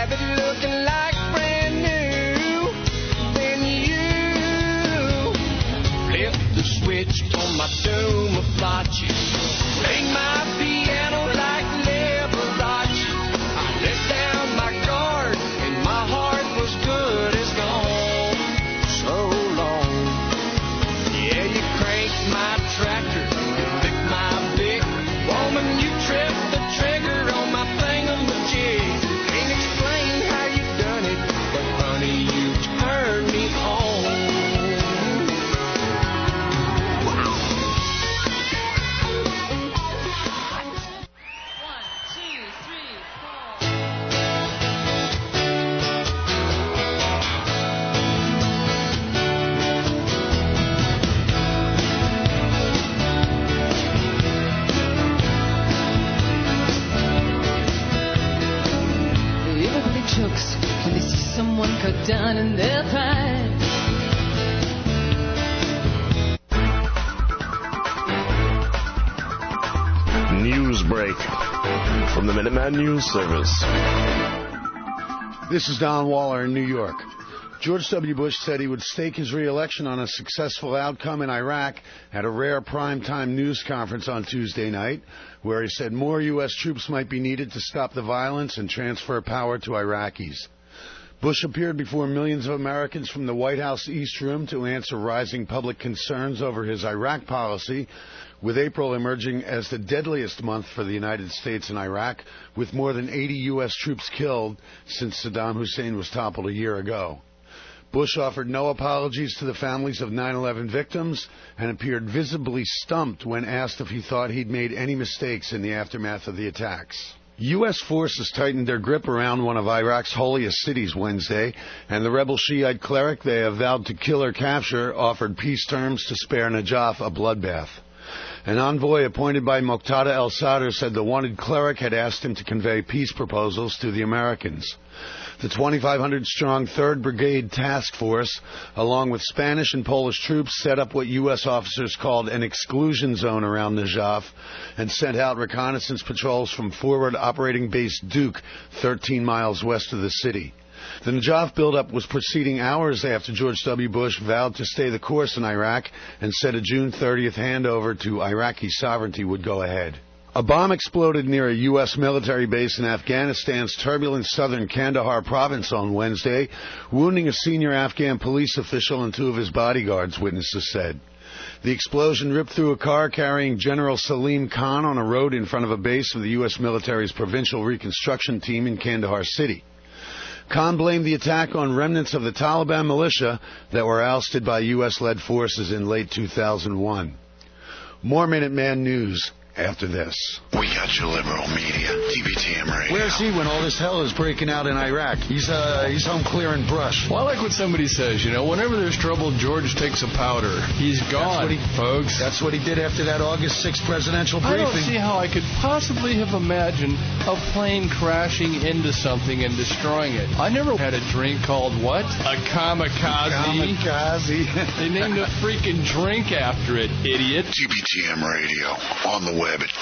have it looking like brand new. Then you flip the switch on my Domabachi. Played my piano like Liberace. I let down my guard and my heart was good as gone. So long. Yeah, you cranked my tractor, you licked my dick. Woman, you tripped the trigger on my thingamajig. Can't explain how you done it, but honey, you turned me on. Jokes when they see someone cut down in their pride. News break from the Minuteman News Service. This is Don Waller in New York. George W. Bush said he would stake his re-election on a successful outcome in Iraq at a rare primetime news conference on Tuesday night, where he said more U.S. troops might be needed to stop the violence and transfer power to Iraqis. Bush appeared before millions of Americans from the White House East Room to answer rising public concerns over his Iraq policy, with April emerging as the deadliest month for the United States in Iraq, with more than 80 U.S. troops killed since Saddam Hussein was toppled a year ago. Bush offered no apologies to the families of 9/11 victims and appeared visibly stumped when asked if he thought he'd made any mistakes in the aftermath of the attacks. U.S. forces tightened their grip around one of Iraq's holiest cities Wednesday, and the rebel Shiite cleric they have vowed to kill or capture offered peace terms to spare Najaf a bloodbath. An envoy appointed by Muqtada al-Sadr said the wanted cleric had asked him to convey peace proposals to the Americans. The 2,500-strong 3rd Brigade Task Force, along with Spanish and Polish troops, set up what U.S. officers called an exclusion zone around Najaf and sent out reconnaissance patrols from Forward Operating Base Duke, 13 miles west of the city. The Najaf buildup was proceeding hours after George W. Bush vowed to stay the course in Iraq and said a June 30th handover to Iraqi sovereignty would go ahead. A bomb exploded near a U.S. military base in Afghanistan's turbulent southern Kandahar province on Wednesday, wounding a senior Afghan police official and 2 of his bodyguards, witnesses said. The explosion ripped through a car carrying General Salim Khan on a road in front of a base of the U.S. military's provincial reconstruction team in Kandahar City. Khan blamed the attack on remnants of the Taliban militia that were ousted by U.S.-led forces in late 2001. More Minuteman News after this. We got you, liberal media. TBTM Radio. Where's he when all this hell is breaking out in Iraq? He's home clearing brush. Well, I like what somebody says, whenever there's trouble, George takes a powder. He's gone, folks. That's what he did after that August 6th presidential briefing. I don't see how I could possibly have imagined a plane crashing into something and destroying it. I never had a drink called what? A kamikaze. Kamikaze. They named a freaking drink after it, idiot. TBTM Radio. On the web at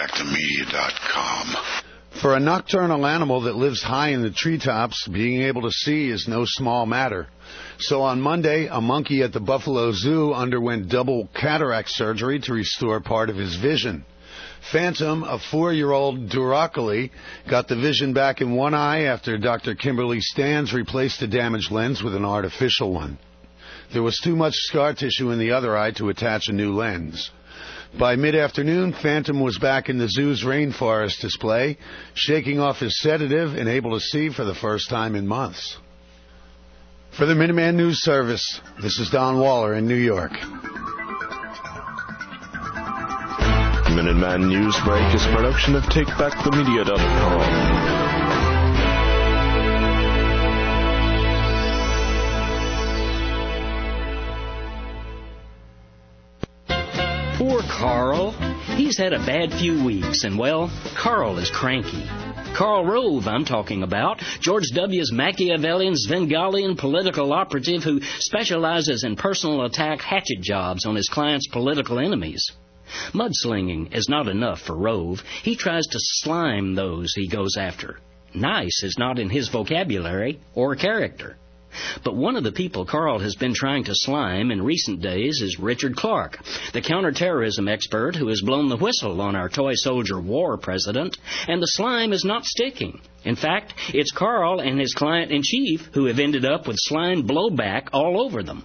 TakeBackTheMedia.com. For a nocturnal animal that lives high in the treetops, being able to see is no small matter. So on Monday, a monkey at the Buffalo Zoo underwent double cataract surgery to restore part of his vision. Phantom, a 4-year-old Duracoli, got the vision back in one eye after Dr. Kimberly Stans replaced the damaged lens with an artificial one. There was too much scar tissue in the other eye to attach a new lens. By mid-afternoon, Phantom was back in the zoo's rainforest display, shaking off his sedative and able to see for the first time in months. For the Minuteman News Service, this is Don Waller in New York. Minuteman News Break is a production of TakeBackTheMedia.com. Poor Carl. He's had a bad few weeks, and, well, Carl is cranky. Karl Rove, I'm talking about, George W.'s Machiavellian Svengalian political operative who specializes in personal attack hatchet jobs on his clients' political enemies. Mudslinging is not enough for Rove. He tries to slime those he goes after. nice is not in his vocabulary or character. But one of the people Carl has been trying to slime in recent days is Richard Clark, the counterterrorism expert who has blown the whistle on our toy soldier war president, and the slime is not sticking. In fact, it's Carl and his client-in-chief who have ended up with slime blowback all over them.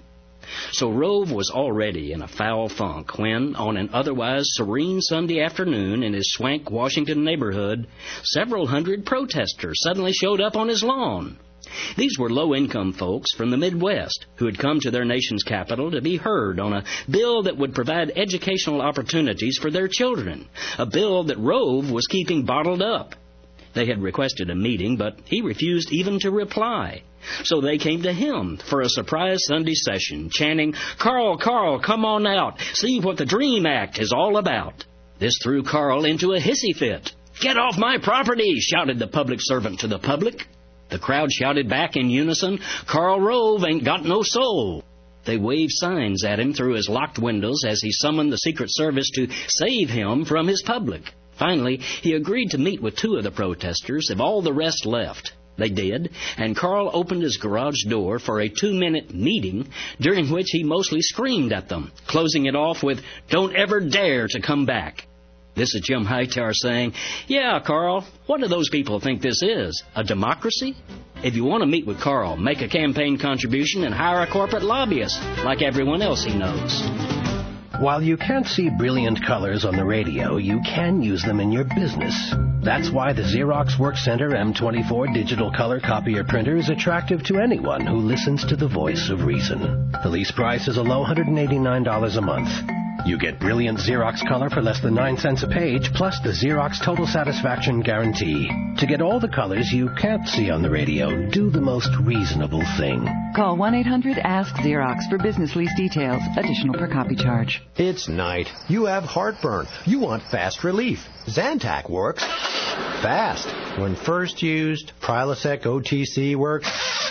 So Rove was already in a foul funk when, on an otherwise serene Sunday afternoon in his swank Washington neighborhood, several hundred protesters suddenly showed up on his lawn. These were low-income folks from the Midwest who had come to their nation's capital to be heard on a bill that would provide educational opportunities for their children, a bill that Rove was keeping bottled up. They had requested a meeting, but he refused even to reply. So they came to him for a surprise Sunday session, chanting, "Carl, Carl, come on out. See what the DREAM Act is all about." This threw Carl into a hissy fit. "Get off my property!" shouted the public servant to the public. The crowd shouted back in unison, "Carl Rove ain't got no soul." They waved signs at him through his locked windows as he summoned the Secret Service to save him from his public. Finally, he agreed to meet with 2 of the protesters if all the rest left. They did, and Carl opened his garage door for a 2-minute meeting, during which he mostly screamed at them, closing it off with, "Don't ever dare to come back." This is Jim Hightower saying, "Yeah, Carl, what do those people think this is? A democracy?" If you want to meet with Carl, make a campaign contribution and hire a corporate lobbyist, like everyone else he knows. While you can't see brilliant colors on the radio, you can use them in your business. That's why the Xerox WorkCenter M24 digital color copier printer is attractive to anyone who listens to the voice of reason. The lease price is a low $189 a month. You get brilliant Xerox color for less than 9 cents a page, plus the Xerox Total Satisfaction Guarantee. To get all the colors you can't see on the radio, do the most reasonable thing. Call 1-800-ASK-XEROX for business lease details. Additional per copy charge. It's night. You have heartburn. You want fast relief. Zantac works fast. When first used, Prilosec OTC works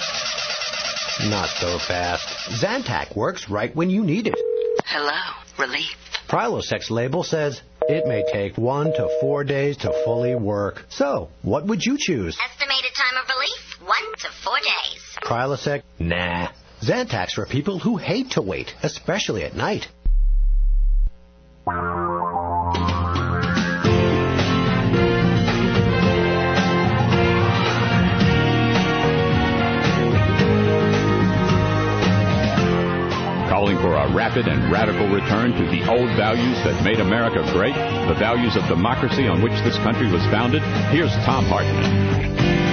not so fast. Zantac works right when you need it. Hello, relief. Prilosec's label says it may take 1 to 4 days to fully work. So, what would you choose? Estimated time of relief, 1 to 4 days. Prilosec? Nah. Zantac's for people who hate to wait, especially at night. Calling for a rapid and radical return to the old values that made America great, the values of democracy on which this country was founded, here's Thom Hartmann.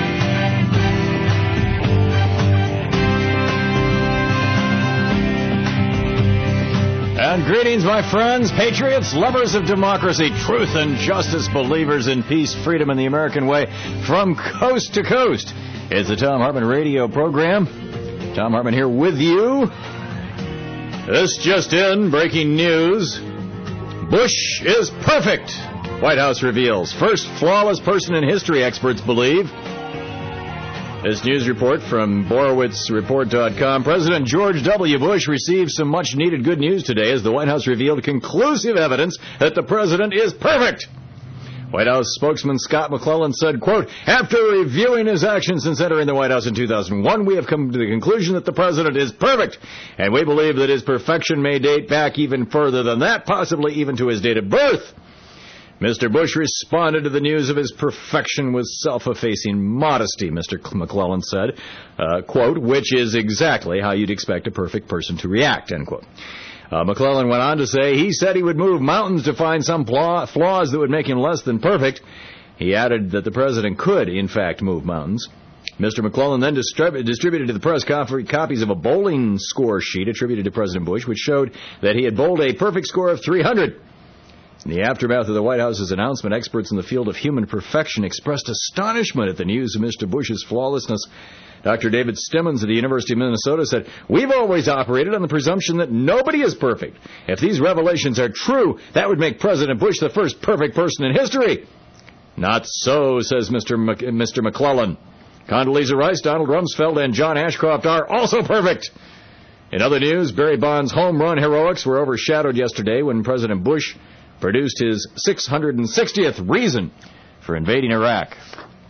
And greetings, my friends, patriots, lovers of democracy, truth and justice, believers in peace, freedom, and the American way, from coast to coast. It's the Thom Hartmann radio program. Thom Hartmann here with you. This just in, breaking news. Bush is perfect, White House reveals. First flawless person in history, experts believe. This news report from BorowitzReport.com. President George W. Bush received some much-needed good news today as the White House revealed conclusive evidence that the president is perfect. White House spokesman Scott McClellan said, quote, "After reviewing his actions since entering the White House in 2001, we have come to the conclusion that the president is perfect, and we believe that his perfection may date back even further than that, possibly even to his date of birth." Mr. Bush responded to the news of his perfection with self-effacing modesty, Mr. McClellan said, quote, "which is exactly how you'd expect a perfect person to react," end quote. McClellan went on to say he said he would move mountains to find some flaws that would make him less than perfect. He added that the president could, in fact, move mountains. Mr. McClellan then distributed to the press copies of a bowling score sheet attributed to President Bush, which showed that he had bowled a perfect score of 300. In the aftermath of the White House's announcement, experts in the field of human perfection expressed astonishment at the news of Mr. Bush's flawlessness. Dr. David Stimmons of the University of Minnesota said, "We've always operated on the presumption that nobody is perfect. If these revelations are true, that would make President Bush the first perfect person in history." Not so, says Mr. McClellan. Condoleezza Rice, Donald Rumsfeld, and John Ashcroft are also perfect. In other news, Barry Bonds' home run heroics were overshadowed yesterday when President Bush produced his 660th reason for invading Iraq.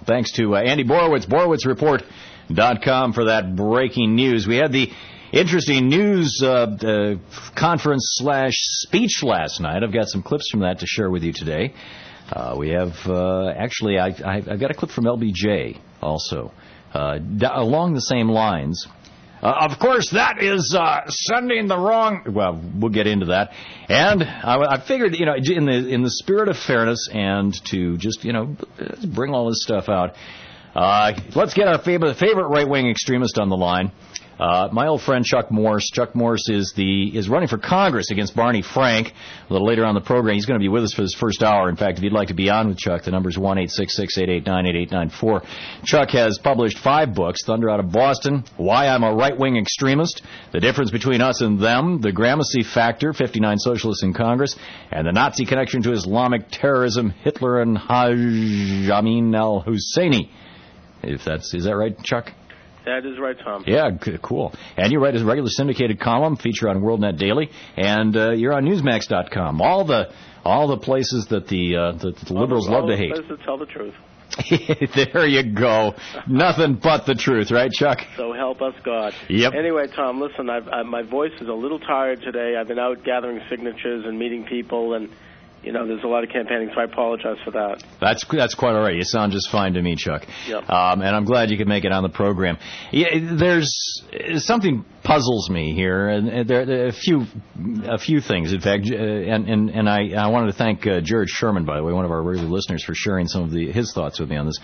Thanks to Andy Borowitz, BorowitzReport.com for that breaking news. We had the interesting news conference / speech last night. I've got some clips from that to share with you today. We have, actually, I've got a clip from LBJ also, along the same lines. Of course, that is sending the wrong... Well, we'll get into that. And I figured, in the spirit of fairness and to just, bring all this stuff out, let's get our favorite right-wing extremist on the line. My old friend Chuck Morse. Chuck Morse is running for Congress against Barney Frank. A little later on the program, he's going to be with us for this first hour. In fact, if you'd like to be on with Chuck, the number is 1-866-889-8894. Chuck has published 5 books: Thunder Out of Boston, Why I'm a Right-Wing Extremist, The Difference Between Us and Them, The Gramercy Factor, 59 Socialists in Congress, and The Nazi Connection to Islamic Terrorism, Hitler and Haj Amin al-Husseini. Is that right, Chuck? That is right, Tom. Yeah, cool. And you write a regular syndicated column, feature on WorldNet Daily, and you're on Newsmax.com. All the places that the liberals love to hate. All the places that tell the truth. There you go. Nothing but the truth, right, Chuck? So help us God. Yep. Anyway, Tom, listen, my voice is a little tired today. I've been out gathering signatures and meeting people, and there's a lot of campaigning, so I apologize for that. That's quite all right. You sound just fine to me, Chuck. Yep. And I'm glad you could make it on the program. Yeah, there's something puzzles me here, and there are a few things. In fact, and I wanted to thank Jared Sherman, by the way, one of our regular listeners, for sharing some of his thoughts with me on this.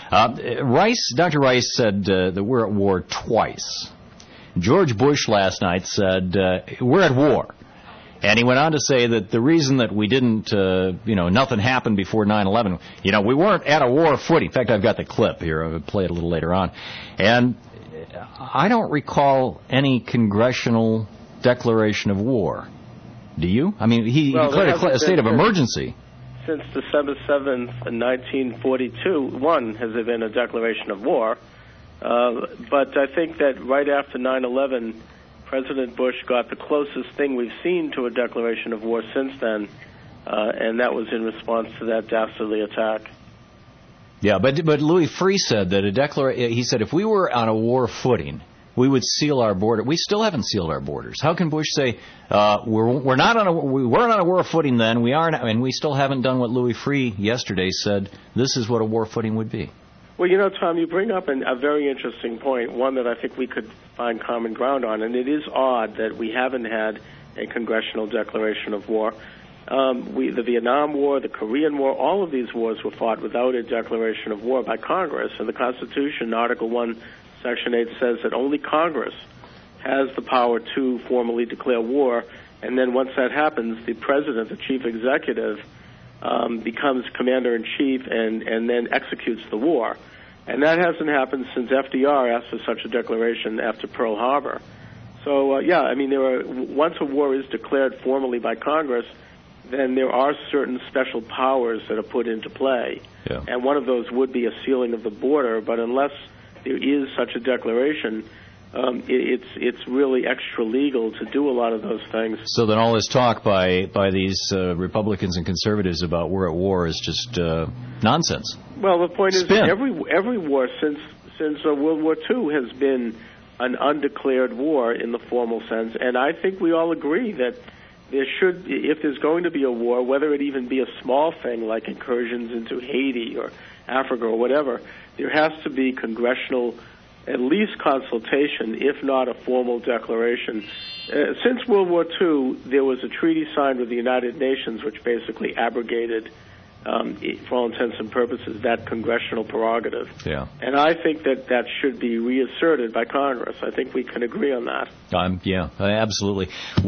Dr. Rice said that we're at war twice. George Bush last night said we're at war. And he went on to say that the reason that we didn't, nothing happened before 9/11, we weren't at a war footing. In fact, I've got the clip here. I'll play it a little later on. And I don't recall any congressional declaration of war. Do you? I mean, he declared a state of emergency. Since December 7th, 1942, has there been a declaration of war. But I think that right after 9/11, President Bush got the closest thing we've seen to a declaration of war since then, and that was in response to that dastardly attack. Yeah, but Louis Freeh said that he said if we were on a war footing, we would seal our border. We still haven't sealed our borders. How can Bush say we weren't on a war footing then? We are, and we still haven't done what Louis Freeh yesterday said. This is what a war footing would be. Well, Tom, you bring up a very interesting point, one that I think we could find common ground on, and it is odd that we haven't had a congressional declaration of war. The Vietnam War, the Korean War, all of these wars were fought without a declaration of war by Congress. And the Constitution, Article 1, Section 8, says that only Congress has the power to formally declare war, and then once that happens, the President, the Chief Executive, becomes Commander-in-Chief and then executes the war. And that hasn't happened since FDR asked for such a declaration after Pearl Harbor. So, once a war is declared formally by Congress, then there are certain special powers that are put into play. Yeah. And one of those would be a sealing of the border, but unless there is such a declaration, it's really extra legal to do a lot of those things. So then all this talk by these Republicans and conservatives about we're at war is just nonsense. Well, the point Spin. is every war since World War II has been an undeclared war in the formal sense, and I think we all agree that there should, if there's going to be a war, whether it even be a small thing like incursions into Haiti or Africa or whatever, there has to be congressional at least consultation, if not a formal declaration. Since World War II, there was a treaty signed with the United Nations which basically abrogated, for all intents and purposes, that congressional prerogative. Yeah. And I think that should be reasserted by Congress. I think we can agree on that. Yeah, absolutely.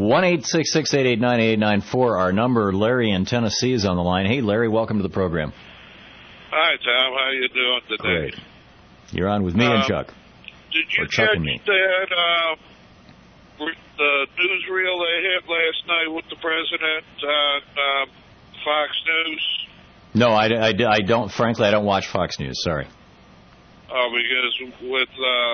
1-866-889-8894, our number. Larry in Tennessee is on the line. Hey, Larry, welcome to the program. Hi, Tom. How you doing today? Great. You're on with me and Chuck. Did you Chuck catch and me. that the newsreel they had last night with the president on Fox News? No, I don't. Frankly, I don't watch Fox News. Sorry. Because with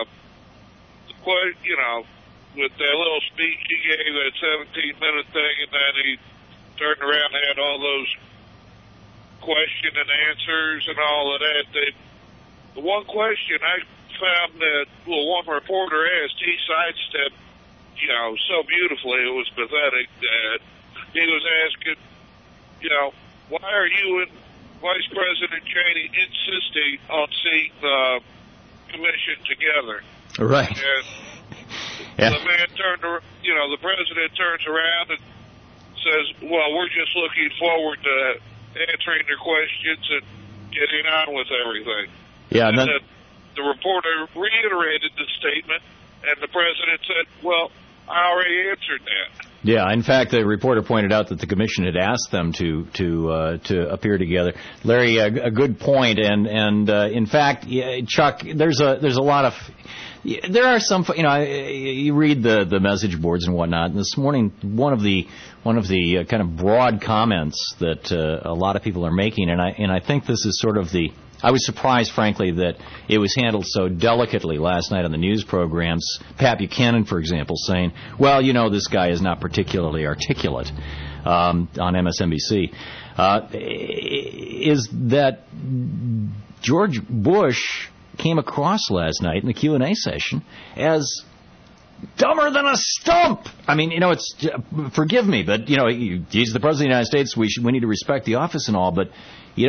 with that little speech he gave, that 17-minute thing, and then he turned around and had all those question and answers and all of that. the one question I found that, well, one reporter asked, he sidestepped, so beautifully, it was pathetic, that he was asking, why are you and Vice President Cheney insisting on seeing the commission together? Right. And the man the president turns around and says, well, we're just looking forward to answering their questions and getting on with everything. Yeah, and then the reporter reiterated the statement, and the president said, well, I already answered that. Yeah, in fact, the reporter pointed out that the commission had asked them to appear together. Larry, a good point, and in fact, Chuck, there's a lot of. There are some, you read the message boards and whatnot. And this morning, one of the kind of broad comments that a lot of people are making, and I think this is sort of the. I was surprised, frankly, that it was handled so delicately last night on the news programs. Pat Buchanan, for example, saying, well, this guy is not particularly articulate on MSNBC, is that George Bush came across last night in the Q&A session as dumber than a stump. I mean, it's forgive me, but he's the president of the United States. We need to respect the office and all. But do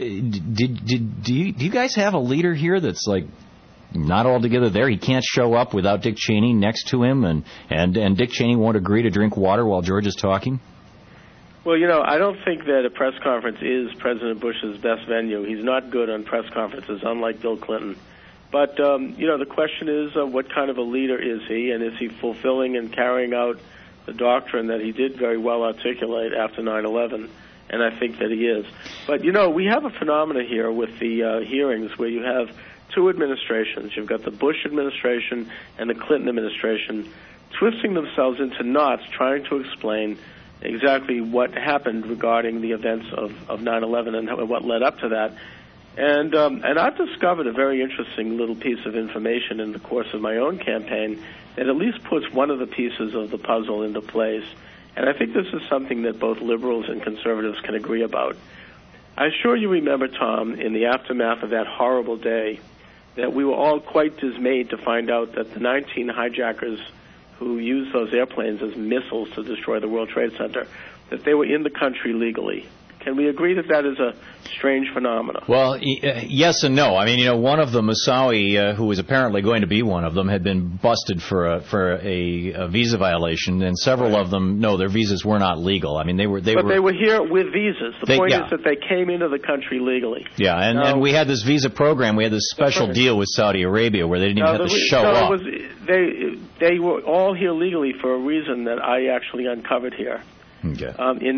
you guys have a leader here that's like not altogether there? He can't show up without Dick Cheney next to him, and Dick Cheney won't agree to drink water while George is talking. Well, I don't think that a press conference is President Bush's best venue. He's not good on press conferences, unlike Bill Clinton. But, the question is, what kind of a leader is he, and is he fulfilling and carrying out the doctrine that he did very well articulate after 9/11? And I think that he is. But, we have a phenomena here with the hearings where you have two administrations. You've got the Bush administration and the Clinton administration twisting themselves into knots trying to explain exactly what happened regarding the events of 9/11 and what led up to that. And I've discovered a very interesting little piece of information in the course of my own campaign that at least puts one of the pieces of the puzzle into place. And I think this is something that both liberals and conservatives can agree about. I'm sure you remember, Tom, in the aftermath of that horrible day, that we were all quite dismayed to find out that the 19 hijackers who used those airplanes as missiles to destroy the World Trade Center, that they were in the country legally. Can we agree that that is a strange phenomenon? Well, yes and no. I mean, one of them, Moussaoui, who was apparently going to be one of them, had been busted for a visa violation, and several of them, no, their visas were not legal. I mean, they were here with visas. The point is that they came into the country legally. Yeah, and we had this visa program. We had this special deal with Saudi Arabia where they didn't even have to show up. They were all here legally for a reason that I actually uncovered here. Okay. In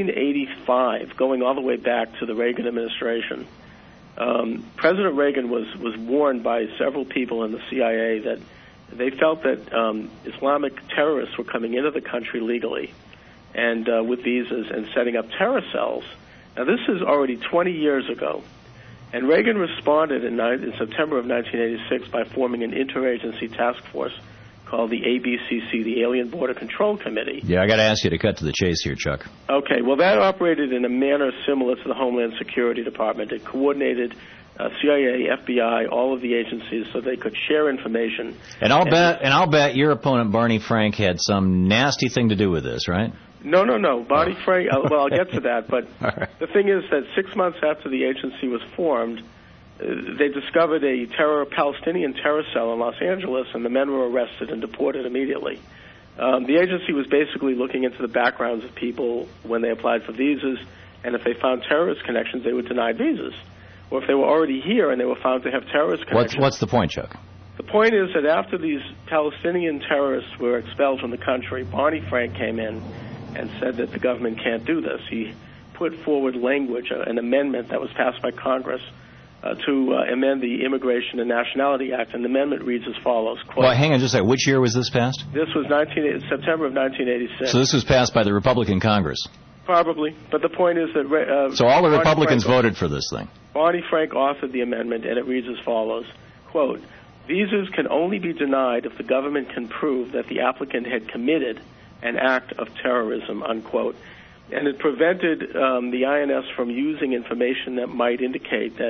1985, going all the way back to the Reagan administration, President Reagan was warned by several people in the CIA that they felt that Islamic terrorists were coming into the country legally and with visas and setting up terror cells. Now, this is already 20 years ago, and Reagan responded in September of 1986 by forming an interagency task force called the ABCC, the Alien Border Control Committee. Yeah, I got to ask you to cut to the chase here, Chuck. Okay, well, that operated in a manner similar to the Homeland Security Department. It coordinated CIA, FBI, all of the agencies so they could share information. And I'll bet your opponent Barney Frank had some nasty thing to do with this, right? No. Barney Frank. Well, I'll get to that, but the thing is that 6 months after the agency was formed, they discovered a Palestinian terror cell in Los Angeles, and the men were arrested and deported immediately. The agency was basically looking into the backgrounds of people when they applied for visas, and if they found terrorist connections, they were denied visas. Or if they were already here and they were found to have terrorist connections. What's the point, Chuck? The point is that after these Palestinian terrorists were expelled from the country, Barney Frank came in and said that the government can't do this. He put forward language, an amendment that was passed by Congress, to amend the Immigration and Nationality Act, and the amendment reads as follows. Quote, well, hang on just a second. Which year was this passed? This was September of 1986. So this was passed by the Republican Congress? Probably, but the point is that... so all the Republicans voted for this thing? Barney Frank authored the amendment, and it reads as follows. Quote, visas can only be denied if the government can prove that the applicant had committed an act of terrorism, unquote. And it prevented the INS from using information that might indicate that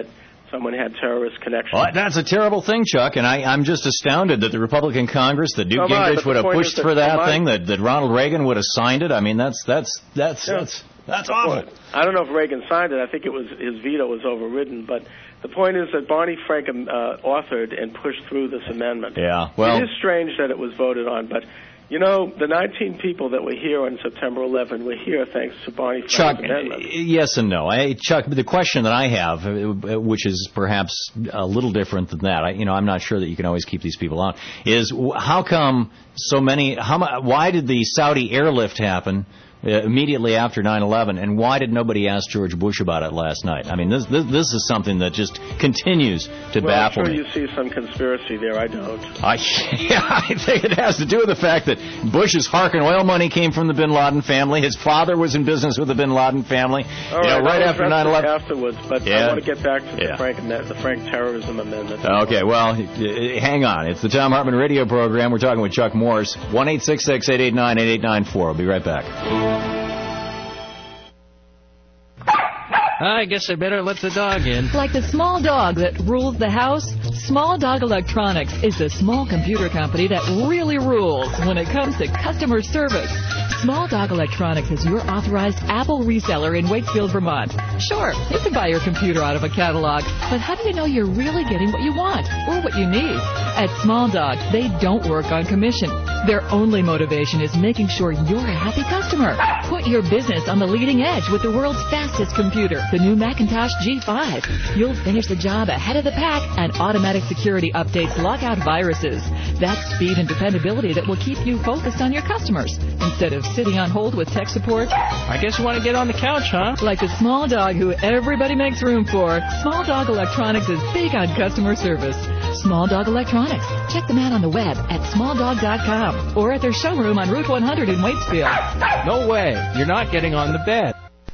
someone had terrorist connections. Well, that's a terrible thing, Chuck, and I'm just astounded that the Republican Congress, that Newt Gingrich would have pushed for that thing, that Ronald Reagan would have signed it. I mean, that's awful. I don't know if Reagan signed it. I think it was his veto was overridden, but the point is that Barney Frank authored and pushed through this amendment. Yeah, well, it is strange that it was voted on, but you know, the 19 people that were here on September 11 were here thanks to Barney Frank's amendment. Yes and no. Chuck, the question that I have, which is perhaps a little different than that, I'm not sure that you can always keep these people out, is how come so many, why did the Saudi airlift happen immediately after 9/11, and why did nobody ask George Bush about it last night? I mean, this is something that just continues to baffle me. I'm sure you see some conspiracy there. I don't. I think it has to do with the fact that Bush's Harkin oil money came from the Bin Laden family. His father was in business with the Bin Laden family. All right, right after 9/11. Afterwards, but I want to get back to the Frank terrorism amendment. Okay, well, hang on. It's the Thom Hartmann radio program. We're talking with Chuck Morse. 1-866-889-8894. We'll be right back. I guess I better let the dog in. Like the small dog that rules the house, Small Dog Electronics is the small computer company that really rules when it comes to customer service. Small Dog Electronics is your authorized Apple reseller in Wakefield, Vermont. Sure, you can buy your computer out of a catalog, but how do you know you're really getting what you want or what you need? At Small Dog, they don't work on commission. Their only motivation is making sure you're a happy customer. Put your business on the leading edge with the world's fastest computer, the new Macintosh G5. You'll finish the job ahead of the pack, and automatic security updates lock out viruses. That's speed and dependability that will keep you focused on your customers instead of sitting on hold with tech support. I guess you want to get on the couch, huh? Like the small dog who everybody makes room for, Small Dog Electronics is big on customer service. Small Dog Electronics. Check them out on the web at smalldog.com or at their showroom on Route 100 in Waitsfield. No way. You're not getting on the bed.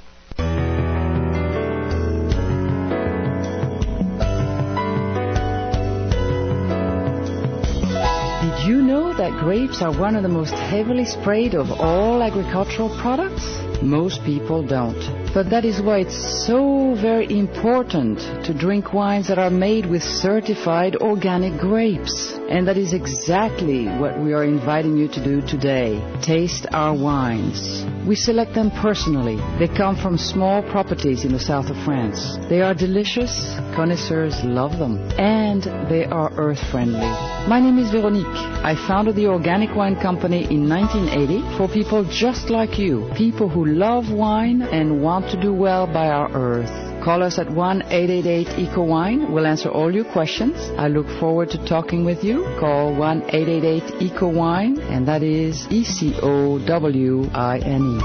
Did you know that grapes are one of the most heavily sprayed of all agricultural products? Most people don't. But that is why it's so very important to drink wines that are made with certified organic grapes. And that is exactly what we are inviting you to do today. Taste our wines. We select them personally. They come from small properties in the south of France. They are delicious. Connoisseurs love them. And they are earth-friendly. My name is Veronique. I founded the Organic Wine Company in 1980 for people just like you. People who love wine and want to do well by our earth. Call us at 1-888-ECO-WINE. We'll answer all your questions. I look forward to talking with you. Call 1-888-ECO-WINE, and that is ECOWINE.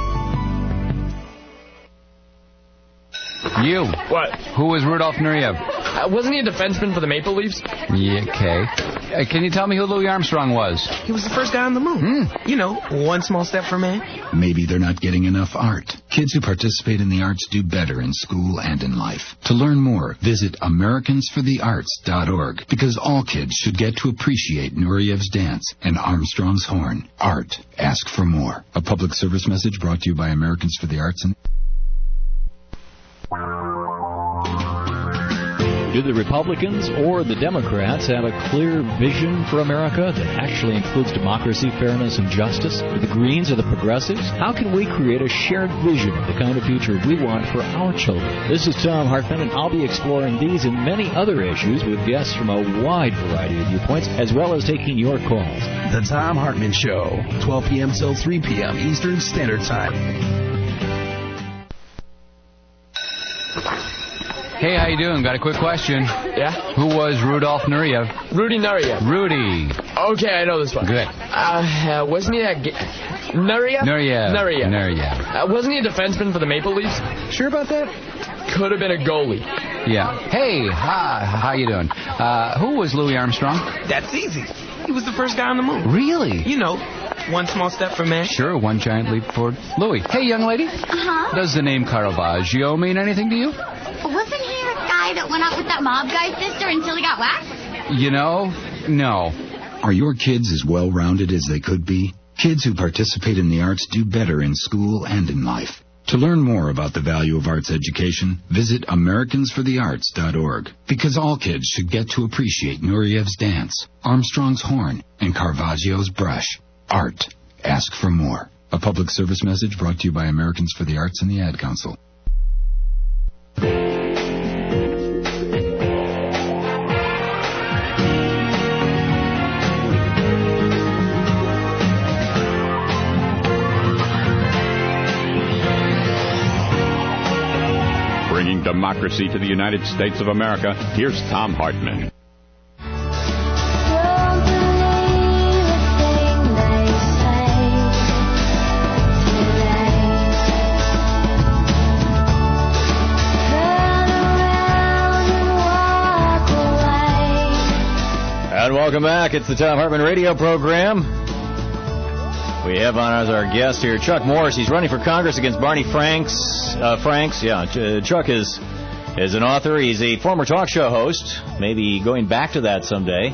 You. What? Who was Rudolf Nureyev? Wasn't he a defenseman for the Maple Leafs? Yeah, okay. Can you tell me who Louis Armstrong was? He was the first guy on the moon. You know, one small step for man. Maybe they're not getting enough art. Kids who participate in the arts do better in school and in life. To learn more, visit AmericansForTheArts.org, because all kids should get to appreciate Nureyev's dance and Armstrong's horn. Art. Ask for more. A public service message brought to you by Americans for the Arts and... Do the Republicans or the Democrats have a clear vision for America that actually includes democracy, fairness, and justice? Do the Greens or the Progressives? How can we create a shared vision of the kind of future we want for our children? This is Thom Hartmann, and I'll be exploring these and many other issues with guests from a wide variety of viewpoints, as well as taking your calls. The Thom Hartmann Show, 12 p.m. till 3 p.m. Eastern Standard Time. Hey, how you doing? Got a quick question. Yeah? Who was Rudolf Nureyev? Rudy Nureyev. Rudy. Okay, I know this one. Good. Wasn't he that... Nureyev? Nureyev. Wasn't he a defenseman for the Maple Leafs? Sure about that? Could have been a goalie. Yeah. Hey, how you doing? Who was Louis Armstrong? That's easy. He was the first guy on the moon. Really? You know, one small step for man. Sure, one giant leap for Louis. Hey, young lady. Uh-huh. Does the name Caravaggio mean anything to you? Wasn't he a guy that went out with that mob guy's sister until he got whacked? You know, no. Are your kids as well-rounded as they could be? Kids who participate in the arts do better in school and in life. To learn more about the value of arts education, visit AmericansForTheArts.org. Because all kids should get to appreciate Nuryev's dance, Armstrong's horn, and Caravaggio's brush. Art. Ask for more. A public service message brought to you by Americans for the Arts and the Ad Council. Bringing democracy to the United States of America, here's Thom Hartmann. And welcome back. It's the Thom Hartmann radio program. We have on as our guest here Chuck Morse. He's running for Congress against Barney Franks. Chuck is an author. He's a former talk show host. Maybe going back to that someday.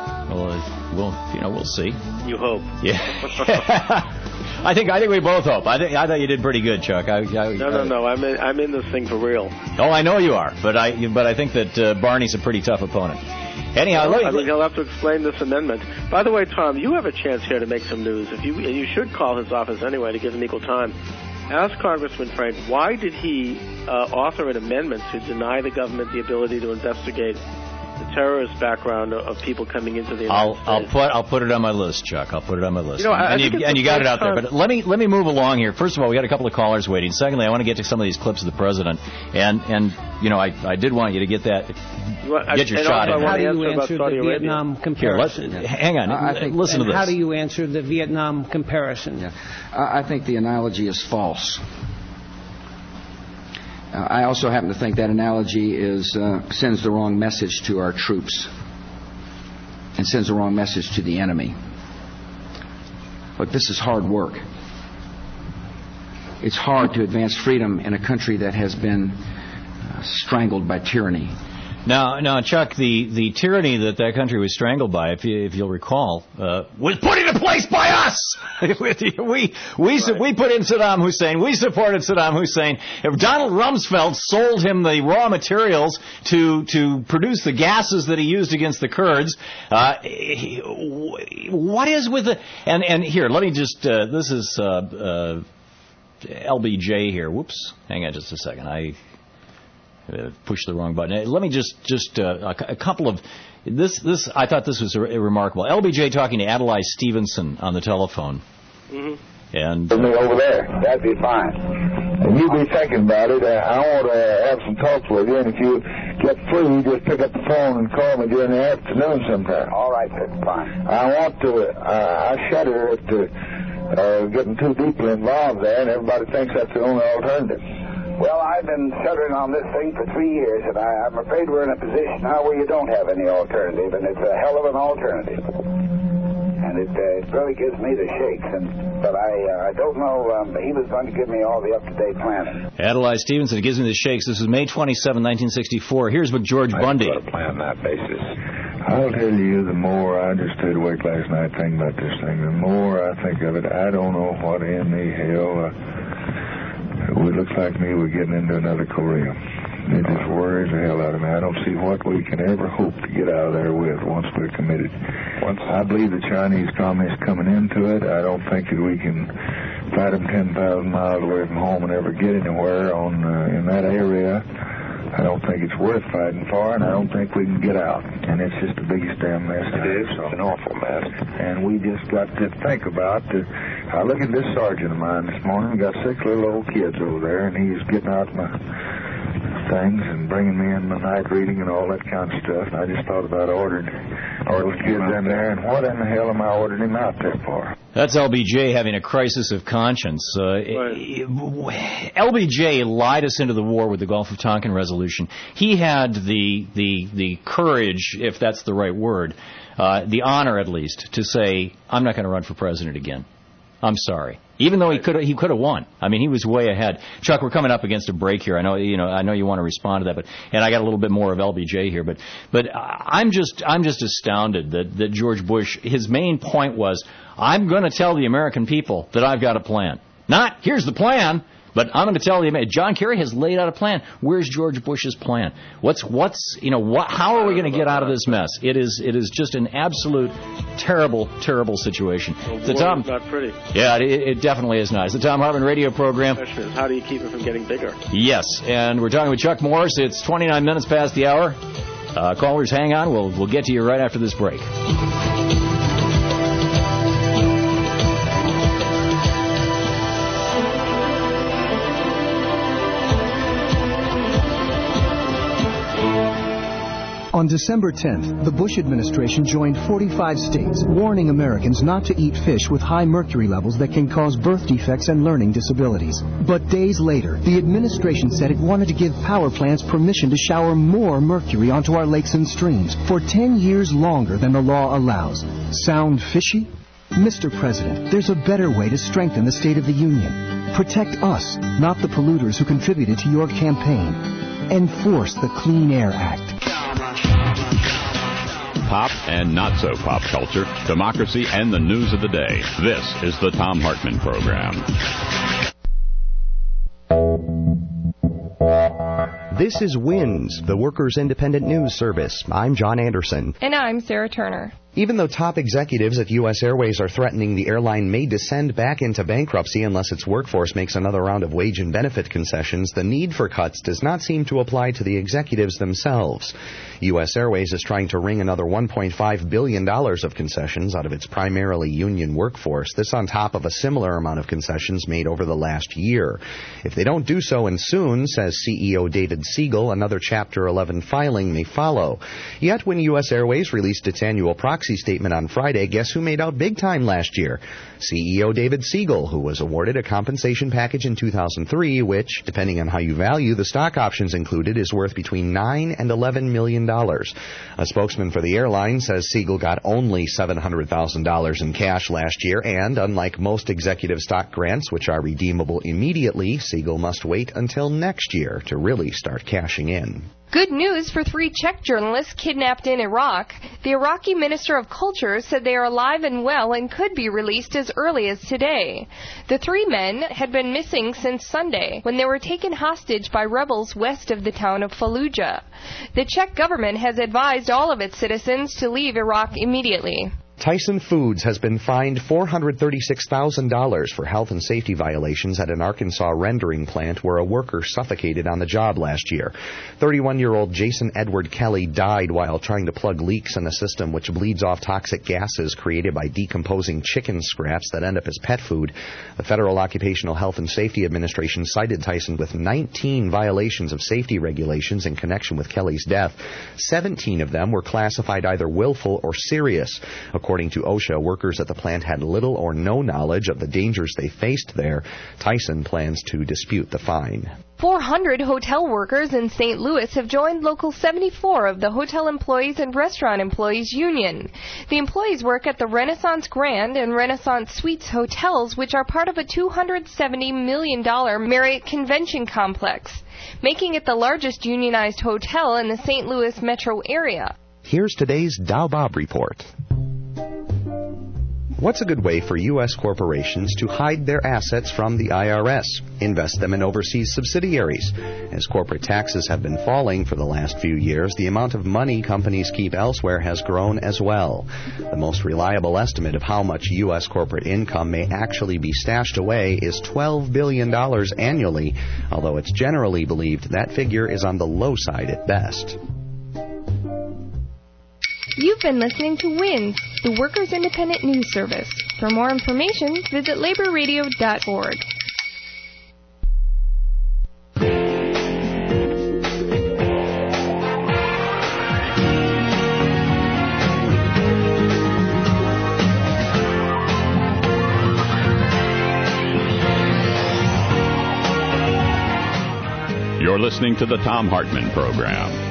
We'll see. You hope. Yeah. I think we both hope. I thought you did pretty good, Chuck. No. I'm in this thing for real. Oh, I know you are, but I think that Barney's a pretty tough opponent. Anyhow, I think he'll have to explain this amendment. By the way, Tom, you have a chance here to make some news. You should call his office anyway to give him equal time. Ask Congressman Frank, why did he author an amendment to deny the government the ability to investigate the terrorist background of people coming into the United States? I'll put it on my list, Chuck. I'll put it on my list. And you got it out there. But let me move along here. First of all, we got a couple of callers waiting. Secondly, I want to get to some of these clips of the president. And I did want you to get that. Get your shot in. How do you answer the Vietnam comparison? Hang on. Listen to this. How do you answer the Vietnam comparison? Yeah. I think the analogy is false. I also happen to think that analogy sends the wrong message to our troops and sends the wrong message to the enemy. Look, this is hard work. It's hard to advance freedom in a country that has been strangled by tyranny. Now, Chuck, the tyranny that country was strangled by, if you'll recall, was put into place by us. We put in Saddam Hussein. We supported Saddam Hussein. If Donald Rumsfeld sold him the raw materials to produce the gases that he used against the Kurds, what is with the and here? Let me just. This is LBJ here. Whoops. Hang on just a second. I pushed the wrong button. Let me just a couple of this. I thought this was remarkable. LBJ talking to Adlai Stevenson on the telephone. Mm-hmm. And me over there, that'd be fine. And you be thinking about it. I want to have some talks with you, and if you get free, just pick up the phone and call me during the afternoon sometime. All right, that's fine. I shudder at getting too deeply involved there, and everybody thinks that's the only alternative. Well, I've been shuddering on this thing for 3 years, and I'm afraid we're in a position now where you don't have any alternative, and it's a hell of an alternative. And it really gives me the shakes, but I don't know. He was going to give me all the up-to-date planning. Adlai Stevenson, it gives me the shakes. This was May 27, 1964. Here's McGeorge Bundy. I've got to plan that basis. I'll tell you, the more I just stayed awake last night thinking about this thing, the more I think of it, I don't know what in the hell. It looks like me we're getting into another Korea. It just worries the hell out of me. I don't see what we can ever hope to get out of there with once we're committed. I believe the Chinese communists coming into it. I don't think that we can fight them 10,000 miles away from home and ever get anywhere in that area. I don't think it's worth fighting for, and I don't think we can get out. And it's just the biggest damn mess. It is. It's an awful mess. And we just got to think about I look at this sergeant of mine this morning. We got 6 little old kids over there, and he's getting out my things and bringing me in my night reading and all that kind of stuff. And I just thought about ordering those kids in there, and what in the hell am I ordering him out there for? That's LBJ having a crisis of conscience. LBJ lied us into the war with the Gulf of Tonkin resolution. He had the courage, if that's the right word, the honor at least, to say, I'm not going to run for president again. I'm sorry. Even though he could have won. I mean, he was way ahead. Chuck, we're coming up against a break here. I know you want to respond to that, and I got a little bit more of LBJ here, but I'm just astounded that George Bush, his main point was, I'm going to tell the American people that I've got a plan. Not, here's the plan. But I'm going to tell you, John Kerry has laid out a plan. Where's George Bush's plan? How are we going to get out of this mess? It is just an absolute terrible, terrible situation. The war is not pretty. Yeah, it definitely is not. It's the Thom Hartmann radio program. The question is, how do you keep it from getting bigger? Yes, and we're talking with Chuck Morris. It's 29 minutes past the hour. Callers, hang on. We'll get to you right after this break. On December 10th, the Bush administration joined 45 states, warning Americans not to eat fish with high mercury levels that can cause birth defects and learning disabilities. But days later, the administration said it wanted to give power plants permission to shower more mercury onto our lakes and streams for 10 years longer than the law allows. Sound fishy? Mr. President, there's a better way to strengthen the State of the Union. Protect us, not the polluters who contributed to your campaign. Enforce the Clean Air Act. Pop and not so pop culture, democracy, and the news of the day. This is the Thom Hartmann Program. This is WINS, the Workers' Independent News Service. I'm John Anderson. And I'm Sarah Turner. Even though top executives at U.S. Airways are threatening the airline may descend back into bankruptcy unless its workforce makes another round of wage and benefit concessions, the need for cuts does not seem to apply to the executives themselves. U.S. Airways is trying to wring another $1.5 billion of concessions out of its primarily union workforce, this on top of a similar amount of concessions made over the last year. If they don't do so and soon, says CEO David Siegel, another Chapter 11 filing may follow. Yet when U.S. Airways released its annual proxy statement on Friday, guess who made out big time last year? CEO David Siegel, who was awarded a compensation package in 2003, which, depending on how you value the stock options included, is worth between $9 and $11 million. A spokesman for the airline says Siegel got only $700,000 in cash last year, and unlike most executive stock grants, which are redeemable immediately, Siegel must wait until next year to really start cashing in. Good news for 3 Czech journalists kidnapped in Iraq. The Iraqi Minister of Culture said they are alive and well and could be released as early as today. The 3 men had been missing since Sunday, when they were taken hostage by rebels west of the town of Fallujah. The Czech government has advised all of its citizens to leave Iraq immediately. Tyson Foods has been fined $436,000 for health and safety violations at an Arkansas rendering plant where a worker suffocated on the job last year. 31-year-old Jason Edward Kelly died while trying to plug leaks in a system which bleeds off toxic gases created by decomposing chicken scraps that end up as pet food. The Federal Occupational Health and Safety Administration cited Tyson with 19 violations of safety regulations in connection with Kelly's death. 17 of them were classified either willful or serious. According to OSHA, workers at the plant had little or no knowledge of the dangers they faced there. Tyson plans to dispute the fine. 400 hotel workers in St. Louis have joined Local 74 of the Hotel Employees and Restaurant Employees Union. The employees work at the Renaissance Grand and Renaissance Suites hotels, which are part of a $270 million Marriott Convention Complex, making it the largest unionized hotel in the St. Louis metro area. Here's today's Dow Bob Report. What's a good way for U.S. corporations to hide their assets from the IRS? Invest them in overseas subsidiaries. As corporate taxes have been falling for the last few years, the amount of money companies keep elsewhere has grown as well. The most reliable estimate of how much U.S. corporate income may actually be stashed away is $12 billion annually, although it's generally believed that figure is on the low side at best. You've been listening to WINS, the Workers' Independent News Service. For more information, visit laborradio.org. You're listening to the Thom Hartmann Program.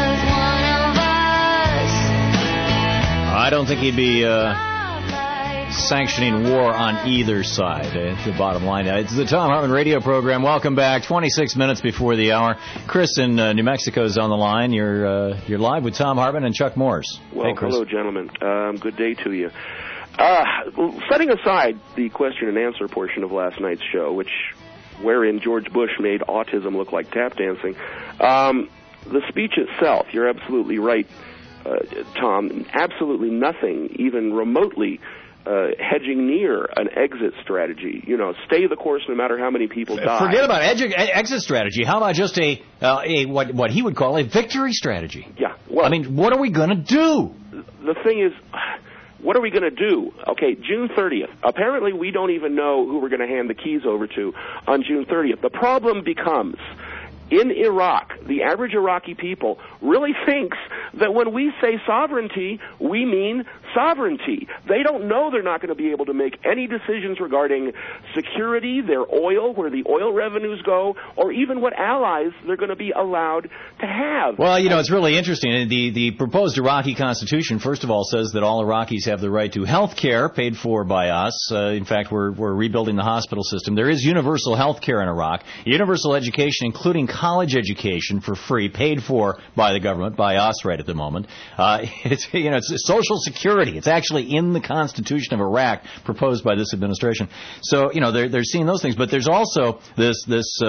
I don't think he'd be sanctioning war on either side. It's the bottom line. It's the Thom Hartmann radio program. Welcome back. 26 minutes before the hour. Chris in New Mexico is on the line. You're live with Thom Hartmann and Chuck Morris. Well, hey, Chris. Hello, gentlemen. Good day to you. Setting aside the question and answer portion of last night's show, wherein George Bush made autism look like tap dancing, the speech itself, you're absolutely right, Tom. Absolutely nothing, even remotely hedging near an exit strategy. Stay the course no matter how many people die. Forget about exit strategy. How about just a what he would call a victory strategy? Yeah. Well, I mean, what are we going to do? The thing is, what are we going to do? Okay, June 30th. Apparently, we don't even know who we're going to hand the keys over to on June 30th. The problem becomes, in Iraq, the average Iraqi people really thinks that when we say sovereignty, we mean sovereignty. They don't know they're not going to be able to make any decisions regarding security, their oil, where the oil revenues go, or even what allies they're going to be allowed to have. Well, it's really interesting. The proposed Iraqi constitution, first of all, says that all Iraqis have the right to health care paid for by us. In fact, we're rebuilding the hospital system. There is universal health care in Iraq, universal education, including college education for free, paid for by the government, by us right at the moment. It's social security. It's actually in the Constitution of Iraq, proposed by this administration. So, they're seeing those things. But there's also this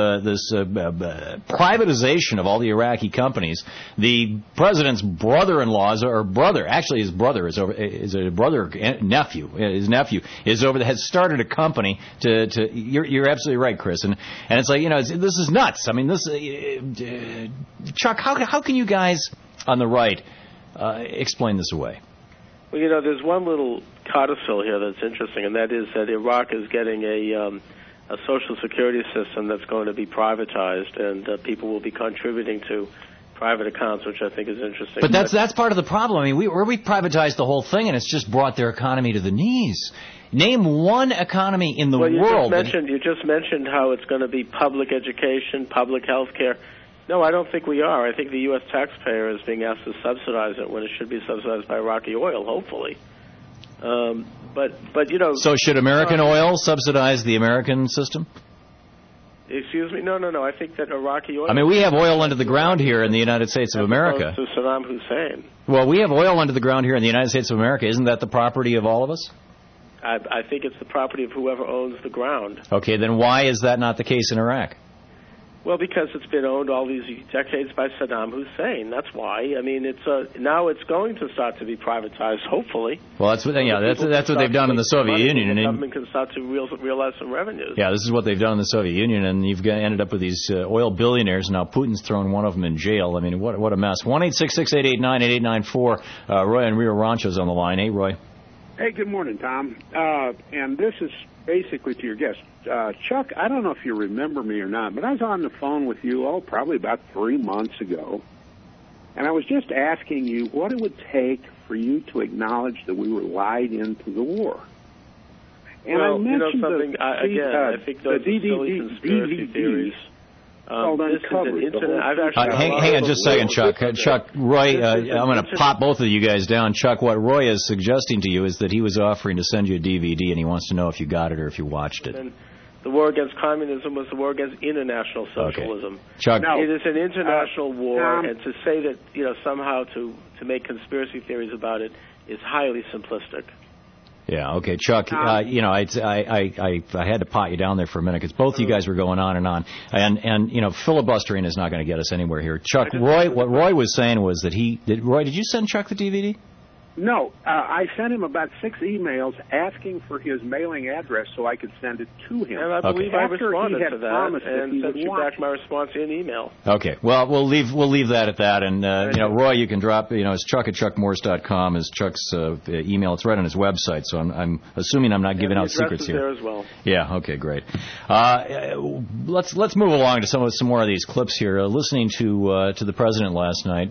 privatization of all the Iraqi companies. The president's brother-in-law, or brother, actually his brother his nephew is over there, has started a company to you're absolutely right, Chris. And it's like, this is nuts. I mean, Chuck, how can you guys on the right explain this away? Well, there's one little codicil here that's interesting, and that is that Iraq is getting a social security system that's going to be privatized, and people will be contributing to private accounts, which I think is interesting. But that's part of the problem. I mean, we privatized the whole thing, and it's just brought their economy to the knees. Name one economy in the world. You just mentioned how it's going to be public education, public health care. No, I don't think we are. I think the U.S. taxpayer is being asked to subsidize it when it should be subsidized by Iraqi oil, hopefully. So should American oil subsidize the American system? Excuse me? No. I think that Iraqi oil... I mean, we have oil under the ground here in the United States of America. To Saddam Hussein. Well, we have oil under the ground here in the United States of America. Isn't that the property of all of us? I think it's the property of whoever owns the ground. Okay, then why is that not the case in Iraq? Well, because it's been owned all these decades by Saddam Hussein. That's why. I mean, now it's going to start to be privatized, hopefully. Well, that's what they've done in the Soviet Union. And the government can start to realize some revenues. Yeah, this is what they've done in the Soviet Union, and you've ended up with these oil billionaires. Now Putin's thrown one of them in jail. I mean, what a mess. 1-866-889-8894. Roy in Rio Rancho's on the line. Hey, Roy. Hey, good morning, Tom. And this is basically to your guest. Chuck, I don't know if you remember me or not, but I was on the phone with you, probably about 3 months ago, and I was just asking you what it would take for you to acknowledge that we were lied into the war. And I mentioned I think those the silly conspiracy theories. This is an internet. Hang on just a second, Chuck. Roy, I'm going to pop both of you guys down. Chuck, what Roy is suggesting to you is that he was offering to send you a DVD, and he wants to know if you got it or if you watched it. And the war against communism was the war against international socialism. Okay. Chuck, it is an international war, and to say that somehow to make conspiracy theories about it is highly simplistic. Yeah, okay, Chuck, I had to pot you down there for a minute because both of you guys were going on, and filibustering is not going to get us anywhere here. Chuck, what Roy was saying was that Roy, did you send Chuck the DVD? No, I sent him about 6 emails asking for his mailing address so I could send it to him. And I believe I responded to that and sent you back my response in email. Okay, well, we'll leave that at that. And, Roy, you can drop, it's Chuck at chuckmorris.com is Chuck's email. It's right on his website, so I'm assuming I'm not giving out secrets here. There as well. Yeah, okay, great. Let's move along to some more of these clips here. Listening to the president last night,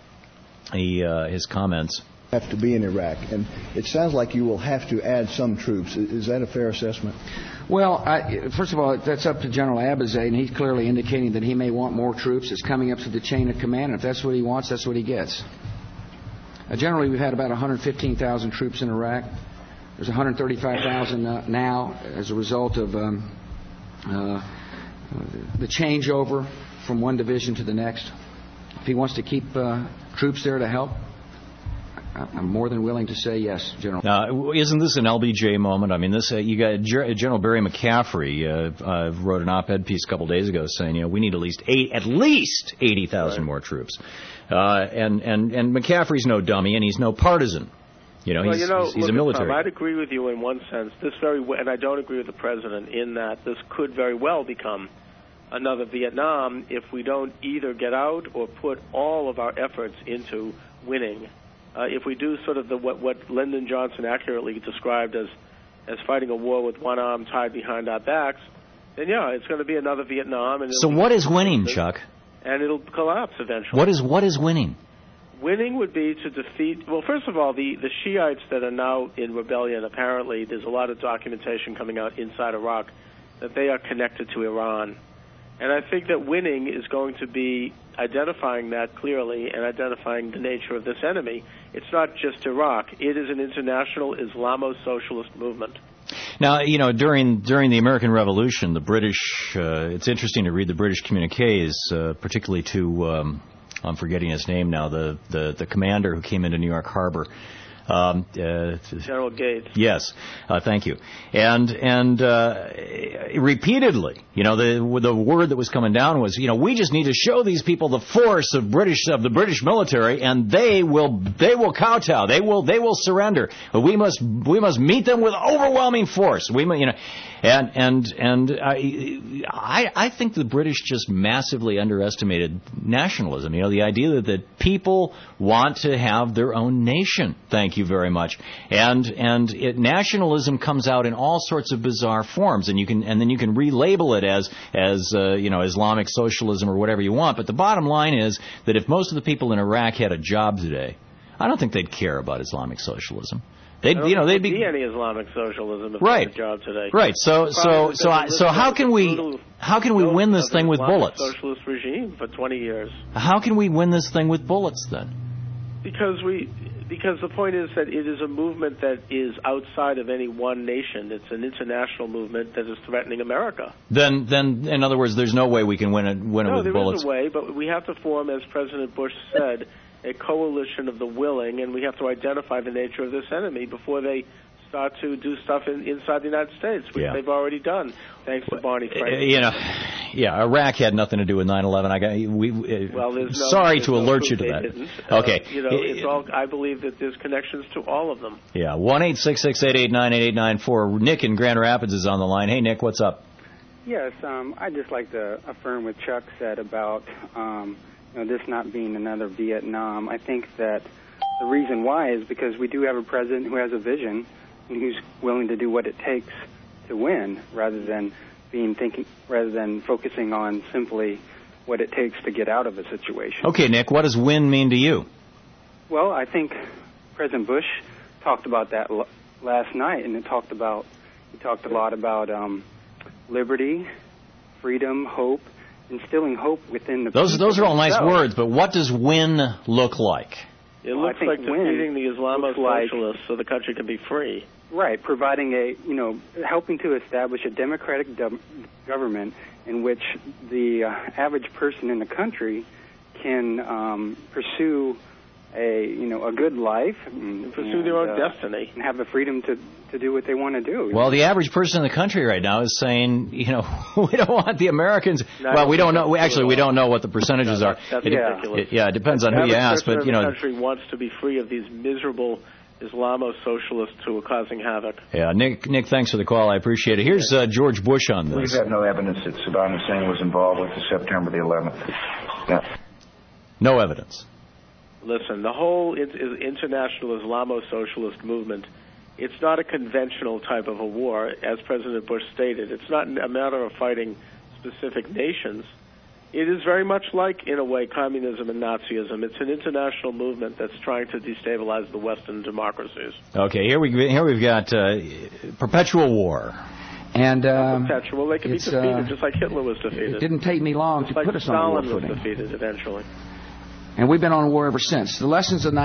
his comments. Have to be in Iraq, and it sounds like you will have to add some troops. Is that a fair assessment? Well, first of all, that's up to General Abizaid, and he's clearly indicating that he may want more troops. It's coming up to the chain of command. If that's what he wants, that's what he gets. Generally, we've had about 115,000 troops in Iraq. There's 135,000 now as a result of the changeover from one division to the next. If he wants to keep troops there to help, I'm more than willing to say yes, General. Now, isn't this an LBJ moment? I mean, this you got General Barry McCaffrey wrote an op-ed piece a couple days ago saying, we need at least 80,000 more troops. And McCaffrey's no dummy, and he's no partisan. He's a military. Tom, I'd agree with you in one sense. And I don't agree with the president in that this could very well become another Vietnam if we don't either get out or put all of our efforts into winning. If we do sort of what Lyndon Johnson accurately described as fighting a war with one arm tied behind our backs, then it's going to be another Vietnam. And so what is winning, Chuck? And it'll collapse eventually. What is winning? Winning would be to defeat, well, first of all, the Shiites that are now in rebellion, apparently there's a lot of documentation coming out inside Iraq that they are connected to Iran. And I think that winning is going to be identifying that clearly and identifying the nature of this enemy. It's not just Iraq. It is an international Islamo-socialist movement. Now, during the American Revolution, the British, it's interesting to read the British communiques, particularly to, I'm forgetting his name now, the commander who came into New York Harbor. General Gates. Yes, thank you. And repeatedly, the word that was coming down was, we just need to show these people the force of the British military, and they will kowtow. They will surrender. But we must meet them with overwhelming force. I think the British just massively underestimated nationalism. The idea that people want to have their own nation. Thank you very much. And nationalism comes out in all sorts of bizarre forms, and then you can relabel it as Islamic socialism or whatever you want. But the bottom line is that if most of the people in Iraq had a job today, I don't think they'd care about Islamic socialism. They'd be any Islamic socialism if they had a job today. Right. So how can we win this thing with bullets? Socialist regime for 20 years. How can we win this thing with bullets then? Because the point is that it is a movement that is outside of any one nation. It's an international movement that is threatening America. Then in other words, there's no way we can win it with bullets. No, there is a way, but we have to form, as President Bush said, a coalition of the willing, and we have to identify the nature of this enemy before they start to do stuff inside the United States, which they've already done, thanks to Barney Frank. Iraq had nothing to do with 9/11. Sorry to alert you to that. Didn't. Okay. It's all. I believe that there's connections to all of them. Yeah, 1-866-888-9884. Nick in Grand Rapids is on the line. Hey, Nick, what's up? Yes, I'd just like to affirm what Chuck said about this not being another Vietnam. I think that the reason why is because we do have a president who has a vision and who's willing to do what it takes to win, rather than focusing on simply what it takes to get out of a situation. Okay, Nick, what does win mean to you? Well, I think President Bush talked about that last night, and he talked a lot about liberty, freedom, hope, instilling hope within the people. Those are all nice words, but what does win look like? It looks like defeating the Islamo-socialists so the country can be free. Right, providing helping to establish a democratic government in which the average person in the country can pursue a good life, pursue their own destiny, and have the freedom to do what they want to do. Well, the average person in the country right now is saying, we don't want the Americans. Well, we don't know. Actually, we don't know what the percentages are. That's ridiculous. It depends on who you ask. But the country wants to be free of these miserable Islamo-socialists who are causing havoc. Yeah, Nick, thanks for the call. I appreciate it. Here's George Bush on this. We have no evidence that Saddam Hussein was involved with the September the 11th. No evidence. Listen, the whole international Islamo-socialist movement, it's not a conventional type of a war, as President Bush stated. It's not a matter of fighting specific nations. It is very much like, in a way, communism and Nazism. It's an international movement that's trying to destabilize the Western democracies. Okay, here we've got perpetual war. And perpetual, they can be defeated, just like Hitler was defeated. It didn't take me long to put us on a war footing. Stalin was defeated eventually. And we've been on war ever since. The lessons of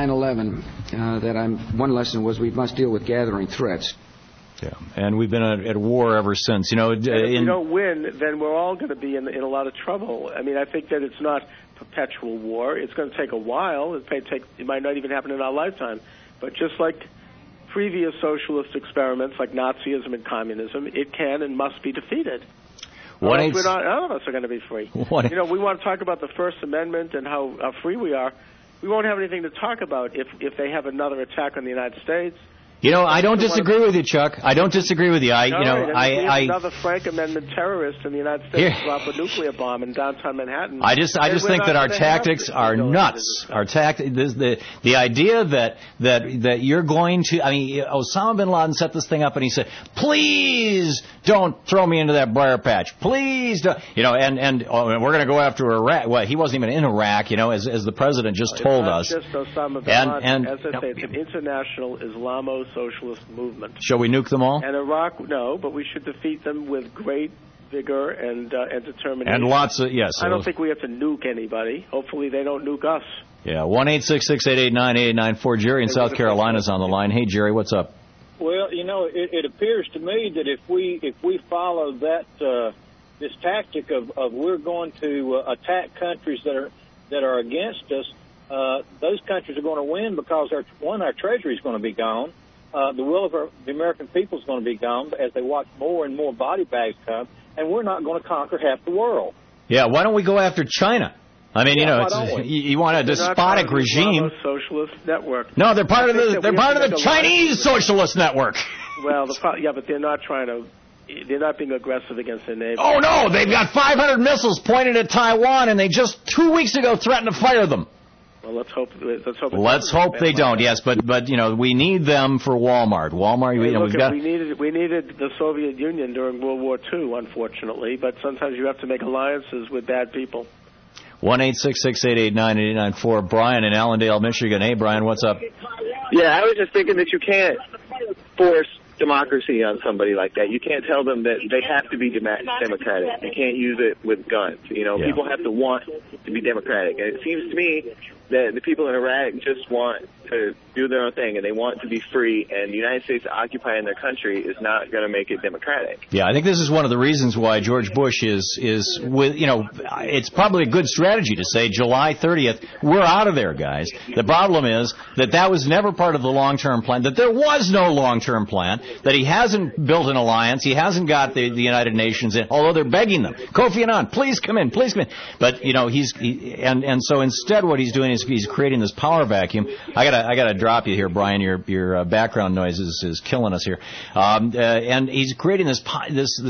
9/11, one lesson was we must deal with gathering threats. Yeah, and we've been at war ever since. You know, and if we don't win, then we're all going to be in a lot of trouble. I mean, I think that it's not perpetual war. It's going to take a while. It might not even happen in our lifetime. But just like previous socialist experiments, like Nazism and communism, it can and must be defeated. None of us are going to be free. We want to talk about the First Amendment and how free we are. We won't have anything to talk about if they have another attack on the United States. You know, I don't disagree with you, Chuck. I don't disagree with you. Another Frank Amendment terrorist in the United States drop a nuclear bomb in downtown Manhattan. I just think that our tactics are nuts. The idea that you're going to, I mean, Osama bin Laden set this thing up and he said, "Please don't throw me into that briar patch. Please don't." You know, and we're going to go after Iraq. Well, he wasn't even in Iraq. You know, as the president just told us. It's not just Osama bin Laden. As I say, it's an international Islamo-socialist movement. Shall we nuke them all? And Iraq, no, but we should defeat them with great vigor and determination. And lots of, yes. I don't think we have to nuke anybody. Hopefully they don't nuke us. Yeah, 1-866-889-8894. Jerry in South Carolina is on the line. Hey, Jerry, what's up? Well, you know, it appears to me that if we follow that this tactic of we're going to attack countries that are against us, those countries are going to win because our treasury is going to be gone. The will of the American people is going to be gone as they watch more and more body bags come, and we're not going to conquer half the world. Yeah, why don't we go after China? I mean, you want a despotic regime. Socialist network. No, they're part of the Chinese socialist network. Well, but they're not trying to. They're not being aggressive against their neighbors. Oh no, they've got 500 missiles pointed at Taiwan, and they just 2 weeks ago threatened to fire them. Well, let's hope they don't. Yes, but you know, we need them for Walmart. We needed the Soviet Union during World War II, unfortunately. But sometimes you have to make alliances with bad people. 1-866-889-8894. Brian in Allendale, Michigan. Hey, Brian, what's up? Yeah, I was just thinking that you can't force democracy on somebody like that. You can't tell them that they have to be democratic. You can't use it with guns. You know, people have to want to be democratic. And it seems to me that the people in Iraq just want to do their own thing, and they want to be free, and the United States occupying their country is not going to make it democratic. Yeah, I think this is one of the reasons why George Bush is with, you know, it's probably a good strategy to say July 30th, we're out of there, guys. The problem is that was never part of the long-term plan, that there was no long-term plan, that he hasn't built an alliance, he hasn't got the United Nations in, although they're begging them. Kofi Annan, please come in. But, you know, so instead what he's doing is he's creating this power vacuum. I gotta drop you here, Brian. Your background noise is killing us here. And he's creating this power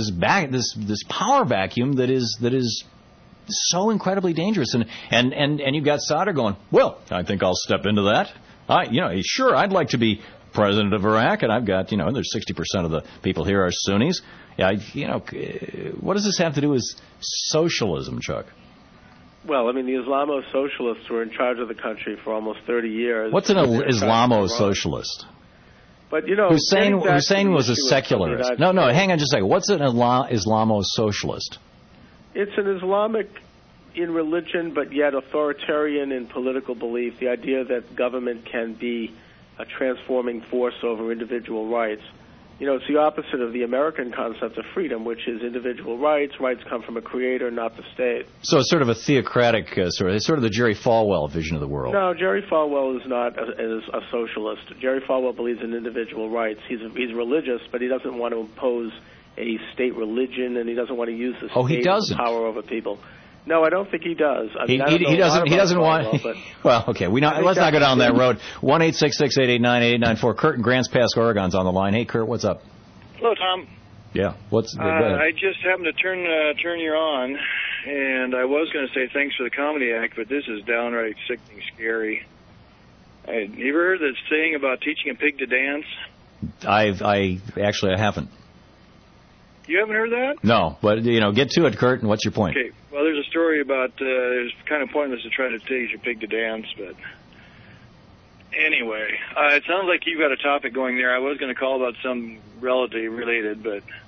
vacuum that is so incredibly dangerous. And you've got Saddam going, well, I think I'll step into that. I'd like to be president of Iraq, and I've got, there's 60% of the people here are Sunnis. Yeah, what does this have to do with socialism, Chuck? Well, I mean, the Islamo-socialists were in charge of the country for almost 30 years. What's an Islamo-socialist? But, Hussein was a secularist. No, hang on just a second. What's an Islamo-socialist? It's an Islamic in religion, but yet authoritarian in political belief. The idea that government can be a transforming force over individual rights. It's the opposite of the American concept of freedom, which is individual rights. Rights come from a creator, not the state. So it's sort of a theocratic, sort of the Jerry Falwell vision of the world. No, Jerry Falwell is not a socialist. Jerry Falwell believes in individual rights. He's religious, but he doesn't want to impose a state religion, and he doesn't want to use the state power over people. No, I don't think he does. I mean, he doesn't want. Well, okay, let's not go down that road. 1-866-889-8894. Kurt in Grants Pass, Oregon's on the line. Hey, Kurt, what's up? Hello, Tom. Yeah, I just happened to turn you on, and I was going to say thanks for the Comedy Act, but this is downright sickening, scary. You ever heard that saying about teaching a pig to dance? I haven't. You haven't heard that? No, but, get to it, Kurt, and what's your point? Okay, well, there's a story about, it's kind of pointless to try to teach a pig to dance, but anyway, it sounds like you've got a topic going there. I was going to call about some relative related, but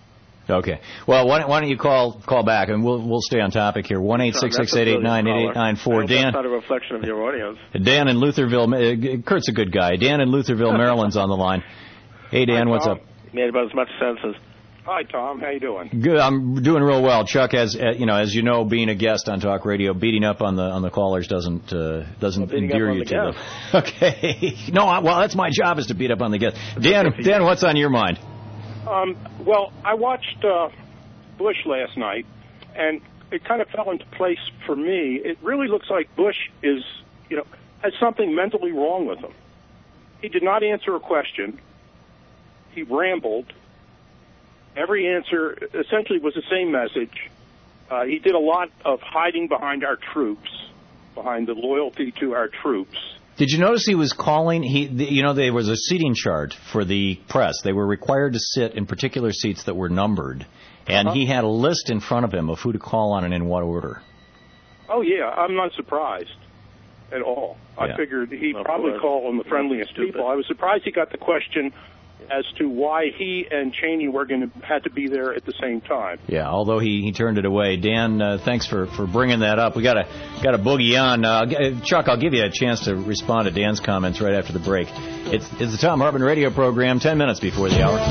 Okay. Well, why don't you call back, and we'll stay on topic here. 1-866-889-8894. Dan, that's not a reflection of your audience. Dan in Lutherville. Kurt's a good guy. Dan in Lutherville, Maryland's on the line. Hey, Dan, Hi, what's up? Made about as much sense as. Hi, Tom. How you doing? Good. I'm doing real well. Chuck, as you know, being a guest on Talk Radio, beating up on the callers doesn't endear you to them. Okay. No, well, that's my job, is to beat up on the guests. Dan, what's on your mind? Well, I watched Bush last night, and it kind of fell into place for me. It really looks like Bush has something mentally wrong with him. He did not answer a question. He rambled. Every answer essentially was the same message. He did a lot of hiding behind our troops, behind the loyalty to our troops. Did you notice he was calling? There was a seating chart for the press. They were required to sit in particular seats that were numbered, and he had a list in front of him of who to call on and in what order. Oh yeah, I'm not surprised at all. I figured he'd probably call on the friendliest people. I was surprised he got the question as to why he and Cheney had to be there at the same time. Yeah, although he turned it away. Dan, thanks for bringing that up. We got a boogie on. Chuck, I'll give you a chance to respond to Dan's comments right after the break. It's the Thom Hartmann radio program, 10 minutes before the hour.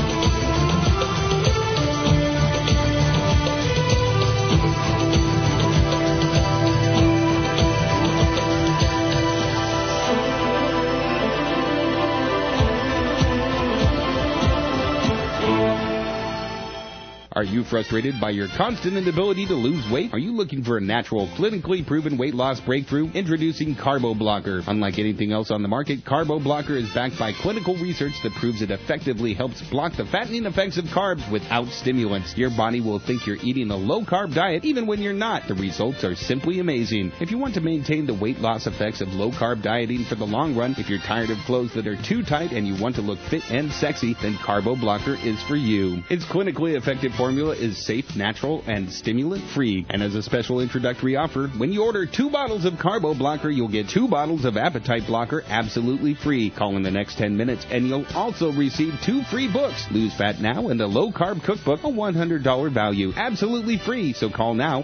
Are you frustrated by your constant inability to lose weight? Are you looking for a natural, clinically proven weight loss breakthrough? Introducing Carbo Blocker. Unlike anything else on the market, Carbo Blocker is backed by clinical research that proves it effectively helps block the fattening effects of carbs without stimulants. Your body will think you're eating a low-carb diet even when you're not. The results are simply amazing. If you want to maintain the weight loss effects of low-carb dieting for the long run, if you're tired of clothes that are too tight and you want to look fit and sexy, then Carbo Blocker is for you. Its clinically effective formula is safe, natural, and stimulant-free. And as a special introductory offer, when you order 2 bottles of Carbo Blocker, you'll get 2 bottles of Appetite Blocker absolutely free. Call in the next 10 minutes, and you'll also receive 2 free books. Lose Fat Now and the Low Carb Cookbook, a $100 value. Absolutely free, so call now,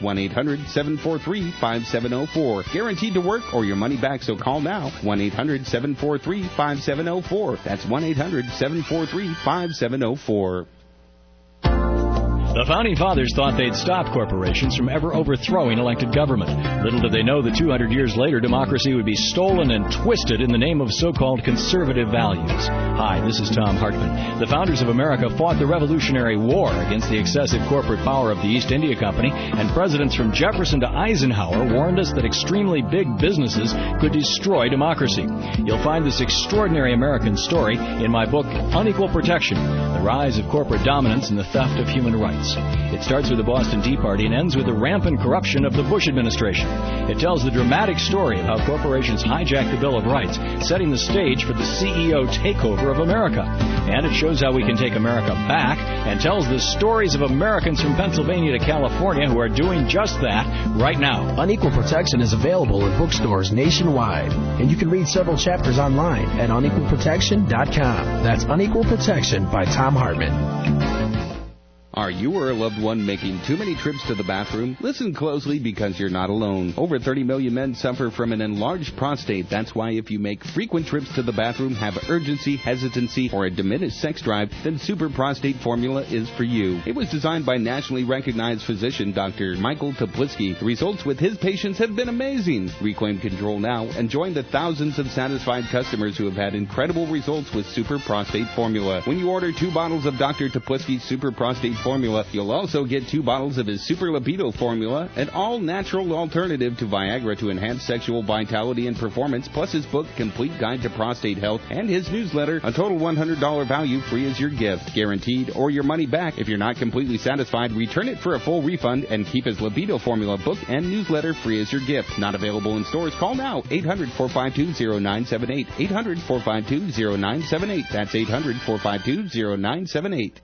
1-800-743-5704. Guaranteed to work or your money back, so call now, 1-800-743-5704. That's 1-800-743-5704. The Founding Fathers thought they'd stop corporations from ever overthrowing elected government. Little did they know that 200 years later, democracy would be stolen and twisted in the name of so-called conservative values. Hi, this is Thom Hartmann. The founders of America fought the Revolutionary War against the excessive corporate power of the East India Company, and presidents from Jefferson to Eisenhower warned us that extremely big businesses could destroy democracy. You'll find this extraordinary American story in my book, Unequal Protection, The Rise of Corporate Dominance and the Theft of Human Rights. It starts with the Boston Tea Party and ends with the rampant corruption of the Bush administration. It tells the dramatic story of how corporations hijacked the Bill of Rights, setting the stage for the CEO takeover of America. And it shows how we can take America back, and tells the stories of Americans from Pennsylvania to California who are doing just that right now. Unequal Protection is available in bookstores nationwide, and you can read several chapters online at unequalprotection.com. That's Unequal Protection by Thom Hartmann. Are you or a loved one making too many trips to the bathroom? Listen closely, because you're not alone. Over 30 million men suffer from an enlarged prostate. That's why if you make frequent trips to the bathroom, have urgency, hesitancy, or a diminished sex drive, then Super Prostate Formula is for you. It was designed by nationally recognized physician Dr. Michael Toplitzky. The results with his patients have been amazing. Reclaim control now and join the thousands of satisfied customers who have had incredible results with Super Prostate Formula. When you order 2 bottles of Dr. Toplitzky's Super Prostate Formula, you'll also get 2 bottles of his Super Libido Formula, an all-natural alternative to Viagra to enhance sexual vitality and performance, plus his book, Complete Guide to Prostate Health, and his newsletter, a total $100 value, free as your gift. Guaranteed or your money back. If you're not completely satisfied, return it for a full refund and keep his Libido Formula book and newsletter free as your gift. Not available in stores? Call now, 800-452-0978. 800-452-0978. That's 800-452-0978.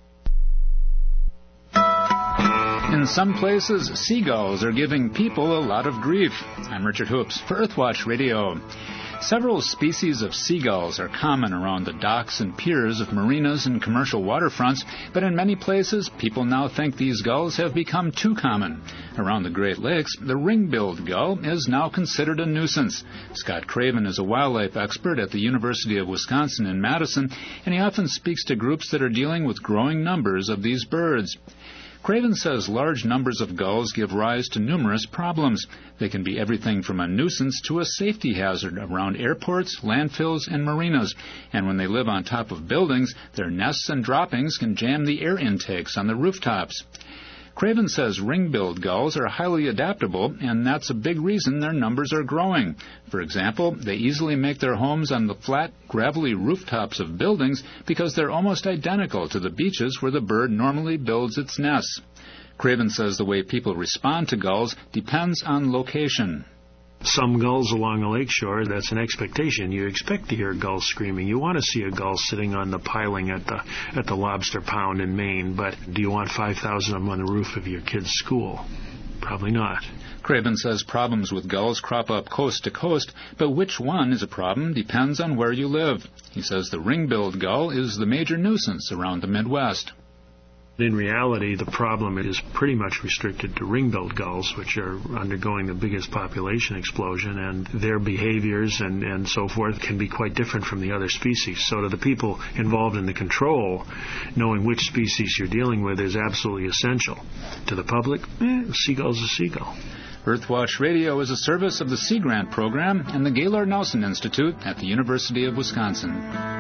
In some places, seagulls are giving people a lot of grief. I'm Richard Hoops for Earthwatch Radio. Several species of seagulls are common around the docks and piers of marinas and commercial waterfronts, but in many places, people now think these gulls have become too common. Around the Great Lakes, the ring-billed gull is now considered a nuisance. Scott Craven is a wildlife expert at the University of Wisconsin in Madison, and he often speaks to groups that are dealing with growing numbers of these birds. Craven says large numbers of gulls give rise to numerous problems. They can be everything from a nuisance to a safety hazard around airports, landfills, and marinas. And when they live on top of buildings, their nests and droppings can jam the air intakes on the rooftops. Craven says ring-billed gulls are highly adaptable, and that's a big reason their numbers are growing. For example, they easily make their homes on the flat, gravelly rooftops of buildings because they're almost identical to the beaches where the bird normally builds its nests. Craven says the way people respond to gulls depends on location. Some gulls along the lakeshore, that's an expectation. You expect to hear gulls screaming. You want to see a gull sitting on the piling at the Lobster Pound in Maine, but do you want 5,000 of them on the roof of your kid's school? Probably not. Craven says problems with gulls crop up coast to coast, but which one is a problem depends on where you live. He says the ring-billed gull is the major nuisance around the Midwest. In reality, the problem is pretty much restricted to ring-billed gulls, which are undergoing the biggest population explosion, and their behaviors and so forth can be quite different from the other species. So to the people involved in the control, knowing which species you're dealing with is absolutely essential. To the public, a seagull's a seagull. Earthwatch Radio is a service of the Sea Grant Program and the Gaylord Nelson Institute at the University of Wisconsin.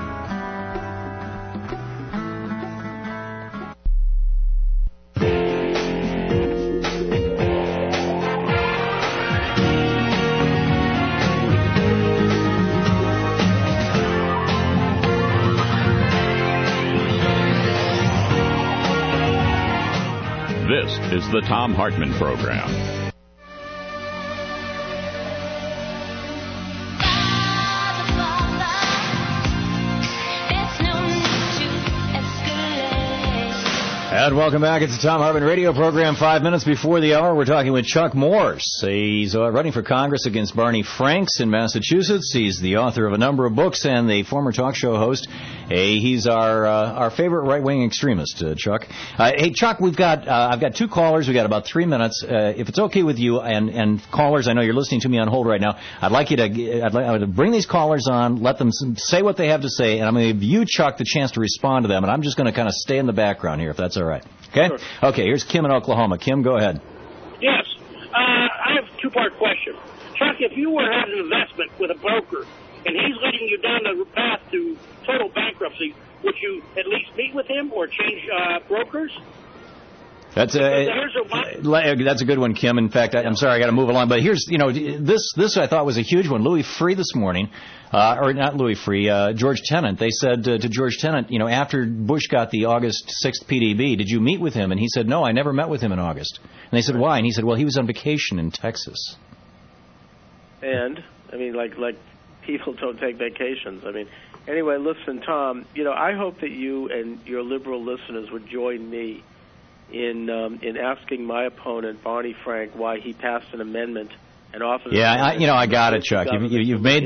This is the Thom Hartmann Program. And welcome back. It's the Thom Hartmann Radio Program. 5 minutes before the hour, we're talking with Chuck Morse. He's running for Congress against Barney Franks in Massachusetts. He's the author of a number of books and the former talk show host. He's our favorite right-wing extremist, Chuck. Hey, Chuck, I've got two callers. We've got about 3 minutes. If it's okay with you, and callers, I know you're listening to me on hold right now. I'd like to bring these callers on, let them say what they have to say, and I'm going to give you, Chuck, the chance to respond to them, and I'm just going to kind of stay in the background here, if that's all right. Okay? Sure. Okay, here's Kim in Oklahoma. Kim, go ahead. Yes. I have a two-part question. Chuck, if you were having an investment with a broker and he's leading you down the path to total bankruptcy, would you at least meet with him or change brokers? That's a good one, Kim. In fact, I'm sorry, I got to move along. But here's, this I thought was a huge one. Louis Freeh this morning, or not Louis Freeh, George Tenet. They said to George Tenet, after Bush got the August 6th PDB, did you meet with him? And he said, no, I never met with him in August. And they said, why? And he said, well, he was on vacation in Texas. And, like people don't take vacations. Anyway, listen, Tom, I hope that you and your liberal listeners would join me in asking my opponent, Barney Frank, why he passed an amendment and offered. Yeah, I got it, Chuck. You've made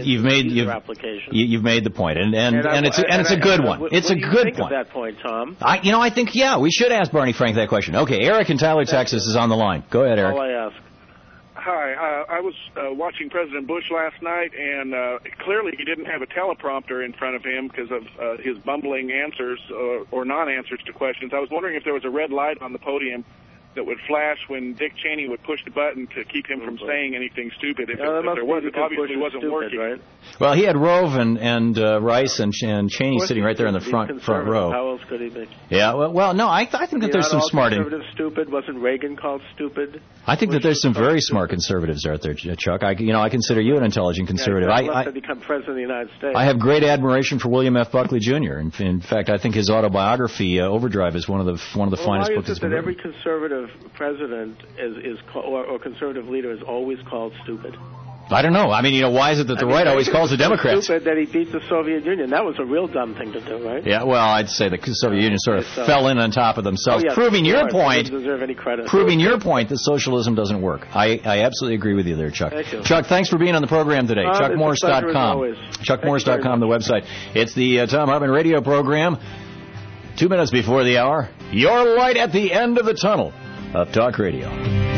the point, and it's a good one. It's a good point. At that point, Tom. I think we should ask Barney Frank that question. Okay, Eric in Tyler, Texas is on the line. Go ahead, Eric. All I ask. Hi, I was watching President Bush last night, and clearly he didn't have a teleprompter in front of him because of his bumbling answers or non-answers to questions. I was wondering if there was a red light on the podium that would flash when Dick Cheney would push the button to keep him from saying anything stupid. If there was, it obviously wasn't working. Right? Well, he had Rove and Rice and Cheney sitting right there in the front row. How else could he be? Yeah, well, no, I think that there's some smart. Conservatives stupid? Wasn't Reagan called stupid? I think that there's some very smart conservatives out there, Chuck. I consider you an intelligent conservative. I become president of the United States. I have great admiration for William F. Buckley Jr. In fact, I think his autobiography, Overdrive, is one of the finest books that's been written. Every conservative president or conservative leader is always called stupid? I don't know. I mean, why is it that the right always calls the Democrats? Stupid that he beat the Soviet Union. That was a real dumb thing to do, right? Yeah, well, I'd say the Soviet Union sort of fell in on top of themselves, proving your point. They deserve any credit. Proving your point that socialism doesn't work. I absolutely agree with you there, Chuck. Thank you. Chuck, thanks for being on the program today. ChuckMorse.com. ChuckMorse.com, the website. It's the Thom Hartmann radio program. 2 minutes before the hour. Your light at the end of the tunnel of Talk Radio.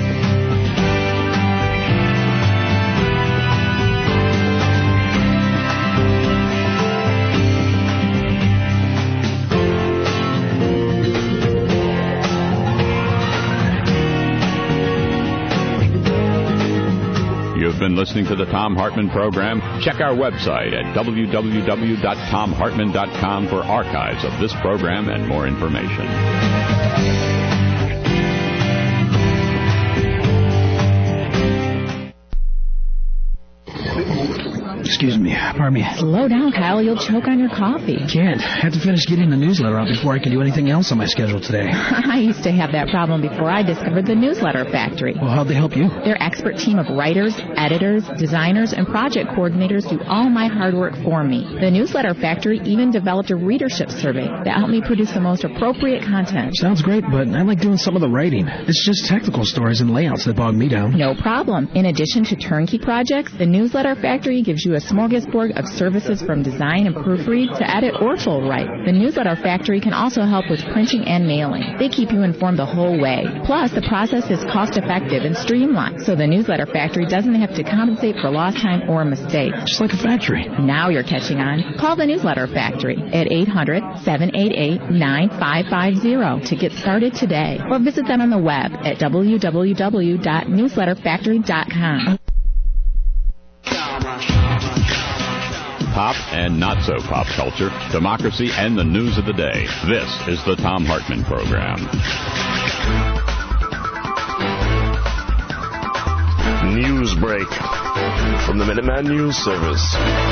You've been listening to the Thom Hartmann program. Check our website at www.thomhartmann.com for archives of this program and more information. Excuse me. Pardon me. Slow down, Kyle. You'll choke on your coffee. Can't. Have to finish getting the newsletter out before I can do anything else on my schedule today. I used to have that problem before I discovered the Newsletter Factory. Well, how'd they help you? Their expert team of writers, editors, designers, and project coordinators do all my hard work for me. The Newsletter Factory even developed a readership survey that helped me produce the most appropriate content. Sounds great, but I like doing some of the writing. It's just technical stories and layouts that bog me down. No problem. In addition to turnkey projects, the Newsletter Factory gives you a smorgasbord of services from design and proofread to edit or full write. The Newsletter Factory can also help with printing and mailing. They keep you informed the whole way. Plus, the process is cost-effective and streamlined, so the Newsletter Factory doesn't have to compensate for lost time or mistakes. Just like a factory. Now you're catching on. Call the Newsletter Factory at 800-788-9550 to get started today, or visit them on the web at www.newsletterfactory.com. Pop and not so pop culture, democracy, and the news of the day. This is the Thom Hartmann program. News break from the Minuteman News Service.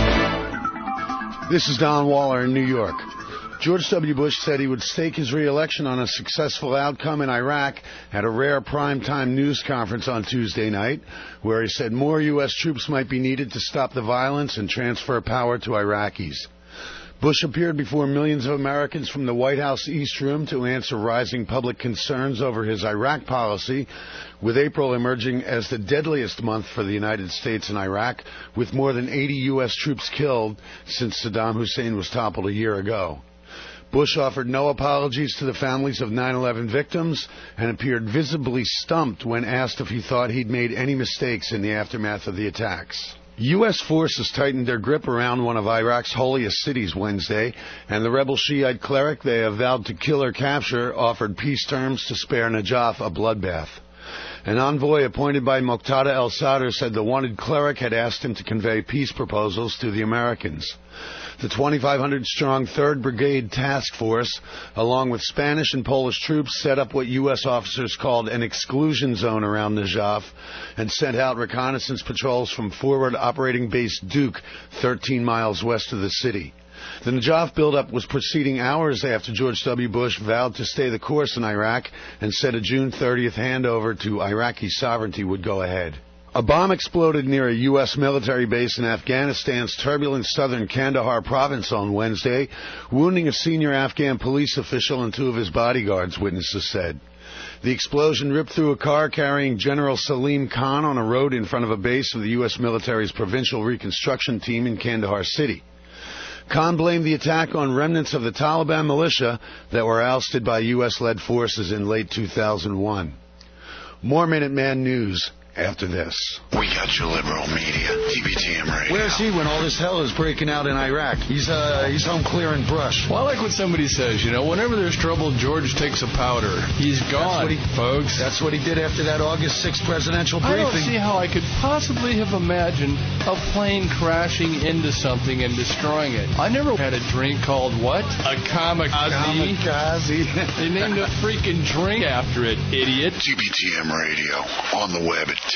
This is Don Waller in New York. George W. Bush said he would stake his re-election on a successful outcome in Iraq at a rare primetime news conference on Tuesday night, where he said more U.S. troops might be needed to stop the violence and transfer power to Iraqis. Bush appeared before millions of Americans from the White House East Room to answer rising public concerns over his Iraq policy, with April emerging as the deadliest month for the United States in Iraq, with more than 80 U.S. troops killed since Saddam Hussein was toppled a year ago. Bush offered no apologies to the families of 9/11 victims and appeared visibly stumped when asked if he thought he'd made any mistakes in the aftermath of the attacks. U.S. forces tightened their grip around one of Iraq's holiest cities Wednesday, and the rebel Shiite cleric they have vowed to kill or capture offered peace terms to spare Najaf a bloodbath. An envoy appointed by Muqtada al-Sadr said the wanted cleric had asked him to convey peace proposals to the Americans. The 2,500-strong 3rd Brigade Task Force, along with Spanish and Polish troops, set up what U.S. officers called an exclusion zone around Najaf and sent out reconnaissance patrols from Forward Operating Base Duke, 13 miles west of the city. The Najaf buildup was proceeding hours after George W. Bush vowed to stay the course in Iraq and said a June 30th handover to Iraqi sovereignty would go ahead. A bomb exploded near a U.S. military base in Afghanistan's turbulent southern Kandahar province on Wednesday, wounding a senior Afghan police official and 2 of his bodyguards, witnesses said. The explosion ripped through a car carrying General Salim Khan on a road in front of a base of the U.S. military's Provincial Reconstruction Team in Kandahar City. Khan blamed the attack on remnants of the Taliban militia that were ousted by U.S.-led forces in late 2001. More Minuteman News after this. We got your liberal media, TBTM Radio. Where's he when all this hell is breaking out in Iraq? He's home clearing brush. Well, I like what somebody says, whenever there's trouble, George takes a powder. He's gone, folks. That's what he did after that August 6th presidential briefing. I don't see how I could possibly have imagined a plane crashing into something and destroying it. I never had a drink called what? A kamikaze. They named a freaking drink after it, idiot. TBTM Radio on the web at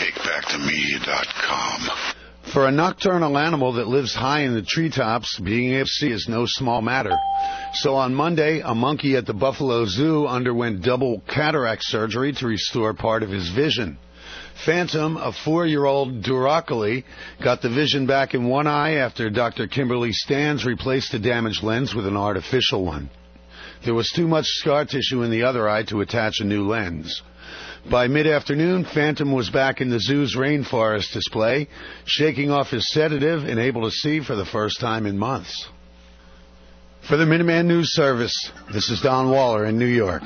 TakeBackTheMedia.com. For a nocturnal animal that lives high in the treetops, being able to see is no small matter. So on Monday, a monkey at the Buffalo Zoo underwent double cataract surgery to restore part of his vision. Phantom, a 4-year-old Duracoli, got the vision back in one eye after Dr. Kimberly Stans replaced the damaged lens with an artificial one. There was too much scar tissue in the other eye to attach a new lens. By mid-afternoon, Phantom was back in the zoo's rainforest display, shaking off his sedative and able to see for the first time in months. For the Minuteman News Service, this is Don Waller in New York.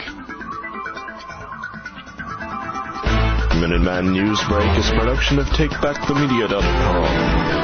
Minuteman News Break is a production of TakeBackTheMedia.com.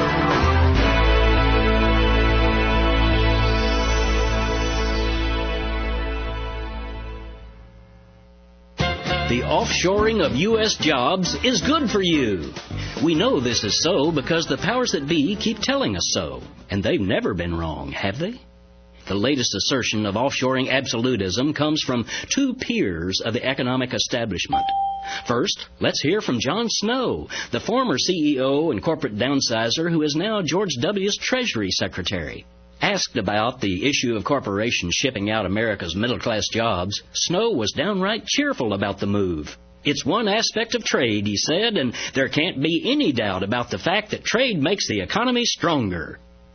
The offshoring of U.S. jobs is good for you. We know this is so because the powers that be keep telling us so. And they've never been wrong, have they? The latest assertion of offshoring absolutism comes from two peers of the economic establishment. First, let's hear from John Snow, the former CEO and corporate downsizer who is now George W.'s Treasury Secretary. Asked about the issue of corporations shipping out America's middle-class jobs, Snow was downright cheerful about the move. It's one aspect of trade, he said, and there can't be any doubt about the fact that trade makes the economy stronger.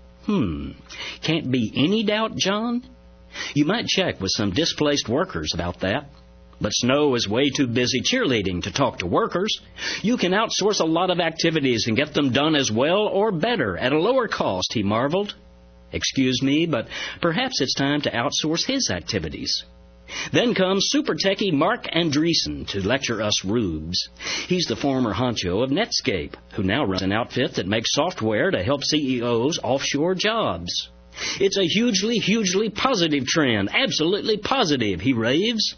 Can't be any doubt, John? You might check with some displaced workers about that. But Snow is way too busy cheerleading to talk to workers. You can outsource a lot of activities and get them done as well or better at a lower cost, he marveled. Excuse me, but perhaps it's time to outsource his activities. Then comes super techie Mark Andreessen to lecture us rubes. He's the former honcho of Netscape, who now runs an outfit that makes software to help CEOs offshore jobs. It's a hugely, hugely positive trend. Absolutely positive, he raves.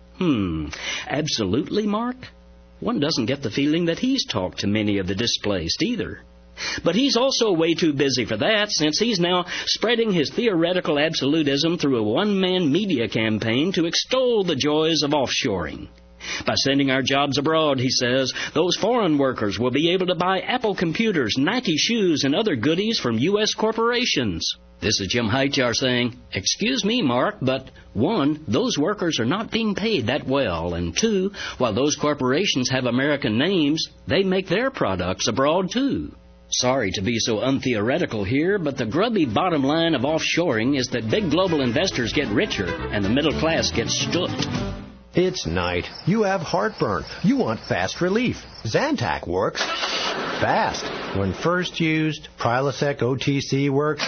Absolutely, Mark? One doesn't get the feeling that he's talked to many of the displaced either. But he's also way too busy for that, since he's now spreading his theoretical absolutism through a one-man media campaign to extol the joys of offshoring. By sending our jobs abroad, he says, those foreign workers will be able to buy Apple computers, Nike shoes, and other goodies from U.S. corporations. This is Jim Heichar saying, excuse me, Mark, but 1, those workers are not being paid that well, and 2, while those corporations have American names, they make their products abroad too. Sorry to be so untheoretical here, but the grubby bottom line of offshoring is that big global investors get richer and the middle class gets stooped. It's night. You have heartburn. You want fast relief. Zantac works fast. When first used, Prilosec OTC works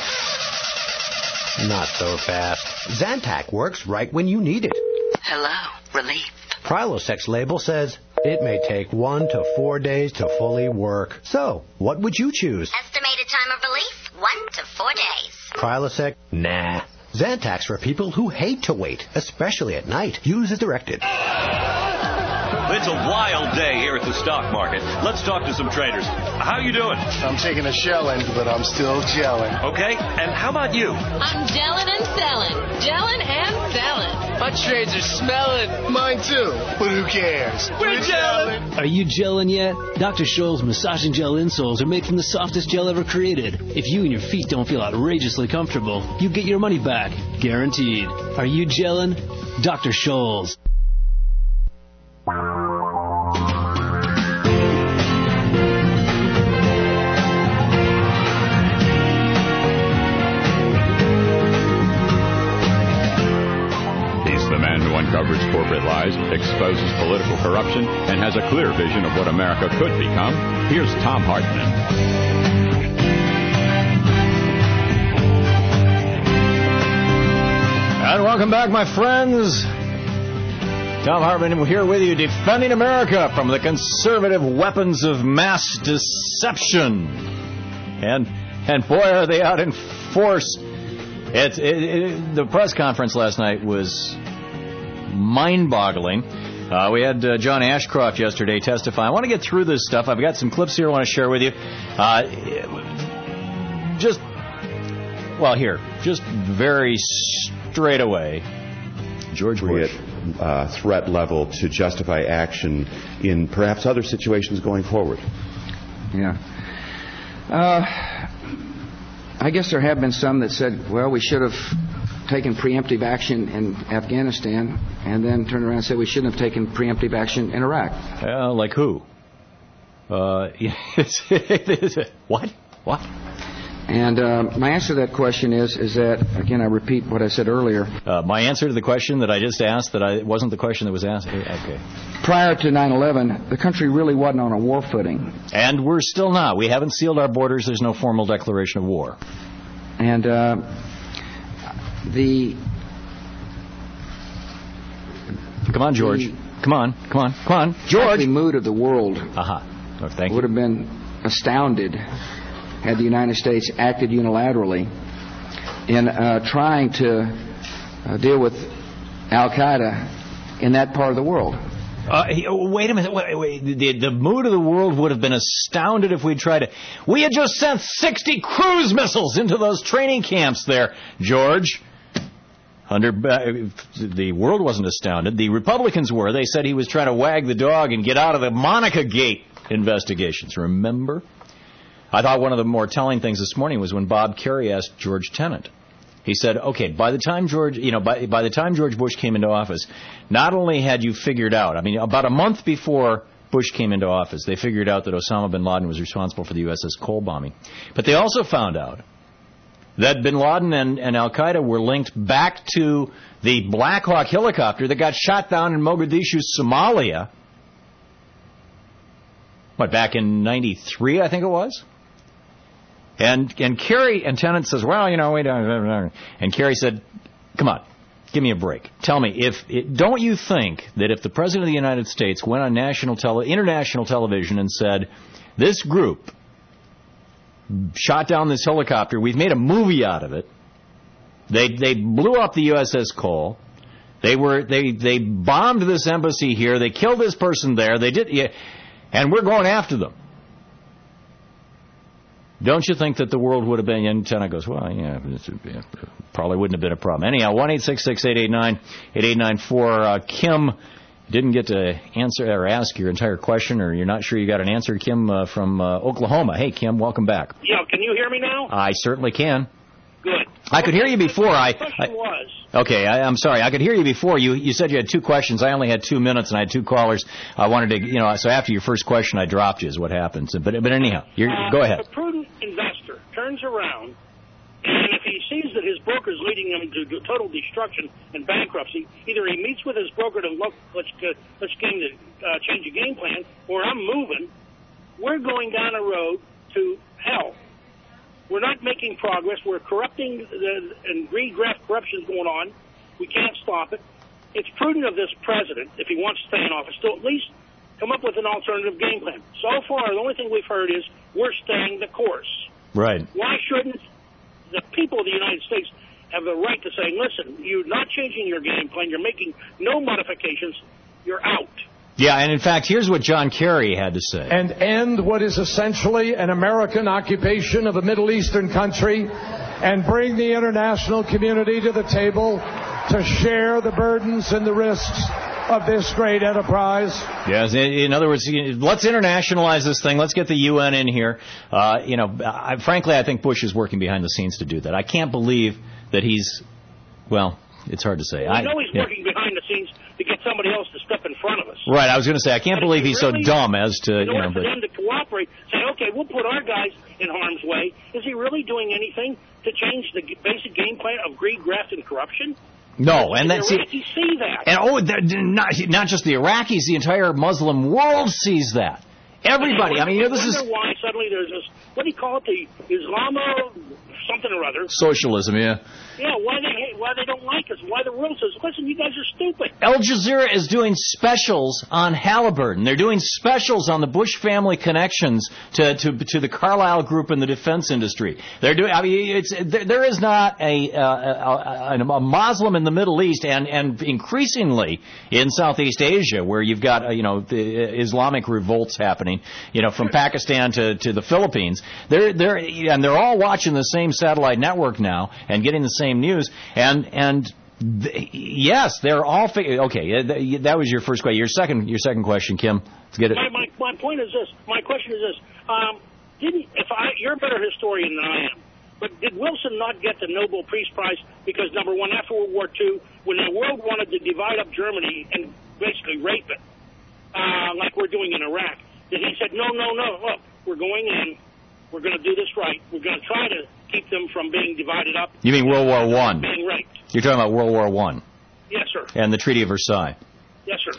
not so fast. Zantac works right when you need it. Hello, relief. Prilosec's label says it may take 1 to 4 days to fully work. So, what would you choose? Estimated time of relief, 1 to 4 days. Prilosec? Nah. Zantac's for people who hate to wait, especially at night. Use as directed. It's a wild day here at the stock market. Let's talk to some traders. How you doing? I'm taking a shelling, but I'm still gelling. Okay, and how about you? I'm gelling and selling. Gelling and selling. My trades are smelling. Mine too. But who cares? We're gelling. Are you gelling yet? Dr. Scholl's massaging gel insoles are made from the softest gel ever created. If you and your feet don't feel outrageously comfortable, you get your money back. Guaranteed. Are you gelling? Dr. Scholl's. Uncovers corporate lies, exposes political corruption, and has a clear vision of what America could become. Here's Thom Hartmann. And welcome back, my friends. Thom Hartmann here with you, defending America from the conservative weapons of mass deception. And boy, are they out in force. The press conference last night was mind-boggling. We had John Ashcroft yesterday testify. I want to get through this stuff. I've got some clips here I want to share with you. Just very straight away. George Bush. Threat level to justify action in perhaps other situations going forward. Yeah. I guess there have been some that said, well, we should have taken preemptive action in Afghanistan, and then turned around and said we shouldn't have taken preemptive action in Iraq. Like who? What? And my answer to that question is that, again, I repeat what I said earlier. My answer to the question that I just asked, it wasn't the question that was asked? Okay. Prior to 9/11, the country really wasn't on a war footing. And we're still not. We haven't sealed our borders. There's no formal declaration of war. And Come on, George. Come on, George. The mood of the world would have been astounded had the United States acted unilaterally in trying to deal with Al-Qaeda in that part of the world. Wait a minute. Wait. The mood of the world would have been astounded if we'd tried to. We had just sent 60 cruise missiles into those training camps there, George. The world wasn't astounded. The Republicans were. They said he was trying to wag the dog and get out of the Monica Gate investigations. Remember? I thought one of the more telling things this morning was when Bob Kerrey asked George Tenet. He said, "Okay, by the time George Bush came into office, not only had you figured out, about a month before Bush came into office, they figured out that Osama bin Laden was responsible for the USS Cole bombing, but they also found out that bin Laden and Al-Qaeda were linked back to the Black Hawk helicopter that got shot down in Mogadishu, Somalia, back in 93, I think it was?" And Kerry and Tenet says, "Well, we don't." And Kerry said, "Come on, give me a break. Tell me, don't you think that if the President of the United States went on international television and said, this group shot down this helicopter, we've made a movie out of it, they blew up the USS Cole, they bombed this embassy here, they killed this person there, and we're going after them. Don't you think that the world would have been?" And Tenet goes, "Well, yeah, probably wouldn't have been a problem." Anyhow, 1-866-889-8894. Kim didn't get to answer or ask your entire question, or you're not sure you got an answer. Kim from Oklahoma. Hey, Kim, welcome back. Yeah, can you hear me now? I certainly can. Good. I could hear you before. My question was... Okay, I'm sorry. I could hear you before. You said you had two questions. I only had 2 minutes, and I had two callers. I wanted to, so after your first question, I dropped you, is what happens. But anyhow, go ahead. If a prudent investor turns around, and if he sees that his broker is leading him to total destruction and bankruptcy, either he meets with his broker to look, let's change the game plan, or I'm moving. We're going down a road to hell. We're not making progress. We're corrupting, and greed, graft, corruption is going on. We can't stop it. It's prudent of this president, if he wants to stay in office, to at least come up with an alternative game plan. So far, the only thing we've heard is we're staying the course. Right. Why shouldn't the people of the United States have the right to say, listen, you're not changing your game plan, you're making no modifications, you're out? Yeah, and in fact, here's what John Kerry had to say. And end what is essentially an American occupation of a Middle Eastern country and bring the international community to the table to share the burdens and the risks of this great enterprise. Yes, in other words, let's internationalize this thing. Let's get the UN in here. Frankly, I think Bush is working behind the scenes to do that. I can't believe that he's, it's hard to say. I know he's working behind the scenes to get somebody else to step in front of us. Right, I was going to say, I can't believe he's really so dumb as to, in order for them to cooperate, say, okay, we'll put our guys in harm's way. Is he really doing anything to change the basic game plan of greed, graft, and corruption? No, and that's it. The Iraqis see that. And not just the Iraqis, the entire Muslim world sees that. Everybody. This is why suddenly there's this. What do you call it? The Islamo something or other. Socialism, yeah. Yeah, why they don't like us? Why the world says, listen, you guys are stupid. Al Jazeera is doing specials on Halliburton. They're doing specials on the Bush family connections to the Carlyle Group in the defense industry. They're doing. There is not a Muslim in the Middle East and increasingly in Southeast Asia where you've got the Islamic revolts happening. From Pakistan to the Philippines. They're all watching the same satellite network now and getting the same news, yes, they're all okay. That was your first question. Your second question, Kim. Let's get it. My point is this. My question is this. You're a better historian than I am, but did Wilson not get the Nobel Peace Prize because, number one, after World War II, when the world wanted to divide up Germany and basically rape it, like we're doing in Iraq, that he said, no, look, we're going in, we're going to do this right, we're going to try to keep them from being divided up. You mean World War I? Being raped. You're talking about World War I? Yes, sir. And the Treaty of Versailles? Yes, sir.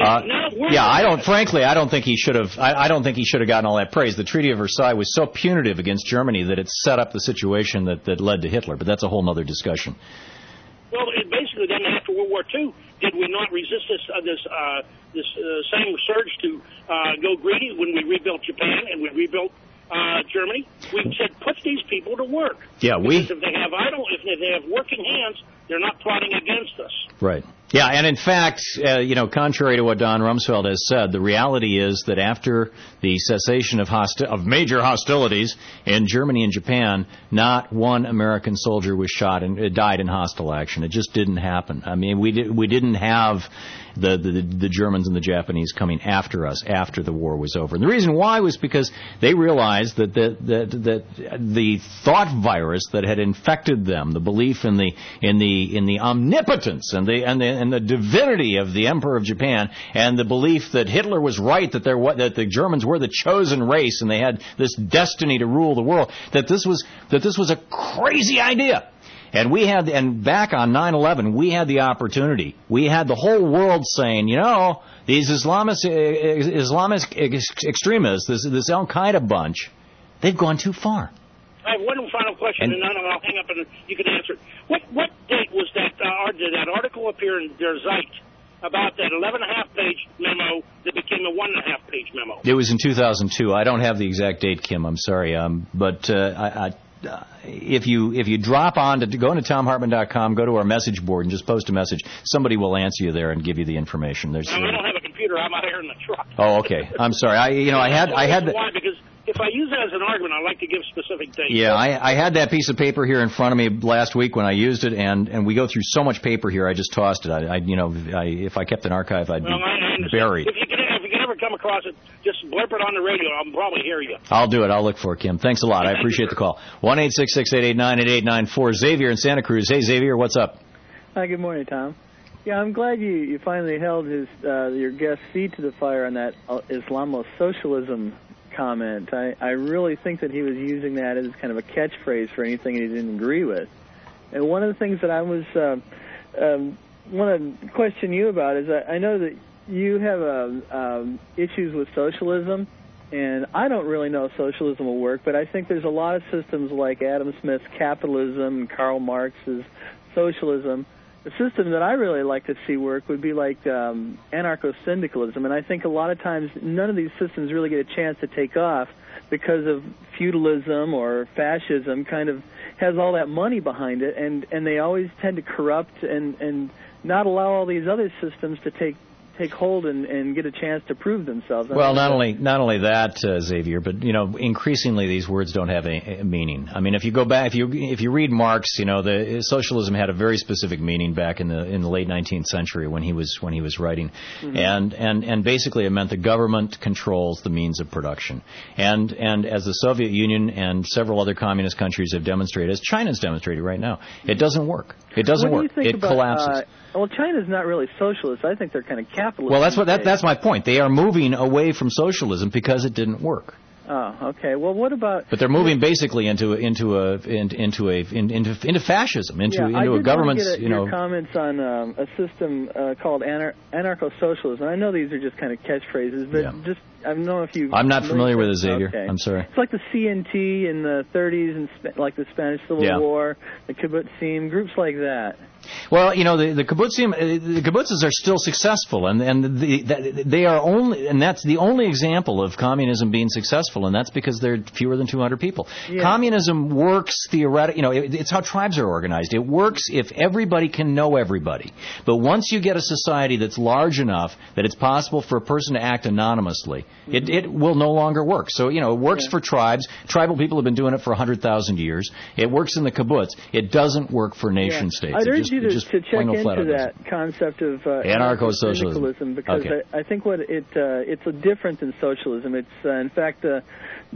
I don't think he should have. I don't think he should have gotten all that praise. The Treaty of Versailles was so punitive against Germany that it set up the situation that led to Hitler. But that's a whole other discussion. Well, basically, then after World War II, did we not resist this same surge to go greedy when we rebuilt Japan and we rebuilt Germany? We said, put these people to work. Yeah, because if they have working hands, they're not plotting against us. Right. Yeah, and in fact, contrary to what Don Rumsfeld has said, the reality is that after the cessation of major hostilities in Germany and Japan, not one American soldier was shot and died in hostile action. It just didn't happen. I mean, we didn't have the Germans and the Japanese coming after us after the war was over. And the reason why was because they realized that the thought virus that had infected them, the belief in the omnipotence and the divinity of the Emperor of Japan, and the belief that Hitler was right, that the Germans were the chosen race and they had this destiny to rule the world, that this was a crazy idea. And back on 9/11, we had the opportunity. We had the whole world saying, these Islamic extremists, this Al Qaeda bunch, they've gone too far. I have one final question, and then I'll hang up and you can answer it. What date was that? Did that article appear in Der Zeit about that 11.5-page memo that became a 1.5-page memo? It was in 2002. I don't have the exact date, Kim. I'm sorry, but if you drop on to go to TomHartman.com, go to our message board and just post a message, somebody will answer you there and give you the information. I don't have a computer. I'm out here in the truck. Oh, okay. I'm sorry. I had why? Because if I use it as an argument, I like to give specific dates. Yeah, I had that piece of paper here in front of me last week when I used it, and we go through so much paper here. I just tossed it. If I kept an archive, I'd be buried. If you can ever come across it, just blurb it on the radio. I'll probably hear you. I'll do it. I'll look for it, Kim. Thanks a lot. I appreciate the call. 1-866-889-8894. Xavier in Santa Cruz. Hey, Xavier, what's up? Hi, good morning, Tom. Yeah, I'm glad you finally held your guest's feet to the fire on that Islamo-socialism comment. I really think that he was using that as kind of a catchphrase for anything he didn't agree with. And one of the things that I was want to question you about is I know that you have issues with socialism, and I don't really know if socialism will work, but I think there's a lot of systems like Adam Smith's capitalism and Karl Marx's socialism. The system that I really like to see work would be like anarcho-syndicalism, and I think a lot of times none of these systems really get a chance to take off because of feudalism or fascism kind of has all that money behind it, and they always tend to corrupt and not allow all these other systems to take hold and get a chance to prove themselves. Well, not only that, Xavier, but increasingly these words don't have a meaning. I mean, if you go back, if you read Marx, the socialism had a very specific meaning back in the late 19th century when he was writing, and basically it meant the government controls the means of production, and as the Soviet Union and several other communist countries have demonstrated, as China's demonstrated right now, it doesn't work. It doesn't work. It collapses. Well, China's not really socialist. I think they're kind of capitalist. Well, that's my point. They are moving away from socialism because it didn't work. Oh, okay. Well, what about? But they're moving basically into fascism, into a government's. I did want to get your comments on a system called anarcho-socialism. I know these are just kind of catchphrases, but just I don't know if you. I'm not familiar with it, Xavier. Okay. I'm sorry. It's like the CNT in the 30s and like the Spanish Civil War, the Kibbutzim, groups like that. Well, the kibbutzes are still successful, and they are only, and that's the only example of communism being successful, and that's because they're fewer than 200 people. Yeah. Communism works theoretically. It's how tribes are organized. It works if everybody can know everybody. But once you get a society that's large enough that it's possible for a person to act anonymously, it will no longer work. So it works for tribes. Tribal people have been doing it for 100,000 years. It works in the kibbutz. It doesn't work for nation states. I'd urge you to check into that concept of anarcho-syndicalism because I think it's different than socialism. It's in fact I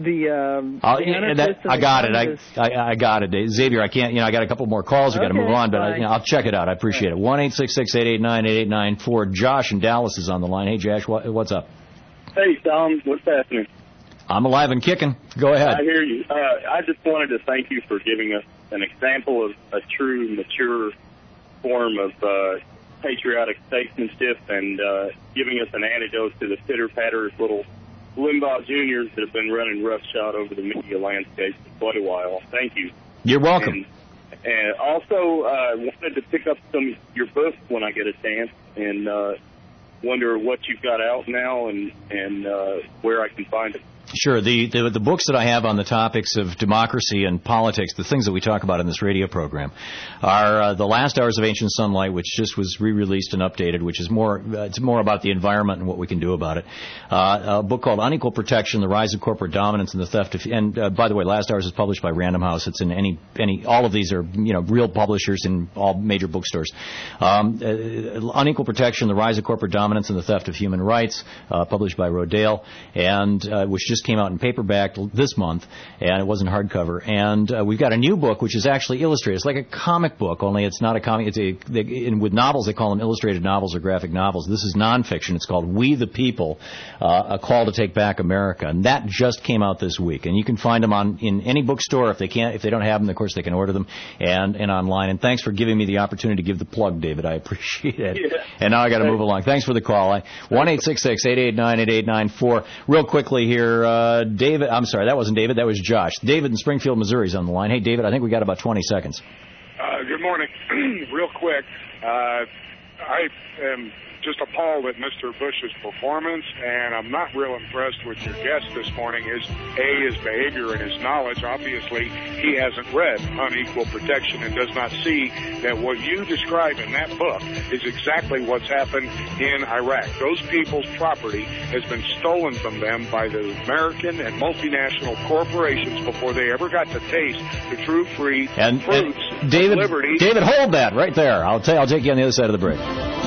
got it. I got it, Xavier. I can't. I got a couple more calls. We got to move on, but I'll check it out. I appreciate it. 1-866-889-8894. Josh in Dallas is on the line. Hey, Josh, what's up? Hey, Tom, what's happening? I'm alive and kicking. Go ahead. I hear you. I just wanted to thank you for giving us an example of a true, mature form of patriotic statesmanship and giving us an antidote to the pitter-patter little Limbaugh Juniors that have been running roughshod over the media landscape for quite a while. Thank you. You're welcome. And also, wanted to pick up some of your books when I get a chance, and wonder what you've got out now and where I can find it. Sure. The books that I have on the topics of democracy and politics, the things that we talk about in this radio program, are The Last Hours of Ancient Sunlight, which just was re-released and updated, which is it's more about the environment and what we can do about it. A book called Unequal Protection: The Rise of Corporate Dominance and the Theft of. And by the way, Last Hours is published by Random House. It's in all of these are real publishers in all major bookstores. Unequal Protection: The Rise of Corporate Dominance and the Theft of Human Rights, published by Rodale, and which just came out in paperback this month, and it wasn't hardcover. And we've got a new book which is actually illustrated. It's like a comic book, only it's not a comic. With novels, they call them illustrated novels or graphic novels. This is nonfiction. It's called We the People, A Call to Take Back America, and that just came out this week. And you can find them in any bookstore. If they don't have them, of course they can order them, and online. And thanks for giving me the opportunity to give the plug, David. I appreciate it. Yeah. And now I got to move along. Thanks for the call. 1-866-889-8894. Real quickly here. David, I'm sorry, that wasn't David, that was Josh. David in Springfield, Missouri is on the line. Hey, David, I think we got about 20 seconds. Good morning. Real quick, I am just appalled at Mr. Bush's performance, and I'm not real impressed with your guest this morning. His behavior and his knowledge. Obviously, he hasn't read Unequal Protection and does not see that what you describe in that book is exactly what's happened in Iraq. Those people's property has been stolen from them by the American and multinational corporations before they ever got to taste the true fruits and of liberty. David, hold that right there. I'll take you on the other side of the break.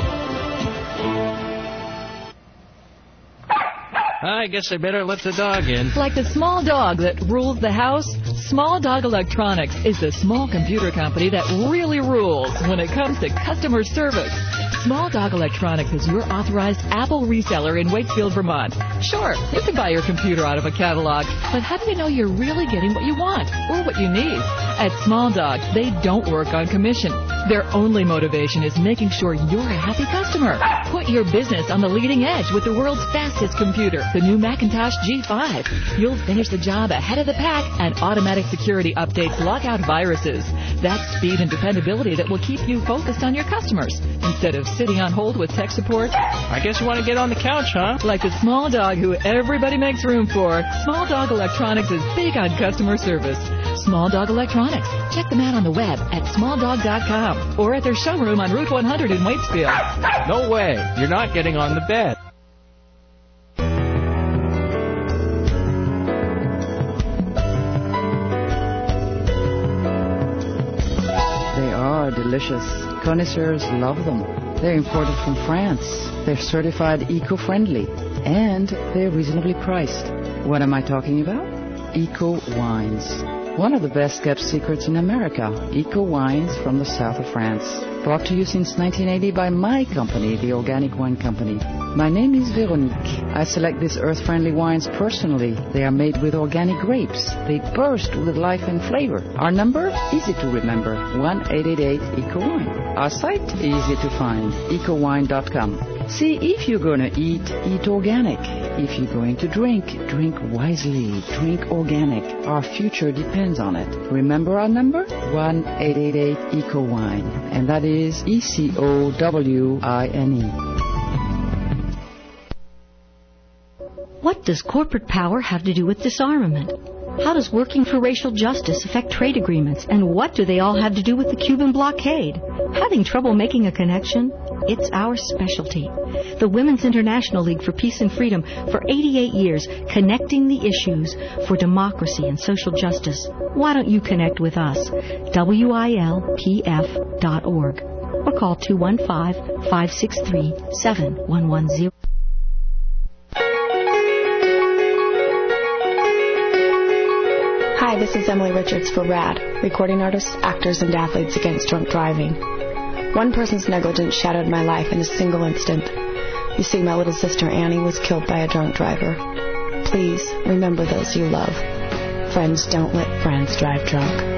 I guess I better let the dog in. Like the small dog that rules the house, Small Dog Electronics is the small computer company that really rules when it comes to customer service. Small Dog Electronics is your authorized Apple reseller in Waitsfield, Vermont. Sure, you can buy your computer out of a catalog, but how do you know you're really getting what you want or what you need? At Small Dog, they don't work on commission. Their only motivation is making sure you're a happy customer. Put your business on the leading edge with the world's fastest computer, the new Macintosh G5. You'll finish the job ahead of the pack, and automatic security updates lock out viruses. That's speed and dependability that will keep you focused on your customers instead of sitting on hold with tech support. I guess you want to get on the couch, huh? Like the small dog who everybody makes room for, Small Dog Electronics is big on customer service. Small Dog Electronics. Check them out on the web at smalldog.com or at their showroom on Route 100 in Waitsfield. No way. You're not getting on the bed. They are delicious. Connoisseurs love them. They're imported from France. They're certified eco-friendly. And they're reasonably priced. What am I talking about? Eco Wines. One of the best kept secrets in America. Eco Wines from the south of France. Brought to you since 1980 by my company, the Organic Wine Company. My name is Veronique. I select these earth-friendly wines personally. They are made with organic grapes. They burst with life and flavor. Our number? Easy to remember. 1-888-ECO-WINE. Our site? Easy to find. EcoWine.com. See, if you're going to eat organic. If you're going to drink wisely. Drink organic. Our future depends on it. Remember our number? 1-888-ECO-WINE. And that is ECOWINE. What does corporate power have to do with disarmament? How does working for racial justice affect trade agreements? And what do they all have to do with the Cuban blockade? Having trouble making a connection? It's our specialty. The Women's International League for Peace and Freedom for 88 years, connecting the issues for democracy and social justice. Why don't you connect with us? WILPF.org or call 215-563-7110. Hi, this is Emily Richards for RAD, Recording Artists, Actors, and Athletes Against Drunk Driving. One person's negligence shattered my life in a single instant. You see, my little sister Annie was killed by a drunk driver. Please remember those you love. Friends don't let friends drive drunk.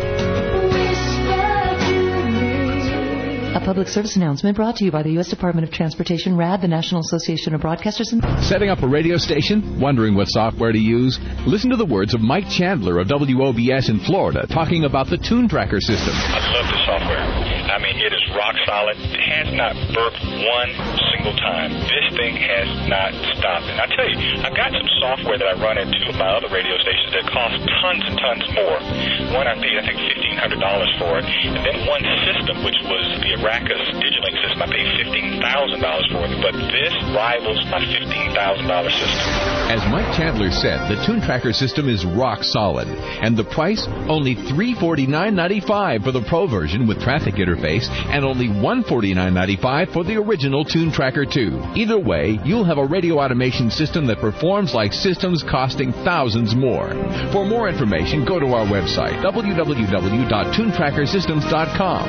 A public service announcement brought to you by the U.S. Department of Transportation, RAD, the National Association of Broadcasters. Setting up a radio station? Wondering what software to use? Listen to the words of Mike Chandler of WOBS in Florida talking about the Tune Tracker system. I love the software. I mean, it is rock solid. It has not burped one single time. This thing has not stopped. And I tell you, I've got some software that I run at two of my other radio stations that cost tons and tons more. One I paid, I think, $1,500 for it. And then one system, which was the Aracus Digilink system, I paid $15,000 for it. But this rivals my $15,000 system. As Mike Chandler said, the Tune Tracker system is rock solid. And the price? Only $349.95 for the Pro version with traffic interface, and only $149.95 for the original Tune Tracker 2. Either way, you'll have a radio automation system that performs like systems costing thousands more. For more information, go to our website, www.tunetrackersystems.com.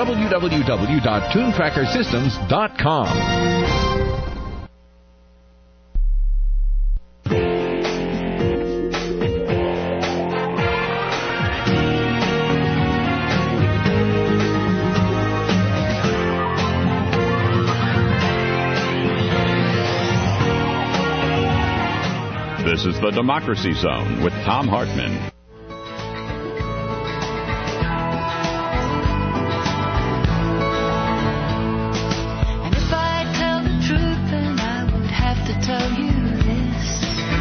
www.tunetrackersystems.com. This is the Democracy Zone with Thom Hartmann. And if I tell the truth, then I would have to tell you this.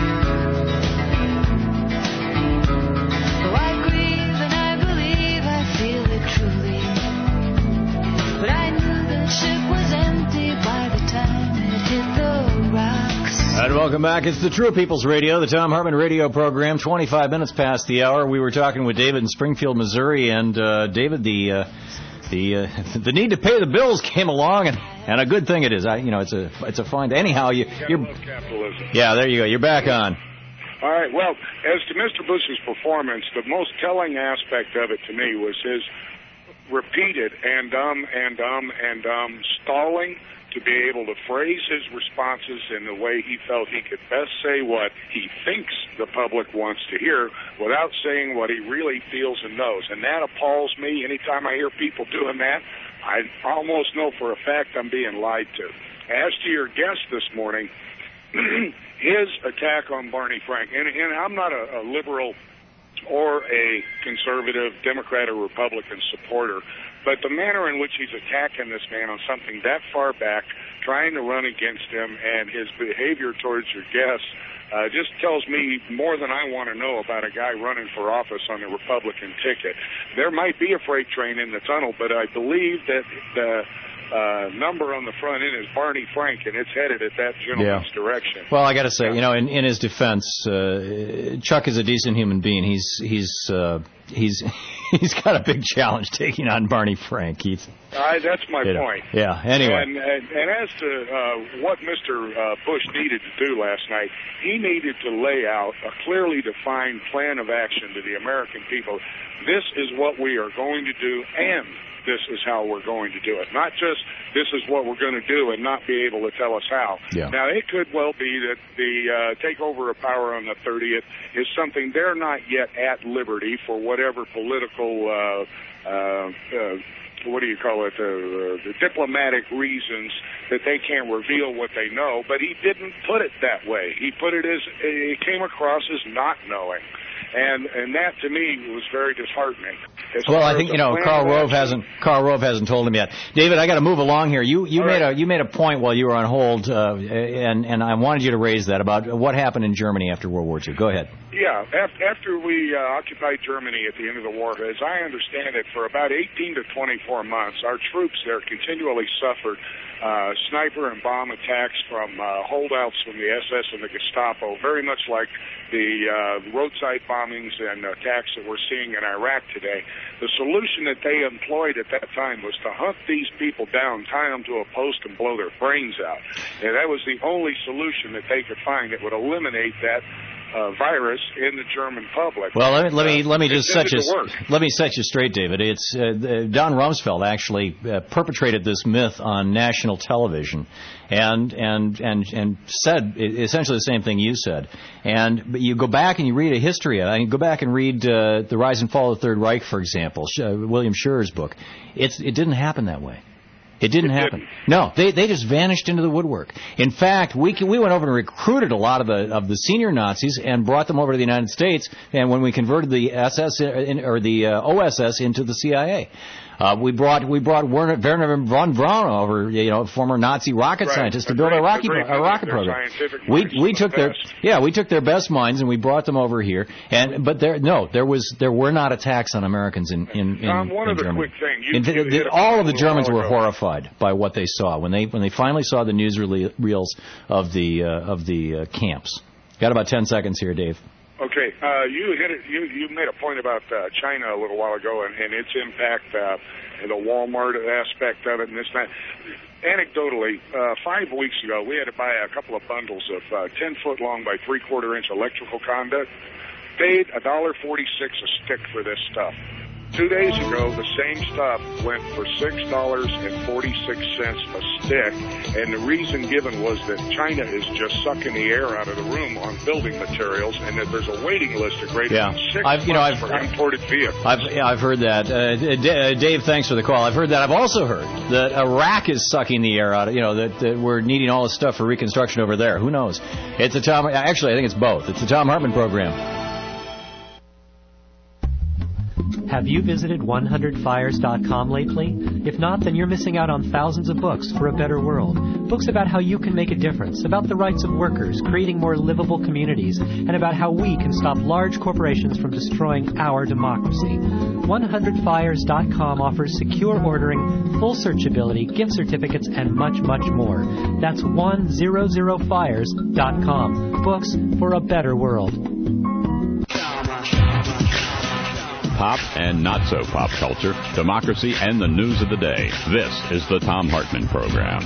Though I grieve and I believe I feel it truly, but I knew the ship was empty by the time it hit the rocks. And welcome back. It's the True People's Radio, the Thom Hartmann radio program. 25 minutes past the hour. We were talking with David in Springfield, Missouri, and David, the need to pay the bills came along, and a good thing it is. It's a fine. Anyhow, you're capitalism. Yeah, there you go. You're back on. All right. Well, as to Mr. Bush's performance, the most telling aspect of it to me was his repeated and stalling to be able to phrase his responses in the way he felt he could best say what he thinks the public wants to hear without saying what he really feels and knows. And that appalls me. Anytime I hear people doing that, I almost know for a fact I'm being lied to. As to your guest this morning, his attack on Barney Frank, and I'm not a liberal or a conservative, Democrat or Republican supporter, but the manner in which he's attacking this man on something that far back, trying to run against him, and his behavior towards your guests just tells me more than I want to know about a guy running for office on the Republican ticket. There might be a freight train in the tunnel, but I believe that the number on the front end is Barney Frank, and it's headed at that gentleman's direction. Well, I got to say, in his defense, Chuck is a decent human being. He's got a big challenge taking on Barney Frank. That's my point. Yeah. Anyway, and as to what Mr. Bush needed to do last night, he needed to lay out a clearly defined plan of action to the American people. This is what we are going to do, and this is how we're going to do it. Not just this is what we're going to do and not be able to tell us how. Yeah. Now, it could well be that the takeover of power on the 30th is something they're not yet at liberty for whatever political, the diplomatic reasons that they can't reveal what they know. But he didn't put it that way. He put it as, it came across as not knowing. And that to me was very disheartening. Well, I think Karl Rove hasn't told him yet. David, I got to move along here. You made a point while you were on hold, and I wanted you to raise that about what happened in Germany after World War II. Go ahead. Yeah, after we occupied Germany at the end of the war, as I understand it, for about 18 to 24 months, our troops there continually suffered sniper and bomb attacks from holdouts from the SS and the Gestapo, very much like the roadside bombings and attacks that we're seeing in Iraq today. The solution that they employed at that time was to hunt these people down, tie them to a post, and blow their brains out. And that was the only solution that they could find that would eliminate that virus in the German public. Well, let me just set you straight, David. It's Don Rumsfeld actually perpetrated this myth on national television, and said essentially the same thing you said. But you go back and you read a history of it. You go back and read The Rise and Fall of the Third Reich, for example, William Scherer's book. It didn't happen that way. It didn't happen. No, they just vanished into the woodwork. In fact, we went over and recruited a lot of the senior Nazis and brought them over to the United States. And when we converted the the OSS into the CIA, we brought Werner von Braun over, former Nazi rocket scientist, to build a rocket program. We took their best minds and we brought them over here. But there were not attacks on Americans in one other Germany. quick thing. All of the Germans were horrified by what they saw when they finally saw the newsreels of the camps. Got about 10 seconds here, Dave. Okay, you hit it. You made a point about China a little while ago and its impact, the Walmart aspect of it, and this and that. Anecdotally, 5 weeks ago, we had to buy a couple of bundles of 10-foot long by 3/4 inch electrical conduit. Paid $1.46 a stick for this stuff. 2 days ago, the same stuff went for $6.46 a stick, and the reason given was that China is just sucking the air out of the room on building materials, and that there's a waiting list of greater than 6 months for imported vehicles. I've heard that. Dave, thanks for the call. I've heard that. I've also heard that Iraq is sucking the air out of, that we're needing all this stuff for reconstruction over there. Who knows? Actually, I think it's both. It's the Thom Hartmann Program. Have you visited 100fires.com lately? If not, then you're missing out on thousands of books for a better world. Books about how you can make a difference, about the rights of workers, creating more livable communities, and about how we can stop large corporations from destroying our democracy. 100fires.com offers secure ordering, full searchability, gift certificates, and much, much more. That's 100fires.com. Books for a better world. Pop and not so pop culture, democracy, and the news of the day. This is the Thom Hartmann Program.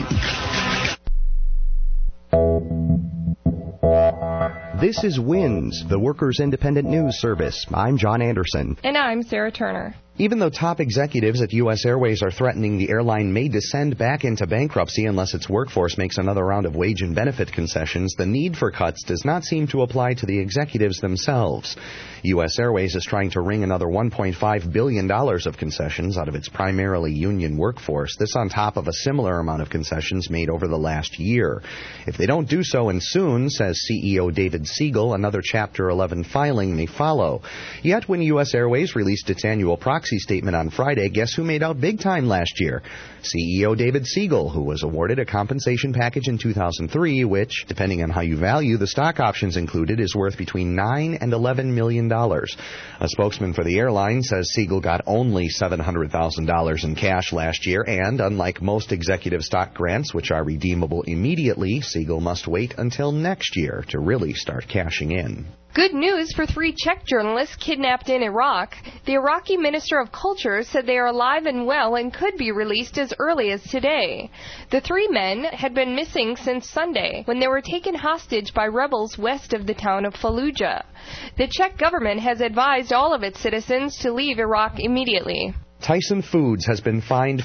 This is WINS, the Workers' Independent News Service. I'm John Anderson. And I'm Sarah Turner. Even though top executives at U.S. Airways are threatening the airline may descend back into bankruptcy unless its workforce makes another round of wage and benefit concessions, the need for cuts does not seem to apply to the executives themselves. U.S. Airways is trying to wring another $1.5 billion of concessions out of its primarily union workforce, this on top of a similar amount of concessions made over the last year. If they don't do so and soon, says CEO David Siegel, another Chapter 11 filing may follow. Yet when U.S. Airways released its annual proxy statement on Friday, guess who made out big time last year? CEO David Siegel, who was awarded a compensation package in 2003, which, depending on how you value the stock options included, is worth between $9 and $11 million. A spokesman for the airline says Siegel got only $700,000 in cash last year, and unlike most executive stock grants, which are redeemable immediately, Siegel must wait until next year to really start cashing in. Good news for 3 Czech journalists kidnapped in Iraq. The Iraqi Minister of Culture said they are alive and well and could be released as early as today. The 3 men had been missing since Sunday, when they were taken hostage by rebels west of the town of Fallujah. The Czech government has advised all of its citizens to leave Iraq immediately. Tyson Foods has been fined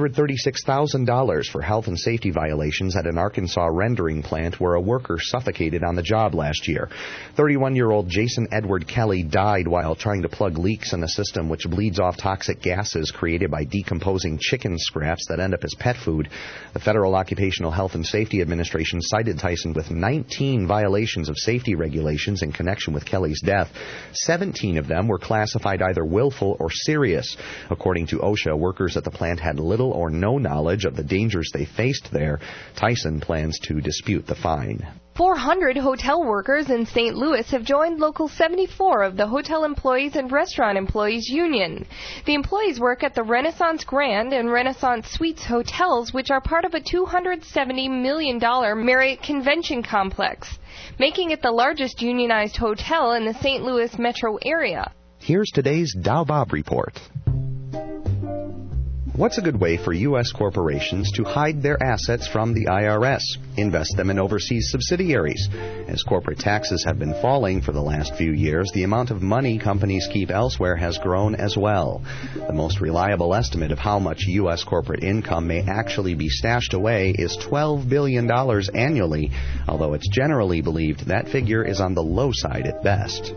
$436,000 for health and safety violations at an Arkansas rendering plant where a worker suffocated on the job last year. 31-year-old Jason Edward Kelly died while trying to plug leaks in a system which bleeds off toxic gases created by decomposing chicken scraps that end up as pet food. The Federal Occupational Health and Safety Administration cited Tyson with 19 violations of safety regulations in connection with Kelly's death. 17 of them were classified either willful or serious. According to OSHA, workers at the plant had little or no knowledge of the dangers they faced there. Tyson plans to dispute the fine. 400 hotel workers in St. Louis have joined Local 74 of the Hotel Employees and Restaurant Employees Union. The employees work at the Renaissance Grand and Renaissance Suites hotels, which are part of a $270 million Marriott Convention Complex, making it the largest unionized hotel in the St. Louis metro area. Here's today's Dow Bob Report. What's a good way for U.S. corporations to hide their assets from the IRS? Invest them in overseas subsidiaries. As corporate taxes have been falling for the last few years, the amount of money companies keep elsewhere has grown as well. The most reliable estimate of how much U.S. corporate income may actually be stashed away is $12 billion annually, although it's generally believed that figure is on the low side at best.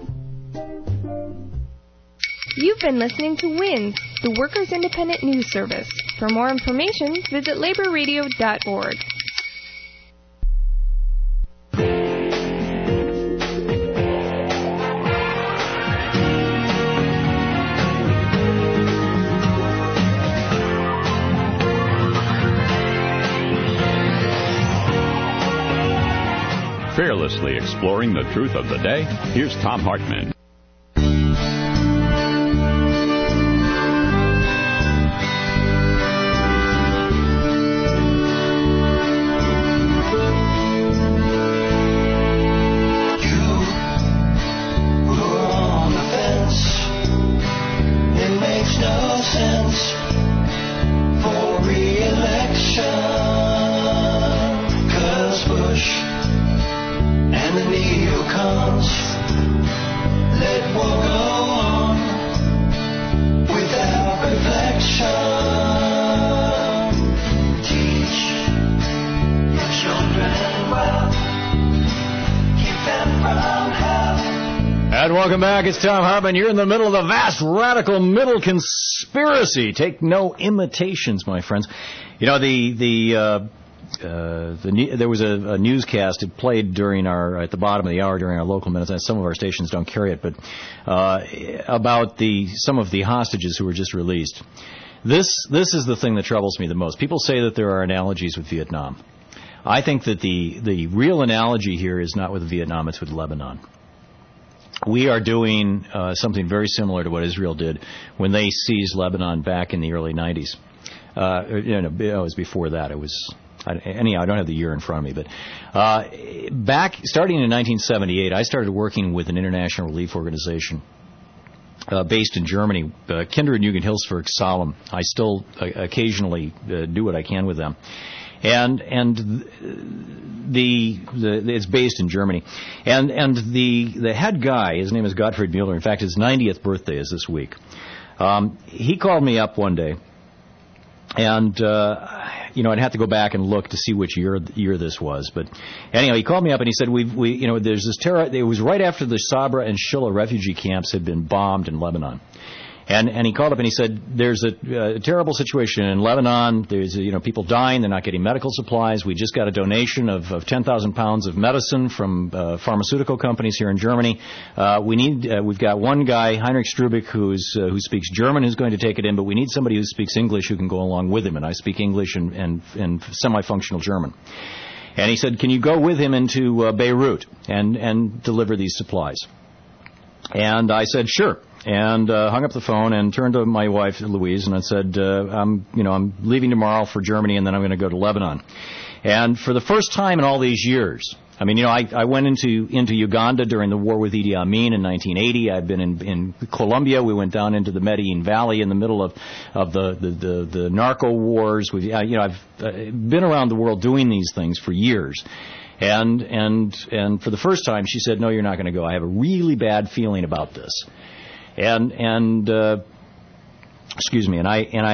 You've been listening to WINS, the Workers' Independent News Service. For more information, visit laborradio.org. Fearlessly exploring the truth of the day, here's Thom Hartmann. Welcome back. It's Thom Hartmann. You're in the middle of the vast radical middle conspiracy. Take no imitations, my friends. You know, there was a newscast. It played during at the bottom of the hour during our local minutes. And some of our stations don't carry it, but about some of the hostages who were just released. This is the thing that troubles me the most. People say that there are analogies with Vietnam. I think that the real analogy here is not with Vietnam; it's with Lebanon. We are doing something very similar to what Israel did when they seized Lebanon back in the early 90s. It was before that. Anyhow, I don't have the year in front of me, but starting in 1978, I started working with an international relief organization based in Germany, Kinder- und Jugendhilfswerk Salem. I still occasionally do what I can with them. And it's based in Germany, and the head guy, his name is Gottfried Mueller. In fact, his 90th birthday is this week. He called me up one day, and I'd have to go back and look to see which year this was. But anyhow, he called me up and he said, there's this terror. It was right after the Sabra and Shilla refugee camps had been bombed in Lebanon. And he called up and he said, there's a terrible situation in Lebanon. There's people dying. They're not getting medical supplies. We just got a donation of 10,000 pounds of medicine from pharmaceutical companies here in Germany. We've got one guy, Heinrich Strubik, who speaks German, who's going to take it in, but we need somebody who speaks English who can go along with him. And I speak English and semi-functional German. And he said, can you go with him into Beirut and deliver these supplies? And I said, sure. And hung up the phone and turned to my wife, Louise, and I said, I'm leaving tomorrow for Germany, and then I'm going to go to Lebanon. And for the first time in all these years, I went into Uganda during the war with Idi Amin in 1980. I've been in Colombia. We went down into the Medellin Valley in the middle of the narco wars. I've been around the world doing these things for years. And for the first time, she said, no, you're not going to go. I have a really bad feeling about this. And excuse me,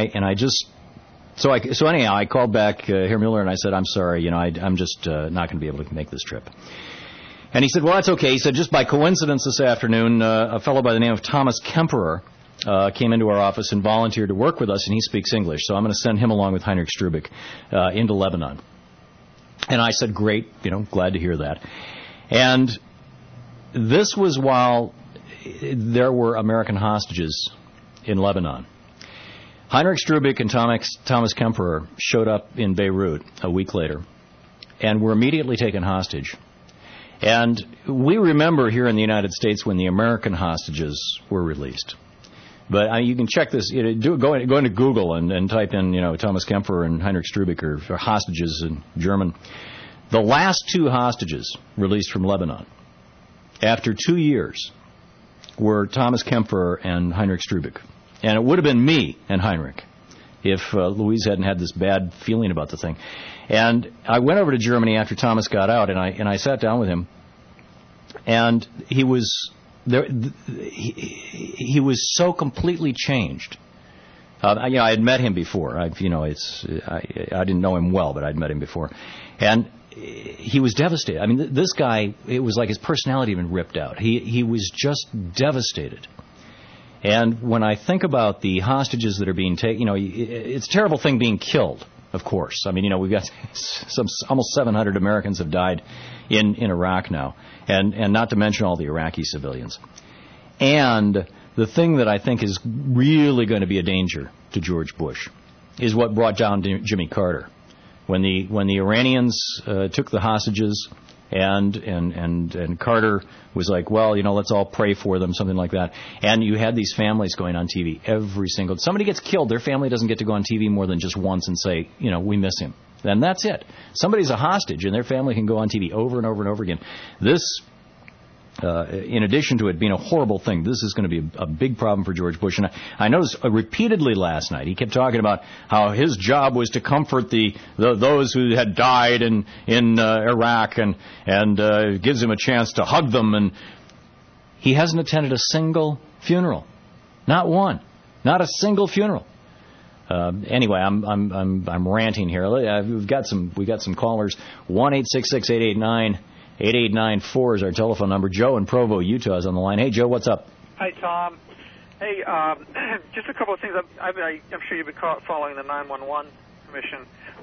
so anyhow, I called back Herr Mueller and I said, I'm sorry, I'm just not going to be able to make this trip. And he said, well, that's okay. He said, just by coincidence this afternoon, a fellow by the name of Thomas Kemperer came into our office and volunteered to work with us, and he speaks English, so I'm going to send him along with Heinrich Strubik into Lebanon. And I said, great, glad to hear that. And this was while there were American hostages in Lebanon. Heinrich Strubik and Thomas Kemperer showed up in Beirut a week later and were immediately taken hostage. And we remember here in the United States when the American hostages were released. But you can check this. Go into Google and type in, Thomas Kemperer and Heinrich Strubik or hostages in German. The last two hostages released from Lebanon after 2 years were Thomas Kemperer and Heinrich Strubik. And it would have been me and Heinrich if Louise hadn't had this bad feeling about the thing. And I went over to Germany after Thomas got out, and I sat down with him, and he was there. He was so completely changed. I had met him before. I didn't know him well, but I'd met him before, and he was devastated. I mean, this guy, it was like his personality had been ripped out. He was just devastated. And when I think about the hostages that are being taken, it's a terrible thing being killed, of course. I mean, we've got almost 700 Americans have died in Iraq now, and not to mention all the Iraqi civilians. And the thing that I think is really going to be a danger to George Bush is what brought down Jimmy Carter. When the Iranians took the hostages, and Carter was like, well, let's all pray for them, something like that. And you had these families going on TV somebody gets killed, their family doesn't get to go on TV more than just once and say, we miss him. And that's it. Somebody's a hostage, and their family can go on TV over and over and over again. This, in addition to it being a horrible thing, this is going to be a big problem for George Bush. And I noticed repeatedly last night, he kept talking about how his job was to comfort those who had died in Iraq, and gives him a chance to hug them. And he hasn't attended a single funeral, not one, not a single funeral. Anyway, I'm ranting here. We got some callers. 1-866-889-8894 is our telephone number. Joe in Provo, Utah is on the line. Hey, Joe, what's up? Hi, Tom. Hey, just a couple of things. I'm sure you've been following the 911 Commission,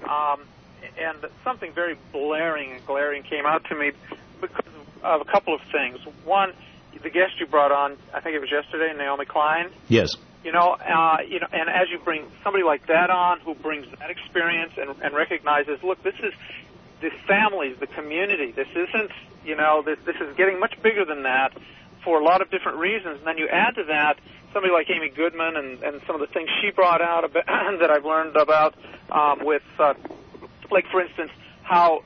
and something very glaring came out to me because of a couple of things. One, the guest you brought on, I think it was yesterday, Naomi Klein. Yes. And as you bring somebody like that on, who brings that experience and recognizes, look, this is the families, the community. This isn't, this is getting much bigger than that for a lot of different reasons. And then you add to that somebody like Amy Goodman and some of the things she brought out about, that I've learned about with, like, for instance, how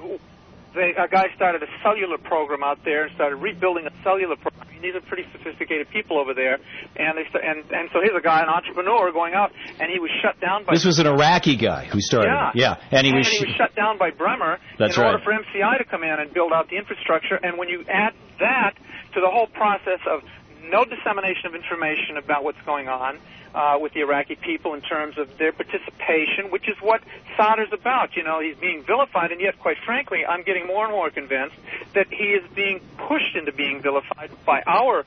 a guy started a cellular program out there and started rebuilding a cellular program. I mean, these are pretty sophisticated people over there, and so here's a guy, an entrepreneur, going out, and he was shut down by. This was an Iraqi guy who started. Yeah, and he was shut down by Bremer in order for MCI to come in and build out the infrastructure. And when you add that to the whole process of no dissemination of information about what's going on with the Iraqi people in terms of their participation, which is what Sadr's about. He's being vilified, and yet, quite frankly, I'm getting more and more convinced that he is being pushed into being vilified by our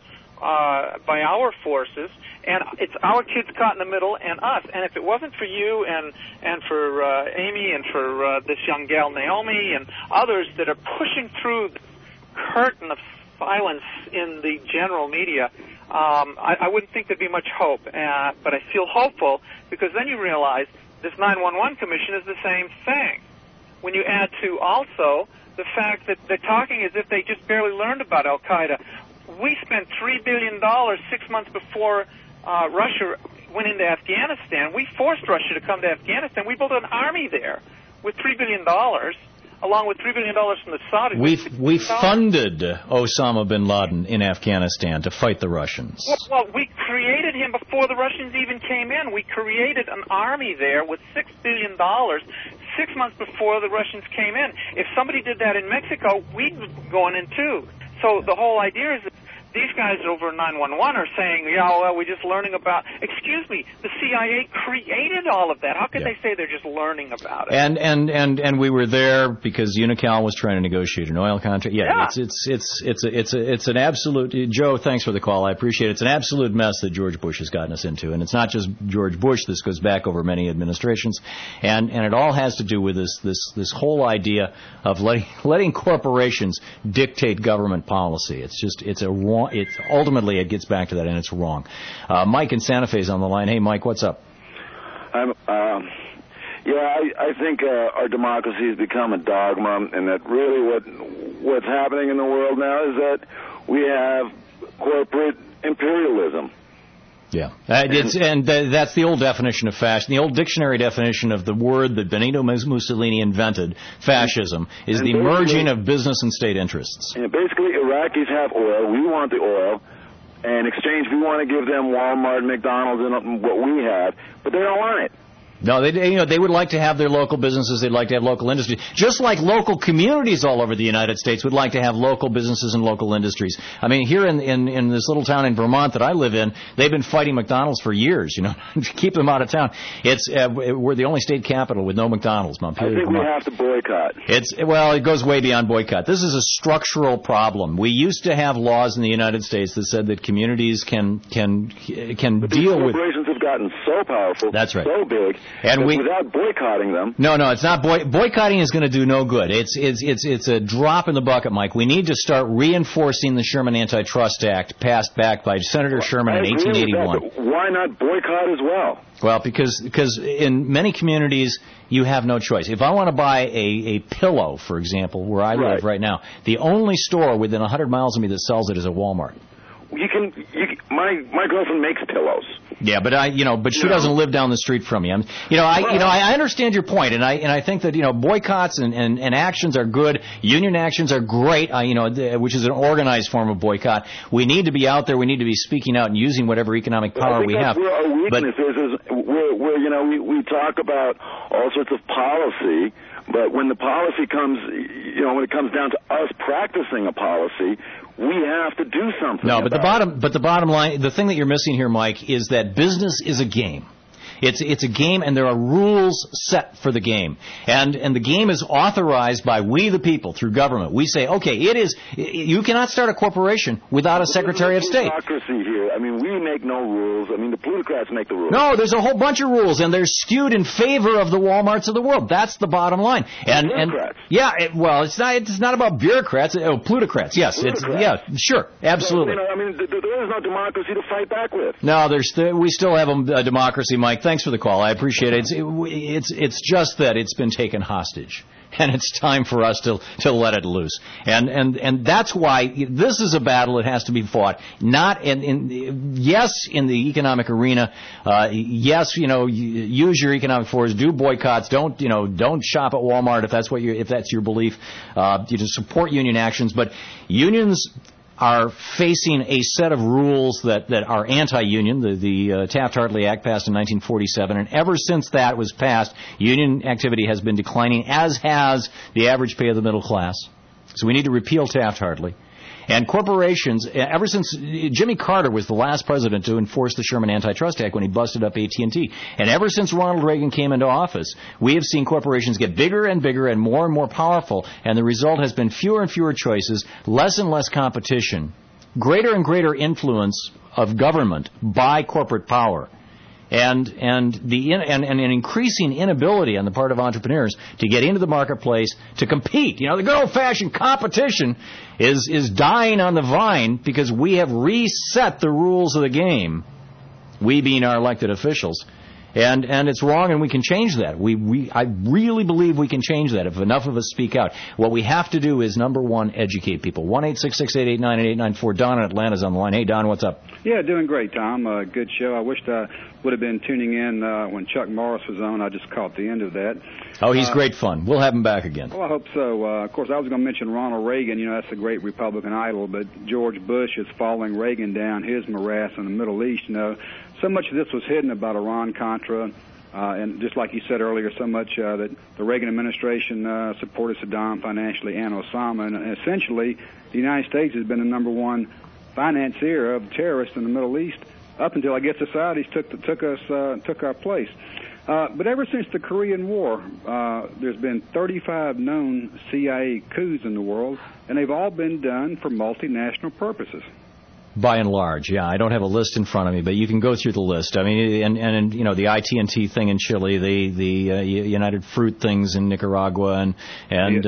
forces, and it's our kids caught in the middle and us. And if it wasn't for you and for Amy and for this young gal Naomi and others that are pushing through the curtain of silence in the general media, I wouldn't think there'd be much hope. But I feel hopeful because then you realize this 911 Commission is the same thing. When you add to also the fact that they're talking as if they just barely learned about Al-Qaeda. We spent $3 billion 6 months before Russia went into Afghanistan. We forced Russia to come to Afghanistan. We built an army there with $3 billion. Along with $3 billion from the Saudis. We funded Osama bin Laden in Afghanistan to fight the Russians. Well, we created him before the Russians even came in. We created an army there with $6 billion 6 months before the Russians came in. If somebody did that in Mexico, we'd be going in too. So the whole idea is that these guys over 911 are saying, we're just learning about. Excuse me, the CIA created all of that. How could they say they're just learning about it? And we were there because Unocal was trying to negotiate an oil contract. It's an absolute. Joe, thanks for the call. I appreciate it. It's an absolute mess that George Bush has gotten us into, and it's not just George Bush. This goes back over many administrations, and it all has to do with this whole idea of letting corporations dictate government policy. It's a wrong. Ultimately, it gets back to that, and it's wrong. Mike in Santa Fe is on the line. Hey, Mike, what's up? I think our democracy has become a dogma, and that really what's happening in the world now is that we have corporate imperialism. Yeah, that's the old definition of fascism. The old dictionary definition of the word that Benito Mussolini invented, fascism, is the merging of business and state interests. And basically, Iraqis have oil. We want the oil. And in exchange, we want to give them Walmart, McDonald's, and what we have. But they don't want it. No, they would like to have their local businesses. They'd like to have local industry, just like local communities all over the United States would like to have local businesses and local industries. I mean, here in this little town in Vermont that I live in, they've been fighting McDonald's for years, to keep them out of town. We're the only state capital with no McDonald's, Montpelier, I think Vermont. we have to boycott. It goes way beyond boycott. This is a structural problem. We used to have laws in the United States that said that communities can deal with. Corporations have gotten so powerful, that's right, so big. And without boycotting them. No, it's not. Boycotting is going to do no good. It's a drop in the bucket, Mike. We need to start reinforcing the Sherman Antitrust Act, passed back by Senator Sherman in 1881. That, but why not boycott as well? Well, because in many communities you have no choice. If I want to buy a pillow, for example, where I live right now, the only store within 100 miles of me that sells it is a Walmart. My girlfriend makes pillows. Yeah, but she doesn't live down the street from me. I understand your point, and I think that boycotts and actions are good. Union actions are great. Which is an organized form of boycott. We need to be out there. We need to be speaking out and using whatever economic power we have. Where our weakness is we talk about all sorts of policy, but when the policy comes, when it comes down to us practicing a policy, we have to do something. No, but the bottom line, the thing that you're missing here, Mike, is that business is a game. It's a game, and there are rules set for the game. And the game is authorized by we the people through government. We say, okay, you cannot start a corporation without a Secretary of State. Democracy here. I mean, we make no rules. I mean, the plutocrats make the rules. No, there's a whole bunch of rules, and they're skewed in favor of the Walmarts of the world. That's the bottom line. And it's not about bureaucrats. Plutocrats. Yes, sure, absolutely. So, there is no democracy to fight back with. No, we still have a democracy, Mike. Thanks for the call. I appreciate it. It's just that it's been taken hostage, and it's time for us to let it loose. And that's why this is a battle that has to be fought. Not in the economic arena. Use your economic force. Do boycotts. Don't shop at Walmart if that's your belief. You just support union actions, but unions are facing a set of rules that are anti-union. The Taft-Hartley Act passed in 1947, and ever since that was passed, union activity has been declining, as has the average pay of the middle class. So we need to repeal Taft-Hartley. And corporations, ever since Jimmy Carter was the last president to enforce the Sherman Antitrust Act when he busted up AT&T, and ever since Ronald Reagan came into office, we have seen corporations get bigger and bigger and more powerful, and the result has been fewer and fewer choices, less and less competition, greater and greater influence of government by corporate power. And an increasing inability on the part of entrepreneurs to get into the marketplace to compete. The good old-fashioned competition is dying on the vine because we have reset the rules of the game. We being our elected officials. And it's wrong, and we can change that. I really believe we can change that if enough of us speak out. What we have to do is, number one, educate people. 1-866-889-8894. Don in Atlanta's on the line. Hey, Don, what's up? Yeah, doing great, Tom. Good show. I wished I would have been tuning in when Chuck Morris was on. I just caught the end of that. Oh, he's great fun. We'll have him back again. Well, I hope so. Of course, I was going to mention Ronald Reagan. That's a great Republican idol, but George Bush is following Reagan down his morass in the Middle East. So much of this was hidden about Iran-Contra, and just like you said earlier, so much that the Reagan administration supported Saddam financially and Osama, and essentially the United States has been the number one financier of terrorists in the Middle East up until, I guess, the Saudis took our place. But ever since the Korean War, there's been 35 known CIA coups in the world, and they've all been done for multinational purposes. By and large, yeah. I don't have a list in front of me, but you can go through the list. I mean, and the IT&T thing in Chile, the United Fruit things in Nicaragua, and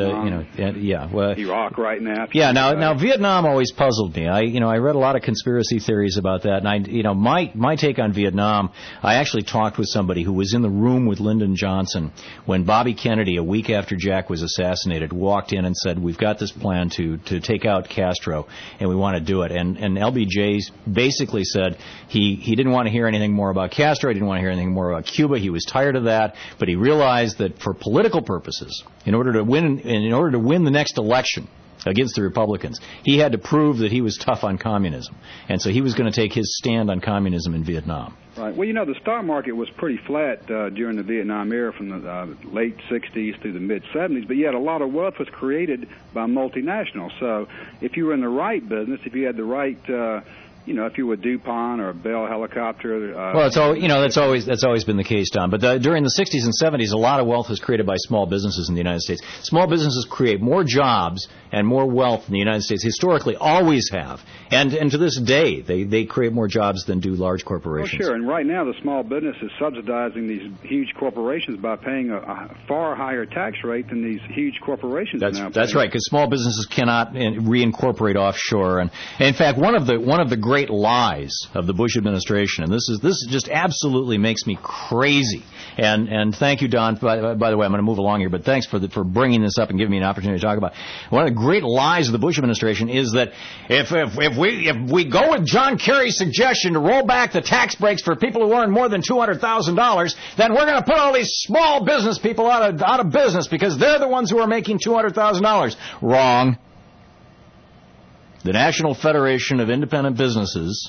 Iraq right now. Yeah. Now Vietnam always puzzled me. I read a lot of conspiracy theories about that, and my take on Vietnam. I actually talked with somebody who was in the room with Lyndon Johnson when Bobby Kennedy, a week after Jack was assassinated, walked in and said, "We've got this plan to take out Castro, and we want to do it." And LBJ basically said he didn't want to hear anything more about Castro. He didn't want to hear anything more about Cuba. He was tired of that, but he realized that for political purposes, in order to win the next election, against the Republicans. He had to prove that he was tough on communism. And so he was going to take his stand on communism in Vietnam. Right. Well, the stock market was pretty flat during the Vietnam era from the late 60s through the mid-70s, but yet a lot of wealth was created by multinationals. So if you were in the right business, if you had the right... if you were DuPont or Bell Helicopter. Well, it's all, that's always been the case, Don. But during the 60s and 70s, a lot of wealth was created by small businesses in the United States. Small businesses create more jobs and more wealth in the United States, historically always have. And to this day, they create more jobs than do large corporations. Well, sure. And right now, the small business is subsidizing these huge corporations by paying a far higher tax rate than these huge corporations are now. That's right, because small businesses cannot reincorporate offshore. And in fact, one of the great lies of the Bush administration, and this just absolutely makes me crazy. And thank you, Don. By the way, I'm going to move along here, but thanks for bringing this up and giving me an opportunity to talk about it. One of the great lies of the Bush administration is that if we go with John Kerry's suggestion to roll back the tax breaks for people who earn more than $200,000, then we're going to put all these small business people out of business because they're the ones who are making $200,000. Wrong. The National Federation of Independent Businesses,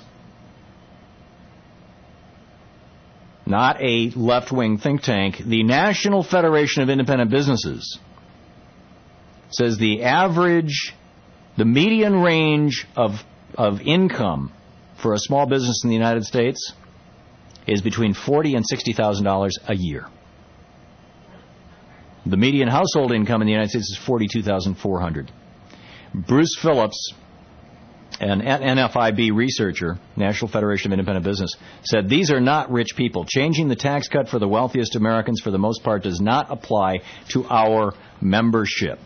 not a left-wing think tank, the National Federation of Independent Businesses says the median range of income for a small business in the United States is between $40,000 and $60,000 a year. The median household income in the United States is $42,400. Bruce Phillips, an NFIB researcher, National Federation of Independent Business, said these are not rich people. Changing the tax cut for the wealthiest Americans, for the most part, does not apply to our membership.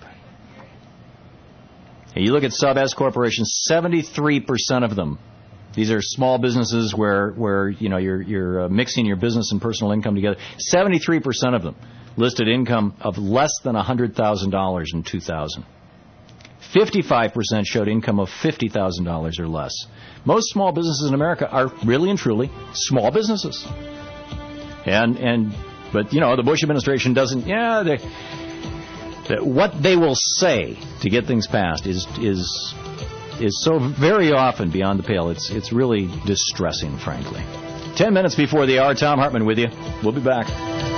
And you look at sub-S corporations, 73% of them. These are small businesses where you're mixing your business and personal income together. 73% of them listed income of less than $100,000 in 2000. 55% showed income of $50,000 or less. Most small businesses in America are really and truly small businesses. But the Bush administration doesn't. What they will say to get things passed is so very often beyond the pale. It's really distressing, frankly. 10 minutes before the hour, Tom Hartman with you. We'll be back.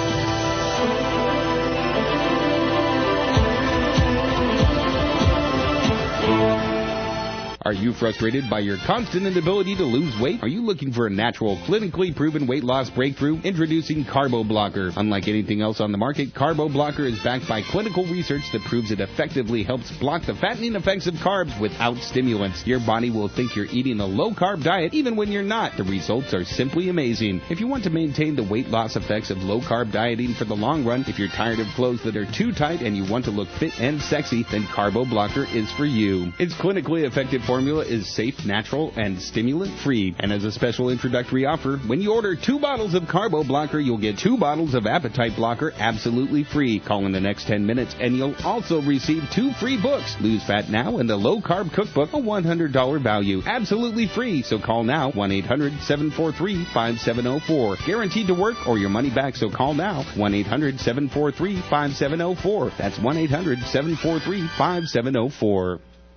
Are you frustrated by your constant inability to lose weight? Are you looking for a natural, clinically proven weight loss breakthrough? Introducing Carbo Blocker. Unlike anything else on the market, Carbo Blocker is backed by clinical research that proves it effectively helps block the fattening effects of carbs without stimulants. Your body will think you're eating a low-carb diet even when you're not. The results are simply amazing. If you want to maintain the weight loss effects of low-carb dieting for the long run, if you're tired of clothes that are too tight and you want to look fit and sexy, then Carbo Blocker is for you. Its clinically effective formula is safe, natural, and stimulant-free. And as a special introductory offer, when you order 2 bottles of Carbo Blocker, you'll get 2 bottles of Appetite Blocker absolutely free. Call in the next 10 minutes, and you'll also receive 2 free books, Lose Fat Now and the Low Carb Cookbook, a $100 value. Absolutely free, so call now, 1-800-743-5704. Guaranteed to work or your money back, so call now, 1-800-743-5704. That's 1-800-743-5704.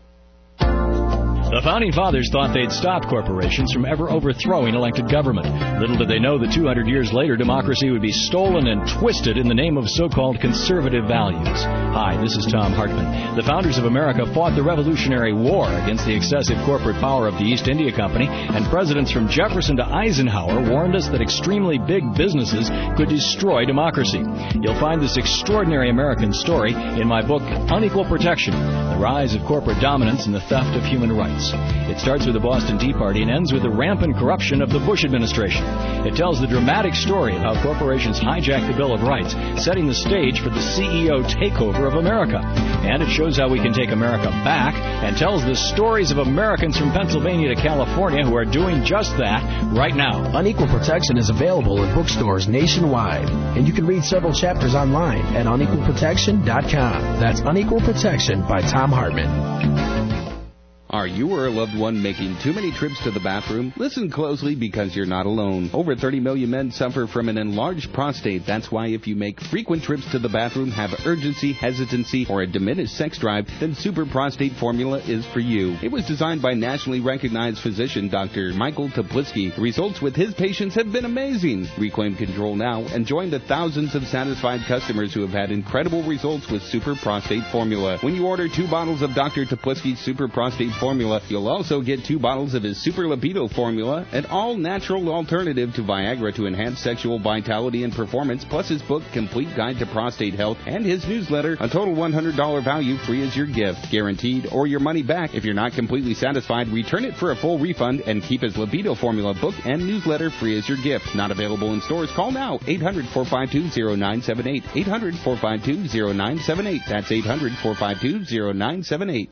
The Founding Fathers thought they'd stop corporations from ever overthrowing elected government. Little did they know that 200 years later, democracy would be stolen and twisted in the name of so-called conservative values. Hi, this is Tom Hartman. The founders of America fought the Revolutionary War against the excessive corporate power of the East India Company, and presidents from Jefferson to Eisenhower warned us that extremely big businesses could destroy democracy. You'll find this extraordinary American story in my book, Unequal Protection, The Rise of Corporate Dominance and the Theft of Human Rights. It starts with the Boston Tea Party and ends with the rampant corruption of the Bush administration. It tells the dramatic story of how corporations hijacked the Bill of Rights, setting the stage for the CEO takeover of America. And it shows how we can take America back and tells the stories of Americans from Pennsylvania to California who are doing just that right now. Unequal Protection is available in bookstores nationwide, and you can read several chapters online at unequalprotection.com. That's Unequal Protection by Tom Hartman. Are you or a loved one making too many trips to the bathroom? Listen closely because you're not alone. Over 30 million men suffer from an enlarged prostate. That's why if you make frequent trips to the bathroom, have urgency, hesitancy, or a diminished sex drive, then Super Prostate Formula is for you. It was designed by nationally recognized physician Dr. Michael Toplitzky. The results with his patients have been amazing. Reclaim control now and join the thousands of satisfied customers who have had incredible results with Super Prostate Formula. When you order 2 bottles of Dr. Toplitzky's Super Prostate Formula, you'll also get 2 bottles of his Super Libido Formula, an all-natural alternative to Viagra to enhance sexual vitality and performance, plus his book, Complete Guide to Prostate Health, and his newsletter, a total $100 value free as your gift. Guaranteed or your money back. If you're not completely satisfied, return it for a full refund and keep his Libido Formula book and newsletter free as your gift. Not available in stores. Call now. 800-452-0978. 800-452-0978. That's 800-452-0978.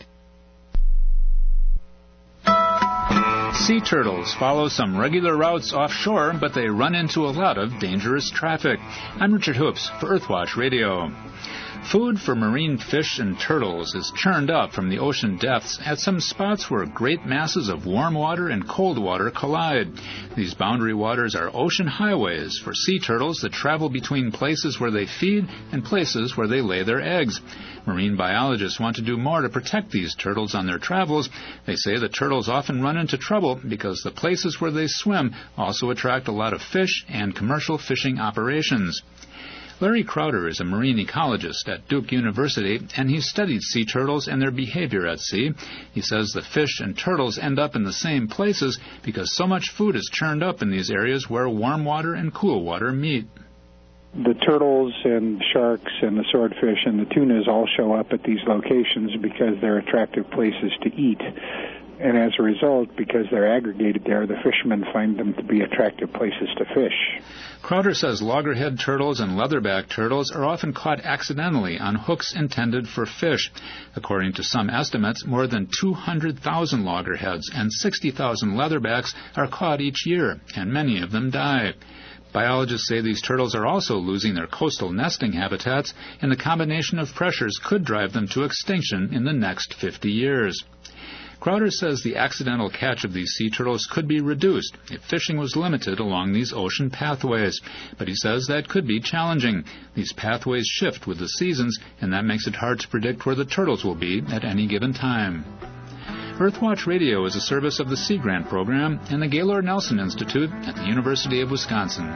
Sea turtles follow some regular routes offshore, but they run into a lot of dangerous traffic. I'm Richard Hoops for Earthwatch Radio. Food for marine fish and turtles is churned up from the ocean depths at some spots where great masses of warm water and cold water collide. These boundary waters are ocean highways for sea turtles that travel between places where they feed and places where they lay their eggs. Marine biologists want to do more to protect these turtles on their travels. They say the turtles often run into trouble because the places where they swim also attract a lot of fish and commercial fishing operations. Larry Crowder is a marine ecologist at Duke University, and he's studied sea turtles and their behavior at sea. He says the fish and turtles end up in the same places because so much food is churned up in these areas where warm water and cool water meet. The turtles and sharks and the swordfish and the tunas all show up at these locations because they're attractive places to eat. And as a result, because they're aggregated there, the fishermen find them to be attractive places to fish. Crowder says loggerhead turtles and leatherback turtles are often caught accidentally on hooks intended for fish. According to some estimates, more than 200,000 loggerheads and 60,000 leatherbacks are caught each year, and many of them die. Biologists say these turtles are also losing their coastal nesting habitats, and the combination of pressures could drive them to extinction in the next 50 years. Crowder says the accidental catch of these sea turtles could be reduced if fishing was limited along these ocean pathways. But he says that could be challenging. These pathways shift with the seasons, and that makes it hard to predict where the turtles will be at any given time. Earthwatch Radio is a service of the Sea Grant Program and the Gaylord Nelson Institute at the University of Wisconsin.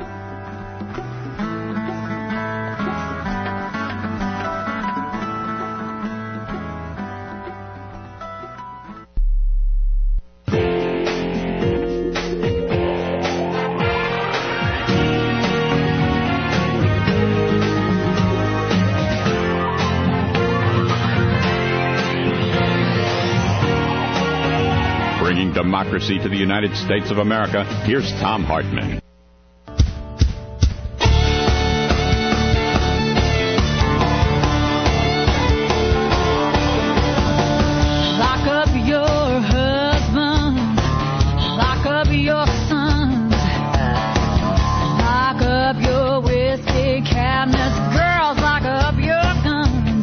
Democracy to the United States of America. Here's Tom Hartman. Lock up your husband, lock up your sons, lock up your whiskey cabinets, girls, lock up your guns,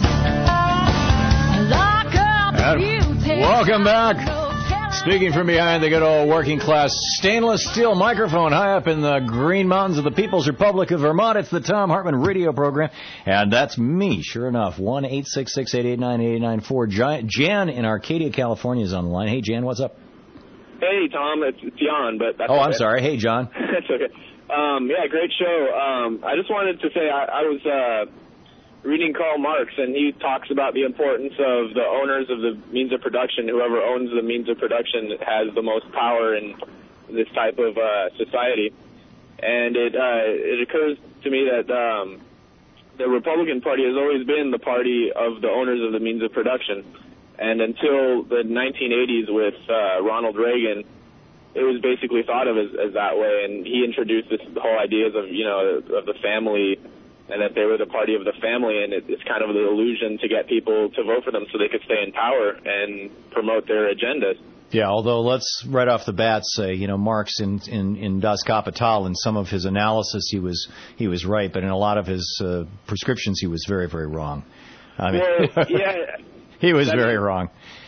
lock up beauty. Welcome back. Speaking from behind the good old working-class stainless steel microphone high up in the Green Mountains of the People's Republic of Vermont, it's the Tom Hartman radio program, and that's me, sure enough, 1-866-889-8894. Jan in Arcadia, California is on the line. Hey, Jan, what's up? Hey, Tom, it's Jan, but that's Oh, okay. I'm sorry. Hey, John. That's okay. Yeah, great show. I just wanted to say I was reading Karl Marx, and he talks about the importance of the owners of the means of production. Whoever owns the means of production has the most power in this type of society. And it occurs to me that the Republican Party has always been the party of the owners of the means of production. And until the 1980s with Ronald Reagan, it was basically thought of as that way. And he introduced this whole ideas of, of the family, and that they were the party of the family, and it's kind of the illusion to get people to vote for them so they could stay in power and promote their agendas. Yeah, although let's right off the bat say, Marx in Das Kapital, in some of his analysis, he was right, but in a lot of his prescriptions, he was very, very wrong. I mean, Well, yeah, he was very wrong.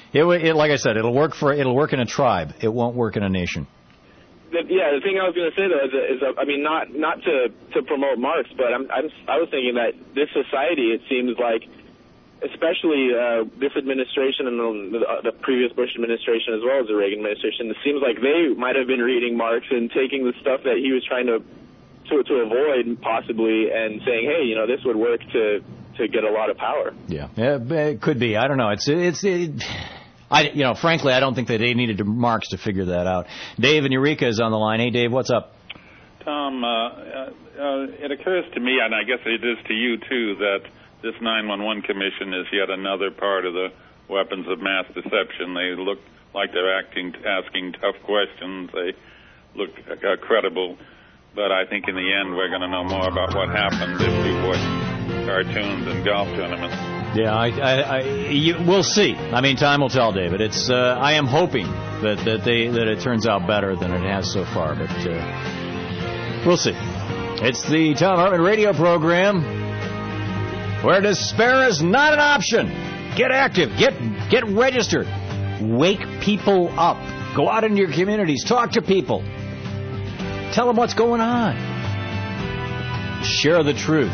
Like I said, it'll work in a tribe. It won't work in a nation. The thing I was going to say though is I mean, not to promote Marx, but I was thinking that this society, it seems like, especially this administration and the previous Bush administration as well as the Reagan administration, it seems like they might have been reading Marx and taking the stuff that he was trying to avoid possibly and saying, hey, this would work to get a lot of power. Yeah, it could be. I don't know. Frankly, I don't think that they needed Marx to figure that out. Dave in Eureka is on the line. Hey, Dave, what's up? Tom, it occurs to me, and I guess it is to you too, that this 911 commission is yet another part of the weapons of mass deception. They look like they're asking tough questions. They look credible. But I think in the end we're going to know more about what happened if we watch cartoons and golf tournaments. Yeah, we'll see. I mean, time will tell, David. I am hoping that it turns out better than it has so far, but we'll see. It's the Tom Hartman radio program, where despair is not an option. Get active. Get registered. Wake people up. Go out into your communities. Talk to people. Tell them what's going on. Share the truth.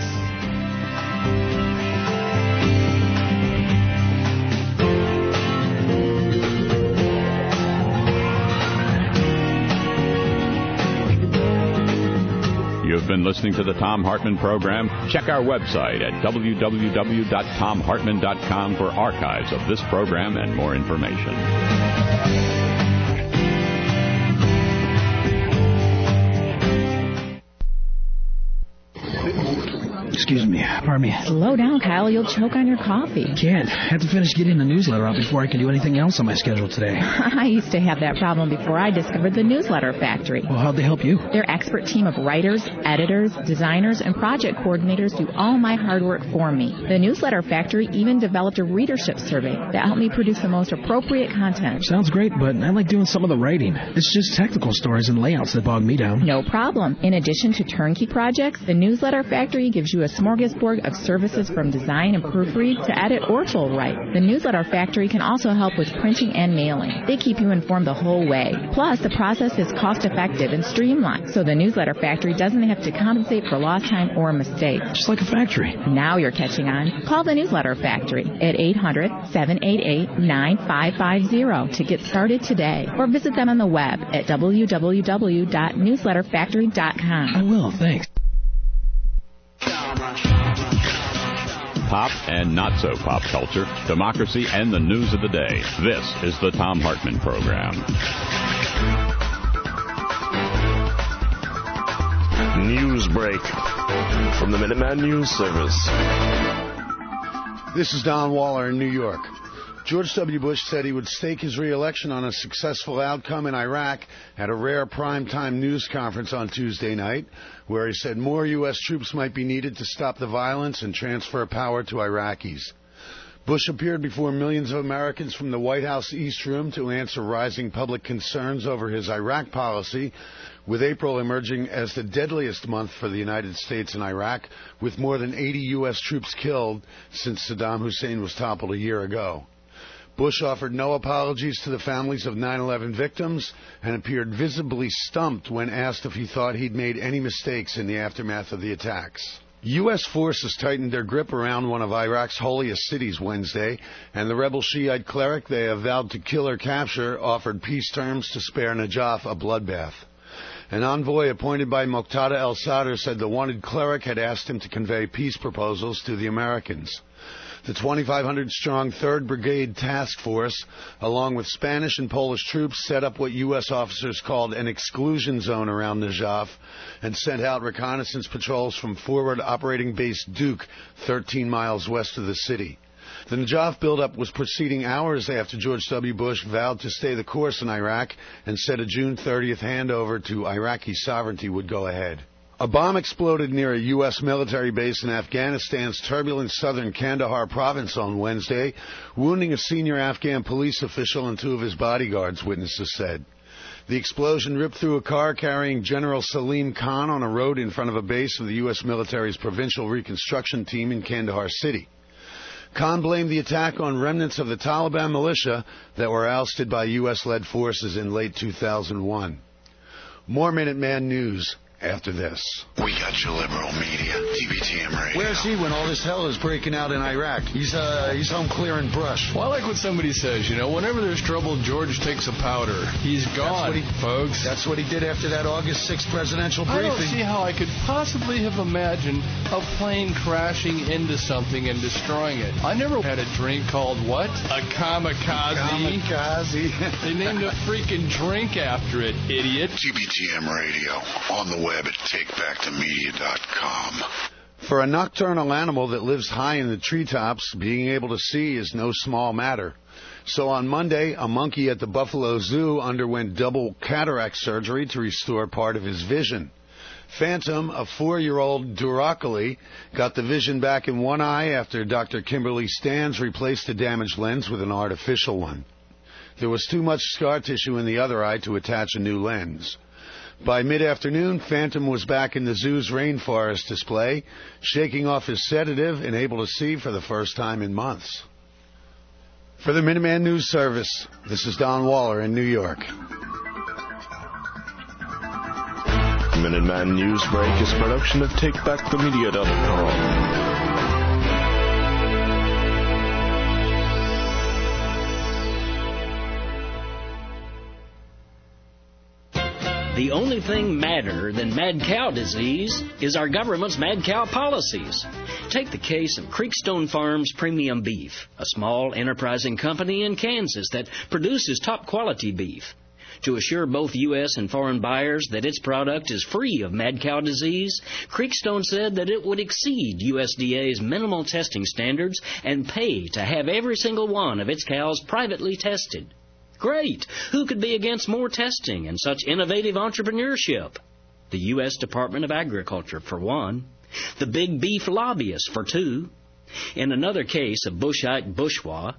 You've been listening to the Tom Hartman program. Check our website at www.tomhartman.com for archives of this program and more information. Excuse me. Pardon me. Slow down, Kyle. You'll choke on your coffee. Can't. Have to finish getting the newsletter out before I can do anything else on my schedule today. I used to have that problem before I discovered the Newsletter Factory. Well, how'd they help you? Their expert team of writers, editors, designers, and project coordinators do all my hard work for me. The Newsletter Factory even developed a readership survey that helped me produce the most appropriate content. Sounds great, but I like doing some of the writing. It's just technical stories and layouts that bog me down. No problem. In addition to turnkey projects, the Newsletter Factory gives you a smorgasbord of services from design and proofread to edit or tool write. The Newsletter Factory can also help with printing and mailing. They keep you informed the whole way. Plus, the process is cost-effective and streamlined, so the Newsletter Factory doesn't have to compensate for lost time or mistakes. Just like a factory. Now you're catching on. Call the Newsletter Factory at 800-788-9550 to get started today, or visit them on the web at www.newsletterfactory.com. I will, thanks. Pop and not so pop culture, democracy, and the news of the day. This is the Tom Hartman program. News break from the Minuteman News Service. This is Don Waller in New York. George W. Bush said he would stake his re-election on a successful outcome in Iraq at a rare primetime news conference on Tuesday night, where he said more U.S. troops might be needed to stop the violence and transfer power to Iraqis. Bush appeared before millions of Americans from the White House East Room to answer rising public concerns over his Iraq policy, with April emerging as the deadliest month for the United States in Iraq, with more than 80 U.S. troops killed since Saddam Hussein was toppled a year ago. Bush offered no apologies to the families of 9/11 victims and appeared visibly stumped when asked if he thought he'd made any mistakes in the aftermath of the attacks. U.S. forces tightened their grip around one of Iraq's holiest cities Wednesday, and the rebel Shiite cleric they have vowed to kill or capture offered peace terms to spare Najaf a bloodbath. An envoy appointed by Muqtada al-Sadr said the wanted cleric had asked him to convey peace proposals to the Americans. The 2,500-strong 3rd Brigade Task Force, along with Spanish and Polish troops, set up what U.S. officers called an exclusion zone around Najaf and sent out reconnaissance patrols from Forward Operating Base Duke, 13 miles west of the city. The Najaf buildup was proceeding hours after George W. Bush vowed to stay the course in Iraq and said a June 30th handover to Iraqi sovereignty would go ahead. A bomb exploded near a U.S. military base in Afghanistan's turbulent southern Kandahar province on Wednesday, wounding a senior Afghan police official and 2 of his bodyguards, witnesses said. The explosion ripped through a car carrying General Salim Khan on a road in front of a base of the U.S. military's provincial reconstruction team in Kandahar City. Khan blamed the attack on remnants of the Taliban militia that were ousted by U.S.-led forces in late 2001. More Minuteman News after this. We got your liberal media, TBTM Radio. Where's he when all this hell is breaking out in Iraq? He's home clearing brush. Well, I like what somebody says, whenever there's trouble, George takes a powder. He's gone, folks. That's what he did after that August 6th presidential briefing. I don't see how I could possibly have imagined a plane crashing into something and destroying it. I never had a drink called what? A kamikaze. Kamikaze. They named a freaking drink after it, idiot. TBTM Radio on the web at TakeBackTheMedia.com. For a nocturnal animal that lives high in the treetops, being able to see is no small matter. So on Monday, a monkey at the Buffalo Zoo underwent double cataract surgery to restore part of his vision. Phantom, a 4-year-old Duracoli, got the vision back in one eye after Dr. Kimberly Stans replaced the damaged lens with an artificial one. There was too much scar tissue in the other eye to attach a new lens. By mid-afternoon, Phantom was back in the zoo's rainforest display, shaking off his sedative and able to see for the first time in months. For the Minuteman News Service, this is Don Waller in New York. Minuteman News Break is a production of TakeBackTheMedia.com. The only thing madder than mad cow disease is our government's mad cow policies. Take the case of Creekstone Farms Premium Beef, a small enterprising company in Kansas that produces top quality beef. To assure both U.S. and foreign buyers that its product is free of mad cow disease, Creekstone said that it would exceed USDA's minimal testing standards and pay to have every single one of its cows privately tested. Great! Who could be against more testing and such innovative entrepreneurship? The U.S. Department of Agriculture, for one. The big beef lobbyists, for two. In another case of Bushite Bourgeois,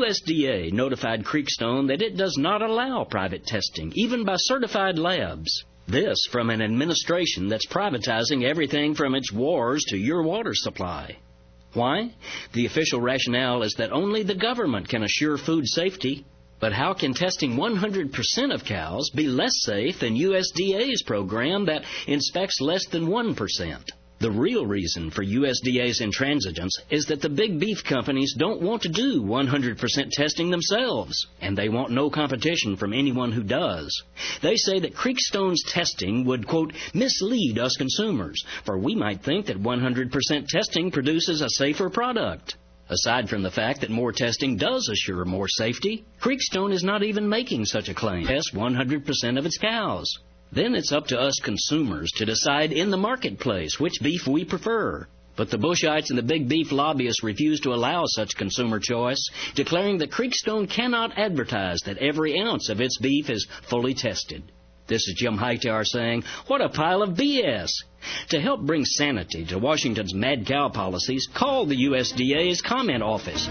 USDA notified Creekstone that it does not allow private testing, even by certified labs. This from an administration that's privatizing everything from its wars to your water supply. Why? The official rationale is that only the government can assure food safety. But how can testing 100% of cows be less safe than USDA's program that inspects less than 1%? The real reason for USDA's intransigence is that the big beef companies don't want to do 100% testing themselves, and they want no competition from anyone who does. They say that Creekstone's testing would, quote, mislead us consumers, for we might think that 100% testing produces a safer product. Aside from the fact that more testing does assure more safety, Creekstone is not even making such a claim. Test 100% of its cows. Then it's up to us consumers to decide in the marketplace which beef we prefer. But the Bushites and the big beef lobbyists refuse to allow such consumer choice, declaring that Creekstone cannot advertise that every ounce of its beef is fully tested. This is Jim Hightower saying, what a pile of BS. To help bring sanity to Washington's mad cow policies, call the USDA's comment office,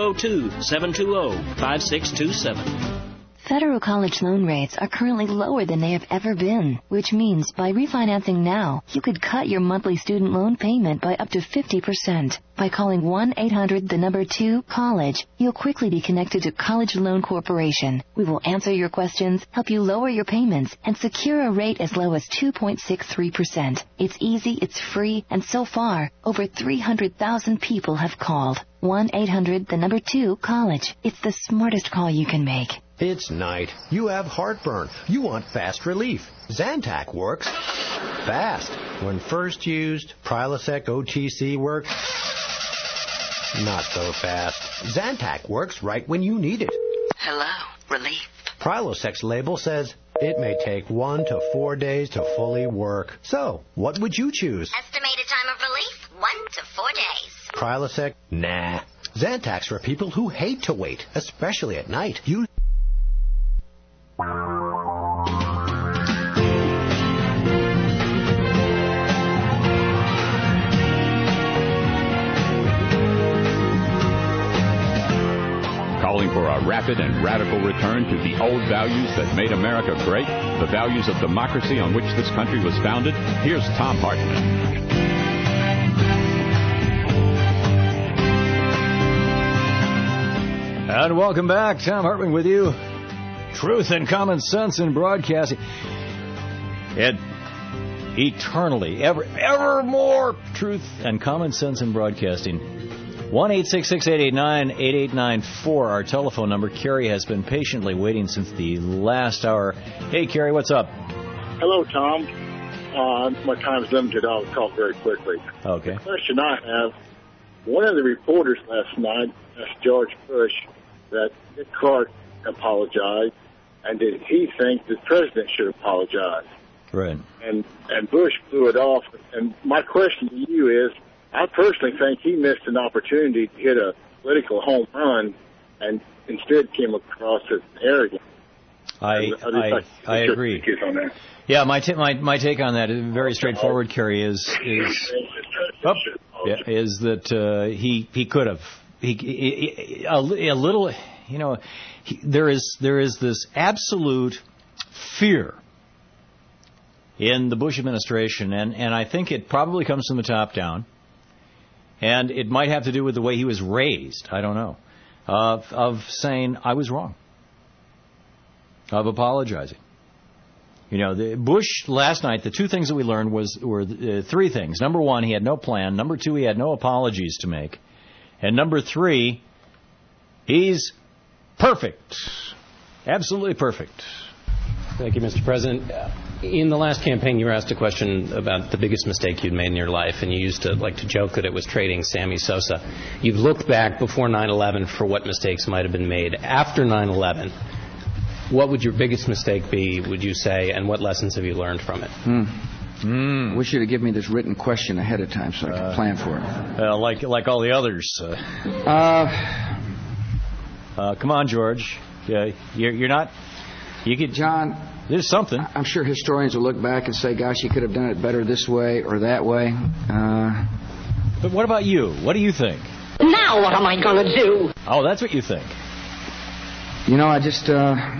202-720-5627. Federal college loan rates are currently lower than they have ever been, which means by refinancing now, you could cut your monthly student loan payment by up to 50%. By calling 1-800-2-COLLEGE, you'll quickly be connected to College Loan Corporation. We will answer your questions, help you lower your payments, and secure a rate as low as 2.63%. It's easy, it's free, and so far, over 300,000 people have called. 1-800-2-COLLEGE. It's the smartest call you can make. It's night. You have heartburn. You want fast relief. Zantac works fast. When first used, Prilosec OTC works not so fast. Zantac works right when you need it. Hello, relief. Prilosec's label says it may take 1 to 4 days to fully work. So, what would you choose? Estimated time of relief, 1 to 4 days. Prilosec? Nah. Zantac's for people who hate to wait, especially at night. Calling for a rapid and radical return to the old values that made America great, the values of democracy on which this country was founded, here's Tom Hartman. And welcome back. Tom Hartman with you. Truth and common sense in broadcasting. Eternally, ever more truth and common sense in broadcasting. 1-866-889-8894, our telephone number. Kerry has been patiently waiting since the last hour. Hey, Kerry, what's up? Hello, Tom. My time's limited. I'll talk very quickly. Okay. The question I have, one of the reporters last night asked George Bush that Dick Clark apologized, and did he think the president should apologize? Right. And Bush blew it off. And my question to you is, I personally think he missed an opportunity to hit a political home run and instead came across as arrogant. I agree. Yeah, my take on that is very straightforward, Kerry, is that he could have a little, there is this absolute fear in the Bush administration, and I think it probably comes from the top down, and it might have to do with the way he was raised, I don't know, of saying, I was wrong, of apologizing. The Bush last night, the two things that we learned were three things. Number one, he had no plan. Number two, he had no apologies to make. And number three, he's perfect. Absolutely perfect. Thank you, Mr. President. In the last campaign, you were asked a question about the biggest mistake you'd made in your life, and you used to like to joke that it was trading Sammy Sosa. You've looked back before 9/11 for what mistakes might have been made. After 9/11, what would your biggest mistake be, would you say, and what lessons have you learned from it? Wish you'd have given me this written question ahead of time so I could plan for it. Like all the others. Come on, George. You're not... John, there's something. I'm sure historians will look back and say, gosh, you could have done it better this way or that way. But what about you? What do you think? Now what am I going to do? Oh, that's what you think. I just...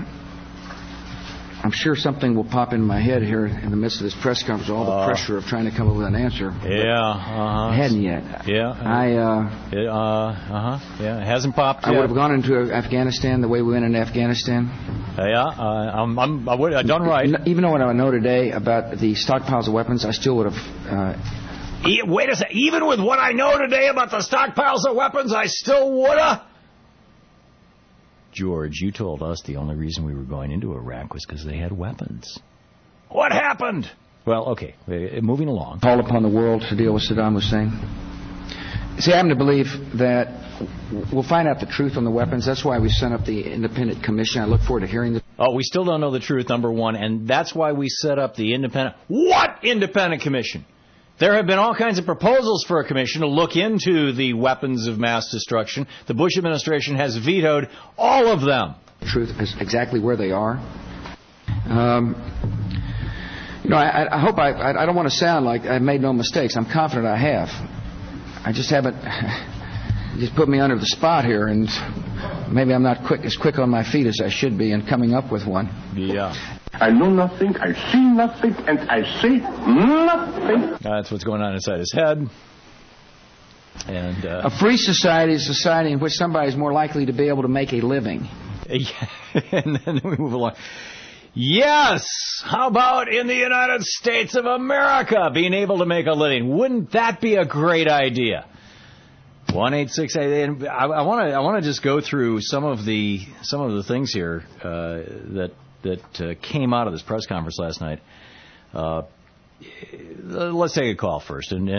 I'm sure something will pop in my head here in the midst of this press conference, all the pressure of trying to come up with an answer. Yeah. It hadn't yet. Yeah. It hasn't popped yet. I would have gone into Afghanistan the way we went into Afghanistan. I would have done right. Even though what I know today about the stockpiles of weapons, I still would have... Wait a second. Even with what I know today about the stockpiles of weapons, I still would have... George, you told us the only reason we were going into Iraq was because they had weapons. What happened? Well, okay, moving along. Called upon the world to deal with Saddam Hussein. See, I happen to believe that we'll find out the truth on the weapons. That's why we sent up the independent commission. I look forward to hearing the... Oh, we still don't know the truth, number one, and that's why we set up the independent... What independent commission? There have been all kinds of proposals for a commission to look into the weapons of mass destruction. The Bush administration has vetoed all of them. The truth is exactly where they are. I hope I don't want to sound like I've made no mistakes. I'm confident I have. I just haven't... You just put me under the spot here, and maybe I'm not as quick on my feet as I should be in coming up with one. Yeah. I know nothing, I see nothing, and I say nothing. That's what's going on inside his head. And a free society is a society in which somebody is more likely to be able to make a living. And then we move along. Yes! How about in the United States of America being able to make a living? Wouldn't that be a great idea? 1-868. I want to just go through some of the things here that came out of this press conference last night. Let's take a call first. And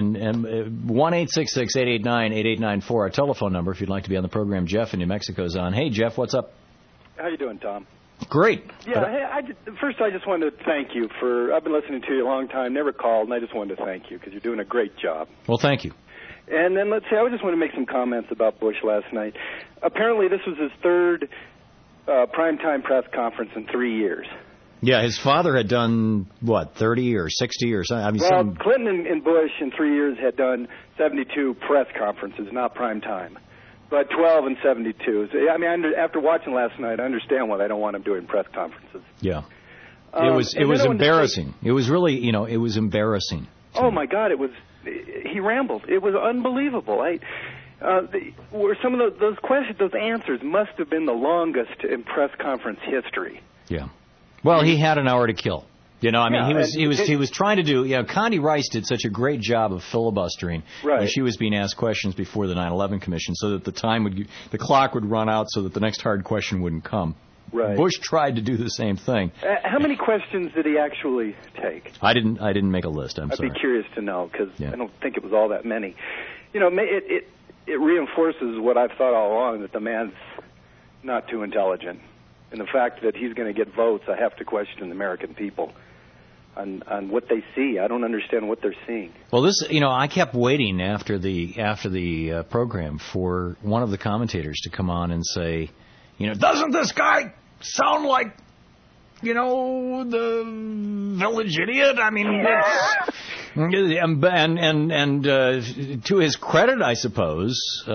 1-866-889-8894, our telephone number, if you'd like to be on the program. Jeff in New Mexico is on. Hey, Jeff, what's up? How you doing, Tom? Great. Yeah, first I just wanted to thank you for... I've been listening to you a long time, never called, and I just wanted to thank you because you're doing a great job. Well, thank you. And then I just want to make some comments about Bush last night. Apparently this was his third primetime press conference in 3 years. Yeah, his father had done, 30 or 60 or something? Clinton and Bush in 3 years had done 72 press conferences, not prime time, but 12 and 72. So, after watching last night, I understand why they don't want him doing press conferences. Yeah. It was embarrassing. It was really, it was embarrassing. Oh, my God, he rambled. It was unbelievable. were some of those questions, those answers must have been the longest in press conference history. Yeah. Well, he had an hour to kill. You know, I mean, he was trying to do. You know, Condi Rice did such a great job of filibustering when she was being asked questions before the 9/11 Commission, so that the clock would run out, so that the next hard question wouldn't come. Right. Bush tried to do the same thing. How many questions did he actually take? I didn't make a list. I'd be curious to know, because I don't think it was all that many. You know, it reinforces what I've thought all along, that the man's not too intelligent, and the fact that he's going to get votes. I have to question the American people on what they see. I don't understand what they're seeing. Well, I kept waiting after the program for one of the commentators to come on and say, doesn't this guy sound like, the village idiot? I mean, and to his credit, I suppose,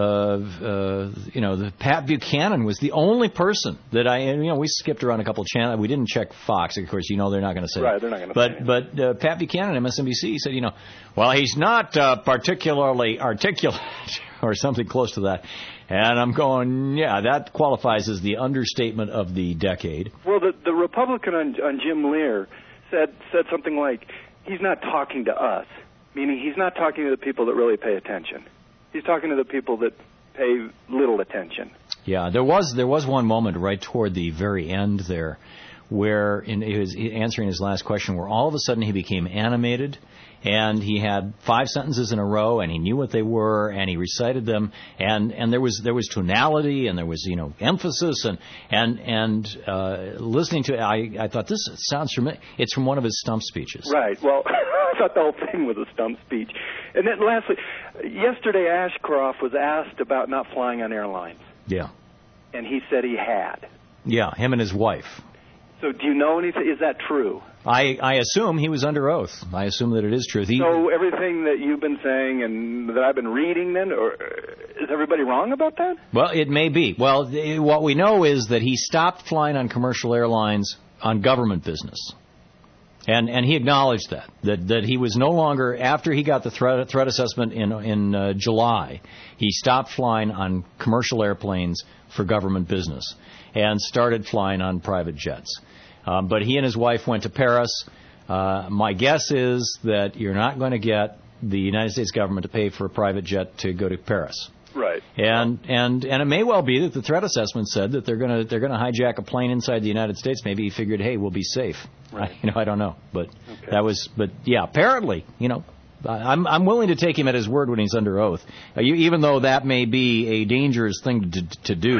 the Pat Buchanan was the only person that we skipped around a couple of channels. We didn't check Fox, of course. They're not going to say right. They're not going to. But Pat Buchanan, MSNBC, said, well, he's not particularly articulate or something close to that. And I'm going, that qualifies as the understatement of the decade. Well, the Republican on Jim Lear said something like, he's not talking to us, meaning he's not talking to the people that really pay attention. He's talking to the people that pay little attention. Yeah, there was one moment right toward the very end there where he was answering his last question where all of a sudden he became animated. And he had 5 sentences in a row, and he knew what they were, and he recited them, and there was tonality, and there was emphasis, and listening to it, I thought this sounds familiar. It's from one of his stump speeches. Right. Well, I thought the whole thing was a stump speech. And then lastly, yesterday Ashcroft was asked about not flying on airlines. Yeah. And he said he had. Yeah, him and his wife. So do you know anything? Is that true? I assume he was under oath. I assume that it is true. So everything that you've been saying and that I've been reading then, or is everybody wrong about that? Well, it may be. Well, what we know is that he stopped flying on commercial airlines on government business. And he acknowledged that he was no longer, after he got the threat assessment in July, he stopped flying on commercial airplanes for government business and started flying on private jets. But he and his wife went to Paris. My guess is that you're not going to get the United States government to pay for a private jet to go to Paris. Right. And it may well be that the threat assessment said that they're going to hijack a plane inside the United States. Maybe he figured, hey, we'll be safe. Right. I don't know, but apparently, I'm willing to take him at his word when he's under oath, even though that may be a dangerous thing to do.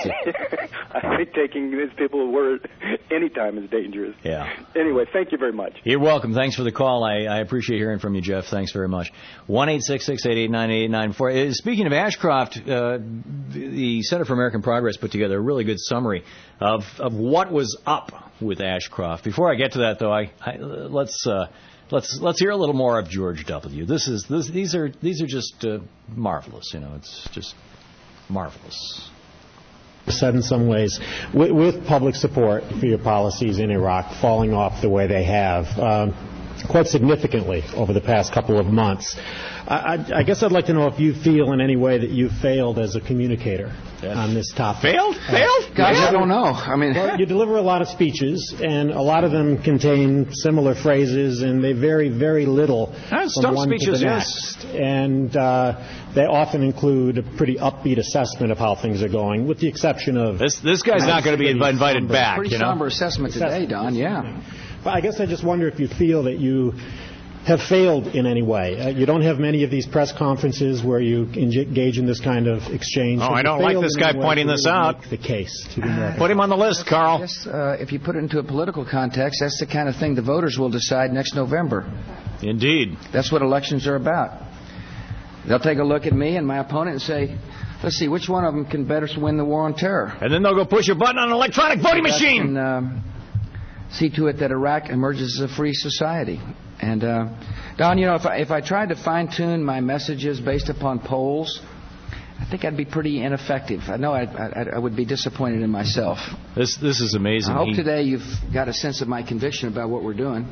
I think taking these people's word anytime is dangerous. Yeah. Anyway, thank you very much. You're welcome. Thanks for the call. I appreciate hearing from you, Jeff. Thanks very much. 1-866-889-8894. Speaking of Ashcroft, the Center for American Progress put together a really good summary of what was up with Ashcroft. Before I get to that, though, Let's hear a little more of George W. These are just marvelous. It's just marvelous. Said in some ways, with public support for your policies in Iraq falling off the way they have, quite significantly over the past couple of months. I guess I'd like to know if you feel in any way that you failed as a communicator on this topic. Failed? Guys, I don't know. Well, you deliver a lot of speeches, and a lot of them contain similar phrases, and they vary very little from one to the next. And they often include a pretty upbeat assessment of how things are going, with the exception of... This guy's not going to be invited back. Pretty somber assessment today, Don, yeah. But I guess I just wonder if you feel that you have failed in any way. You don't have many of these press conferences where you engage in this kind of exchange. Oh, I don't like this guy pointing this out. The case to the Put him on the list, Carl. I guess, if you put it into a political context, that's the kind of thing the voters will decide next November. Indeed. That's what elections are about. They'll take a look at me and my opponent and say, let's see, which one of them can better win the war on terror? And then they'll go push a button on an electronic voting machine. And see to it that Iraq emerges as a free society. And, Don, if I tried to fine-tune my messages based upon polls, I think I'd be pretty ineffective. I know I would be disappointed in myself. This is amazing. I hope today you've got a sense of my conviction about what we're doing.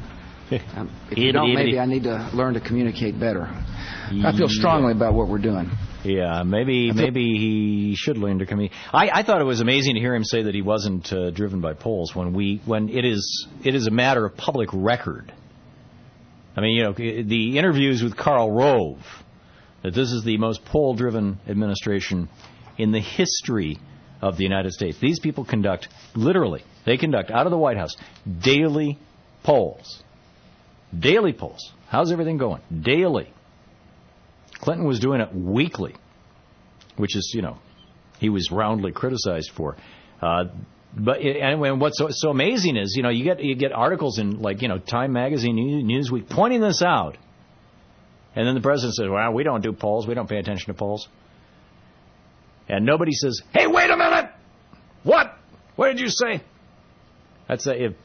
If you don't, maybe I need to learn to communicate better. I feel strongly about what we're doing. Yeah, maybe he should learn to communicate. I thought it was amazing to hear him say that he wasn't driven by polls when it is a matter of public record. I mean, you know, the interviews with Karl Rove, that this is the most poll-driven administration in the history of the United States. These people conduct out of the White House daily polls. Daily polls. How's everything going? Daily. Clinton was doing it weekly, which is, you know, he was roundly criticized for. But what's so amazing is, you know, you get articles in, like, you know, Time Magazine, Newsweek pointing this out, and then the president says, "Well, we don't do polls. We don't pay attention to polls." And nobody says, "Hey, wait a minute! What? What did you say?" It's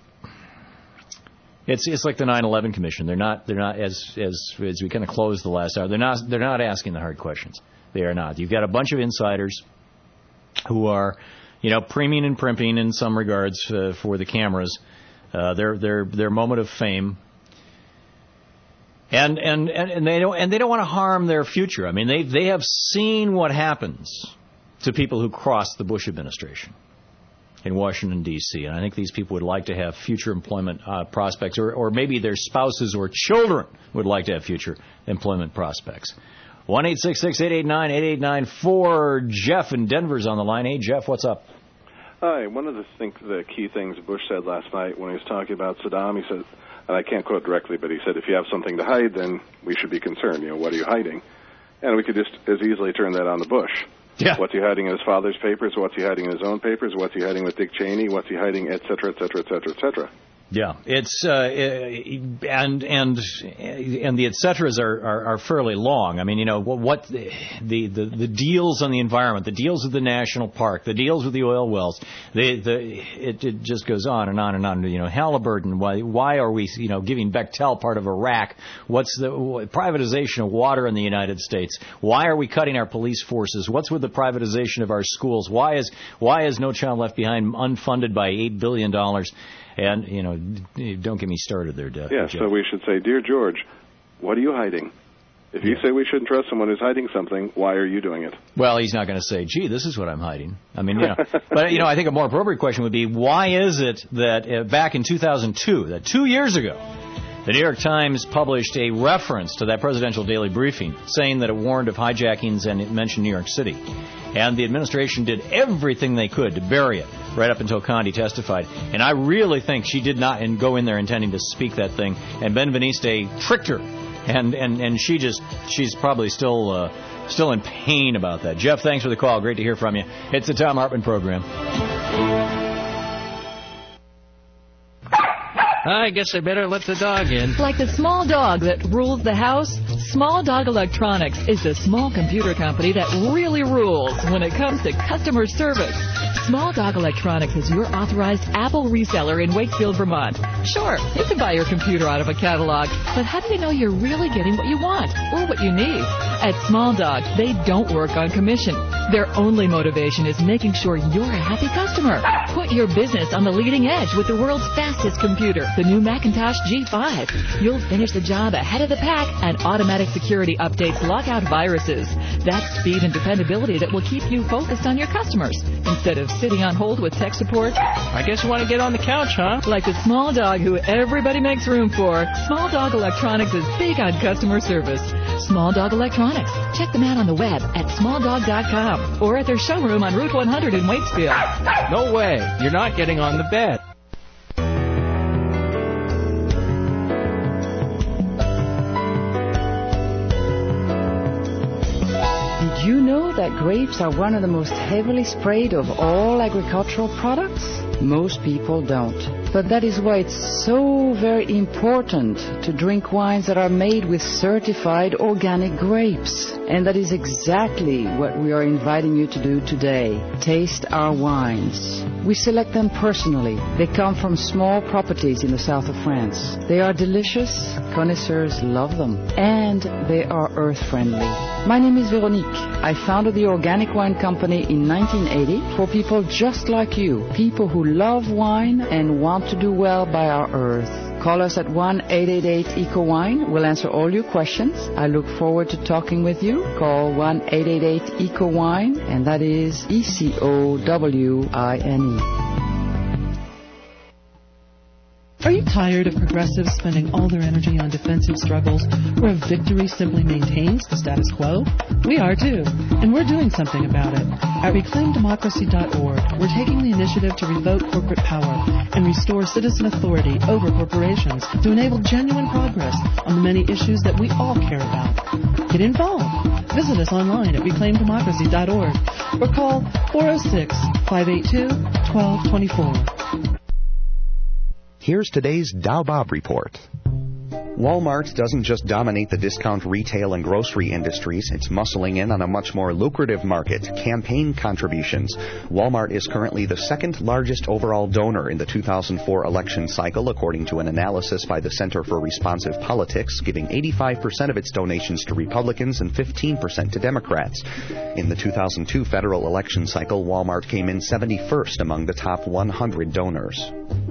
like the 9/11 Commission. They're not as we kind of close the last hour. They're not asking the hard questions. They are not. You've got a bunch of insiders who are, you know, priming and primping in some regards for the cameras, their moment of fame, and they don't want to harm their future. I mean, they have seen what happens to people who cross the Bush administration in Washington, D.C., and I think these people would like to have future employment prospects, or maybe their spouses or children would like to have future employment prospects. 1-866-889-8894. Jeff in Denver's on the line. Hey, Jeff, what's up? Hi. One of the key things Bush said last night when he was talking about Saddam, he said, and I can't quote directly, but he said, if you have something to hide, then we should be concerned. You know, what are you hiding? And we could just as easily turn that on to Bush. Yeah. What's he hiding in his father's papers? What's he hiding in his own papers? What's he hiding with Dick Cheney? What's he hiding, et cetera, et cetera, et cetera, et cetera? Yeah, it's and the et ceteras are fairly long. I mean, you know, what the deals on the environment, the deals with the national park, the deals with the oil wells, it just goes on and on and on. You know, Halliburton. Why are we, you know, giving Bechtel part of Iraq? What's the privatization of water in the United States? Why are we cutting our police forces? What's with the privatization of our schools? Why is No Child Left Behind unfunded by $8 billion? And, you know, don't get me started there, Jeff. Yeah, so we should say, Dear George, what are you hiding? If you say we shouldn't trust someone who's hiding something, why are you doing it? Well, he's not going to say, gee, this is what I'm hiding. I mean, you know. But, you know, I think a more appropriate question would be, why is it that back in 2002, that 2 years ago, the New York Times published a reference to that presidential daily briefing saying that it warned of hijackings and it mentioned New York City. And the administration did everything they could to bury it right up until Condi testified. And I really think she did not go in there intending to speak that thing. And Ben Veniste tricked her. And she's probably still in pain about that. Jeff, thanks for the call. Great to hear from you. It's the Thom Hartmann Program. I guess I better let the dog in. Like the small dog that rules the house, Small Dog Electronics is the small computer company that really rules when it comes to customer service. Small Dog Electronics is your authorized Apple reseller in Wakefield, Vermont. Sure, you can buy your computer out of a catalog, but how do you know you're really getting what you want or what you need? At Small Dog, they don't work on commission. Their only motivation is making sure you're a happy customer. Put your business on the leading edge with the world's fastest computer, the new Macintosh G5. You'll finish the job ahead of the pack, and automatic security updates lock out viruses. That's speed and dependability that will keep you focused on your customers instead of sitting on hold with tech support. I guess you want to get on the couch, huh? Like the small dog who everybody makes room for, Small Dog Electronics is big on customer service. Small Dog Electronics. Check them out on the web at smalldog.com or at their showroom on Route 100 in Waitsfield. No way. You're not getting on the bed. Did you know that grapes are one of the most heavily sprayed of all agricultural products? Most people don't. But that is why it's so very important to drink wines that are made with certified organic grapes. And that is exactly what we are inviting you to do today. Taste our wines. We select them personally. They come from small properties in the south of France. They are delicious. Connoisseurs love them. And they are earth-friendly. My name is Veronique. I founded the Organic Wine Company in 1980 for people just like you, people who love wine and want to do well by our earth. Call us at 1-888-ECO-WINE. We'll answer all your questions. I look forward to talking with you. Call 1-888-ECO-WINE, and that is ECOWINE. Are you tired of progressives spending all their energy on defensive struggles where a victory simply maintains the status quo? We are too, and we're doing something about it. At ReclaimDemocracy.org, we're taking the initiative to revoke corporate power and restore citizen authority over corporations to enable genuine progress on the many issues that we all care about. Get involved. Visit us online at ReclaimDemocracy.org or call 406-582-1224. Here's today's Dow Bob Report. Walmart doesn't just dominate the discount retail and grocery industries, it's muscling in on a much more lucrative market, campaign contributions. Walmart is currently the second largest overall donor in the 2004 election cycle, according to an analysis by the Center for Responsive Politics, giving 85% of its donations to Republicans and 15% to Democrats. In the 2002 federal election cycle, Walmart came in 71st among the top 100 donors.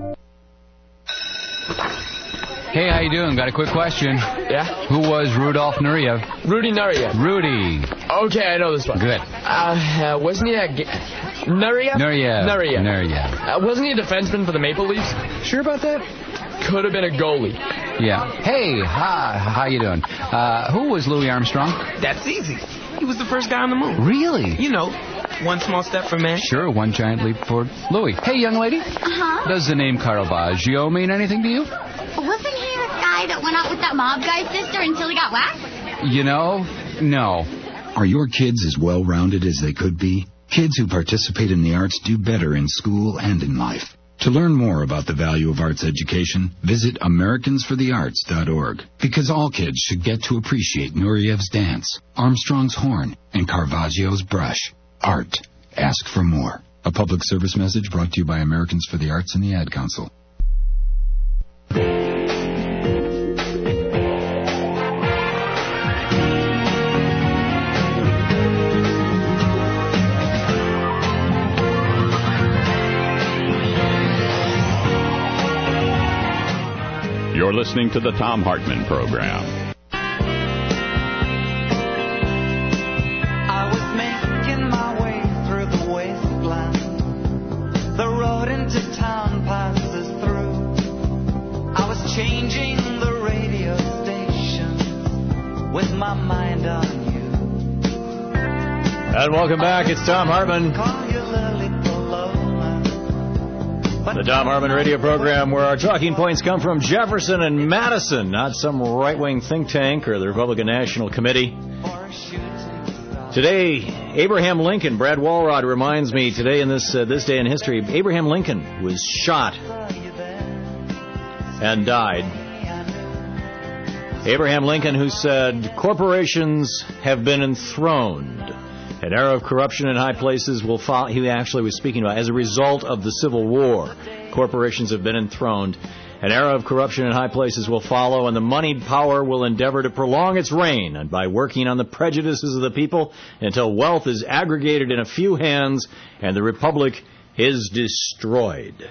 Hey, how you doing? Got a quick question. Yeah? Who was Rudolf Nureyev? Rudy Nureyev. Rudy. Okay, I know this one. Good. Wasn't he a... Nureyev? Nureyev. Wasn't he a defenseman for the Maple Leafs? Sure about that? Could have been a goalie. Yeah. Hey, how you doing? Who was Louis Armstrong? That's easy. He was the first guy on the moon. Really? You know, one small step for man. Sure, one giant leap forward. Louis. Hey, young lady. Uh-huh. Does the name Caravaggio mean anything to you? Wasn't he the guy that went out with that mob guy's sister until he got whacked? You know, no. Are your kids as well-rounded as they could be? Kids who participate in the arts do better in school and in life. To learn more about the value of arts education, visit AmericansForTheArts.org. Because all kids should get to appreciate Nureyev's dance, Armstrong's horn, and Caravaggio's brush. Art. Ask for more. A public service message brought to you by Americans for the Arts and the Ad Council. You're listening to the Thom Hartmann Program. I was making my way through the wasteland. The road into town passes through. I was changing the radio station with my mind on you. And welcome back. It's Thom Hartmann. The Thom Hartmann radio program where our talking points come from Jefferson and Madison, not some right-wing think tank or the Republican National Committee. Today, Abraham Lincoln, Brad Walrod reminds me today in this day in history, Abraham Lincoln was shot and died. Abraham Lincoln, who said, corporations have been enthroned. An era of corruption in high places will follow. He actually was speaking about as a result of the Civil War. Corporations have been enthroned. An era of corruption in high places will follow, and the moneyed power will endeavor to prolong its reign, and by working on the prejudices of the people until wealth is aggregated in a few hands and the republic is destroyed.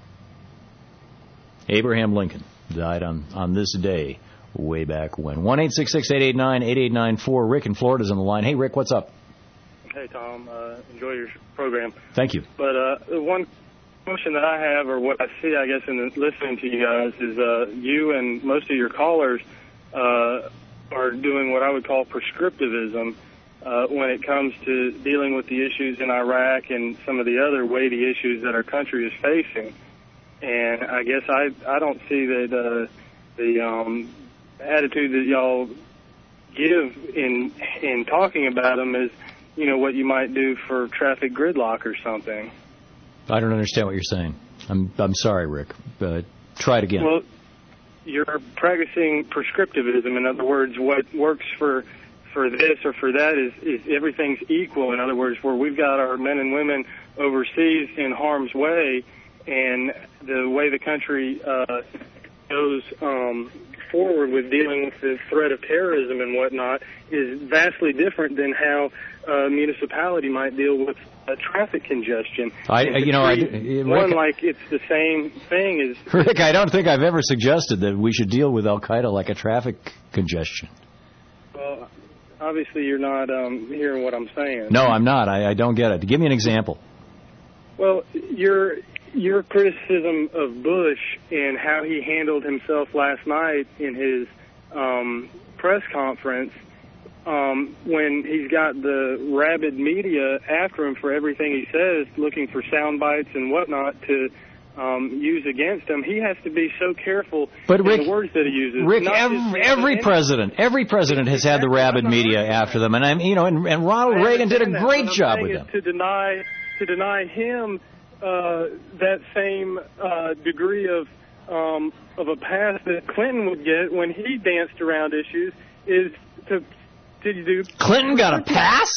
Abraham Lincoln died on this day way back when. 1-866-889-8894. Rick in Florida's on the line. Hey, Rick, what's up? Hey, Tom. Enjoy your program. Thank you. But one question that I have, or what I see, I guess, in listening to you guys, is you and most of your callers are doing what I would call prescriptivism when it comes to dealing with the issues in Iraq and some of the other weighty issues that our country is facing. And I guess I don't see that the attitude that y'all give in talking about them is, you know, what you might do for traffic gridlock or something. I don't understand what you're saying. I'm sorry, Rick. Try it again. Well, you're practicing prescriptivism. In other words, what works for this or for that is everything's equal. In other words, where we've got our men and women overseas in harm's way, and the way the country goes forward with dealing with the threat of terrorism and whatnot is vastly different than how a municipality might deal with traffic congestion. Rick, like it's the same thing as... Rick, I don't think I've ever suggested that we should deal with Al-Qaeda like a traffic congestion. Well, obviously you're not hearing what I'm saying. No, I'm not. I don't get it. Give me an example. Well, your criticism of Bush and how he handled himself last night in his press conference, when he's got the rabid media after him for everything he says, looking for sound bites and whatnot to use against him, he has to be so careful in the words that he uses. Rick, every president has had the rabid media after them, and and Ronald Reagan did a great job with them. To deny him that same degree of a pass that Clinton would get when he danced around issues is to do. Clinton got a pass?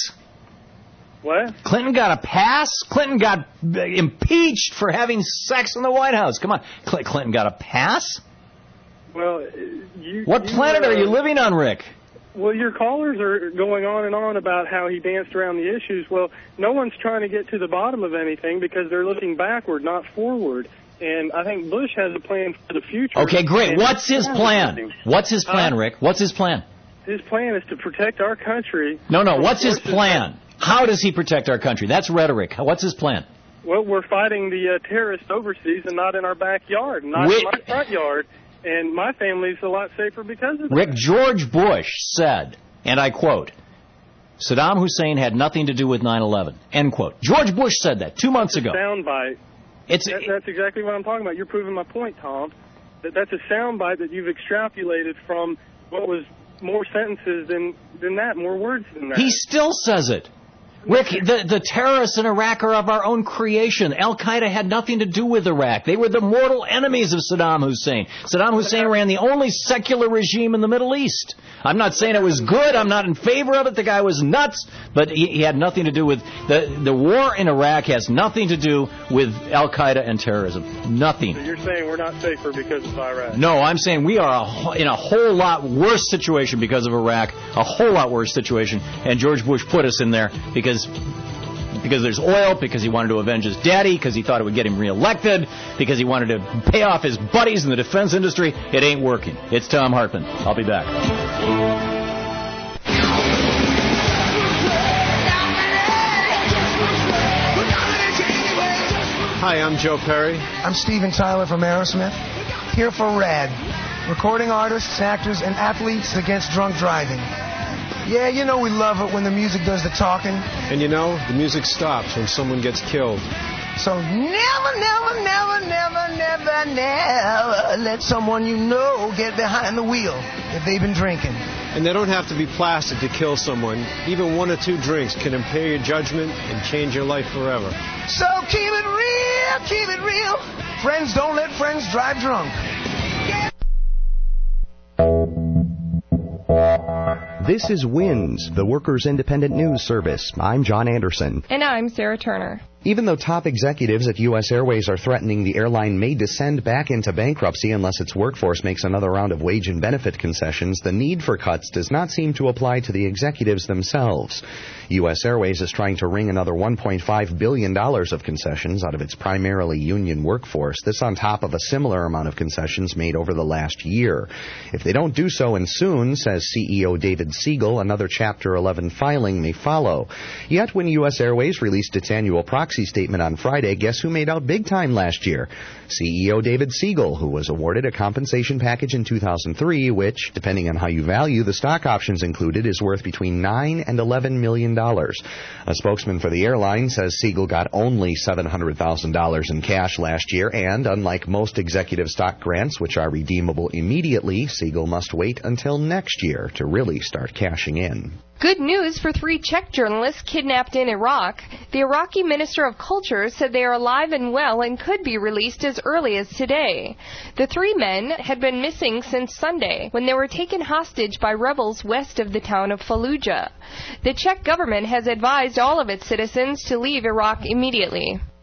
What? Clinton got a pass? Clinton got impeached for having sex in the White House. Come on. Clinton got a pass? Well, what planet are you living on, Rick? Well, your callers are going on and on about how he danced around the issues. Well, no one's trying to get to the bottom of anything because they're looking backward, not forward. And I think Bush has a plan for the future. Okay, great. What's his plan? What's his plan, Rick? What's his plan? His plan is to protect our country. No. What's his plan? How does he protect our country? That's rhetoric. What's his plan? Well, we're fighting the terrorists overseas and not in our backyard, not in my front yard. And my family's a lot safer because of that. Rick, George Bush said, and I quote, Saddam Hussein had nothing to do with 9/11, end quote. George Bush said that 2 months ago. Soundbite. That's exactly what I'm talking about. You're proving my point, Tom. That's a soundbite that you've extrapolated from what was more sentences than that, more words than that. He still says it. Rick, the terrorists in Iraq are of our own creation. Al-Qaeda had nothing to do with Iraq. They were the mortal enemies of Saddam Hussein. Saddam Hussein ran the only secular regime in the Middle East. I'm not saying it was good. I'm not in favor of it. The guy was nuts. But he had nothing to do with... The war in Iraq has nothing to do with Al-Qaeda and terrorism. Nothing. So you're saying we're not safer because of Iraq? No, I'm saying we are in a whole lot worse situation because of Iraq. A whole lot worse situation. And George Bush put us in there because there's oil, because he wanted to avenge his daddy, because he thought it would get him reelected, because he wanted to pay off his buddies in the defense industry. It ain't working. It's Tom Hartman. I'll be back. Hi, I'm Joe Perry. I'm Steven Tyler from Aerosmith, here for RAD, recording artists, actors, and athletes against drunk driving. Yeah, we love it when the music does the talking. And the music stops when someone gets killed. So never let someone get behind the wheel if they've been drinking. And they don't have to be plastic to kill someone. Even 1 or 2 drinks can impair your judgment and change your life forever. So keep it real. Friends don't let friends drive drunk. This is WINS, the Workers' Independent News Service. I'm John Anderson. And I'm Sarah Turner. Even though top executives at U.S. Airways are threatening the airline may descend back into bankruptcy unless its workforce makes another round of wage and benefit concessions, the need for cuts does not seem to apply to the executives themselves. U.S. Airways is trying to wring another $1.5 billion of concessions out of its primarily union workforce. This on top of a similar amount of concessions made over the last year. If they don't do so and soon, says CEO David Siegel, another Chapter 11 filing may follow. Yet when U.S. Airways released its annual proxy statement on Friday, guess who made out big time last year? CEO David Siegel, who was awarded a compensation package in 2003, which, depending on how you value the stock options included, is worth between $9 and $11 million. A spokesman for the airline says Siegel got only $700,000 in cash last year, and unlike most executive stock grants, which are redeemable immediately, Siegel must wait until next year to really start cashing in. Good news for 3 Czech journalists kidnapped in Iraq. The Iraqi Minister of Culture said they are alive and well and could be released as early as today. The 3 men had been missing since Sunday, when they were taken hostage by rebels west of the town of Fallujah. The Czech government has advised all of its citizens to leave Iraq immediately.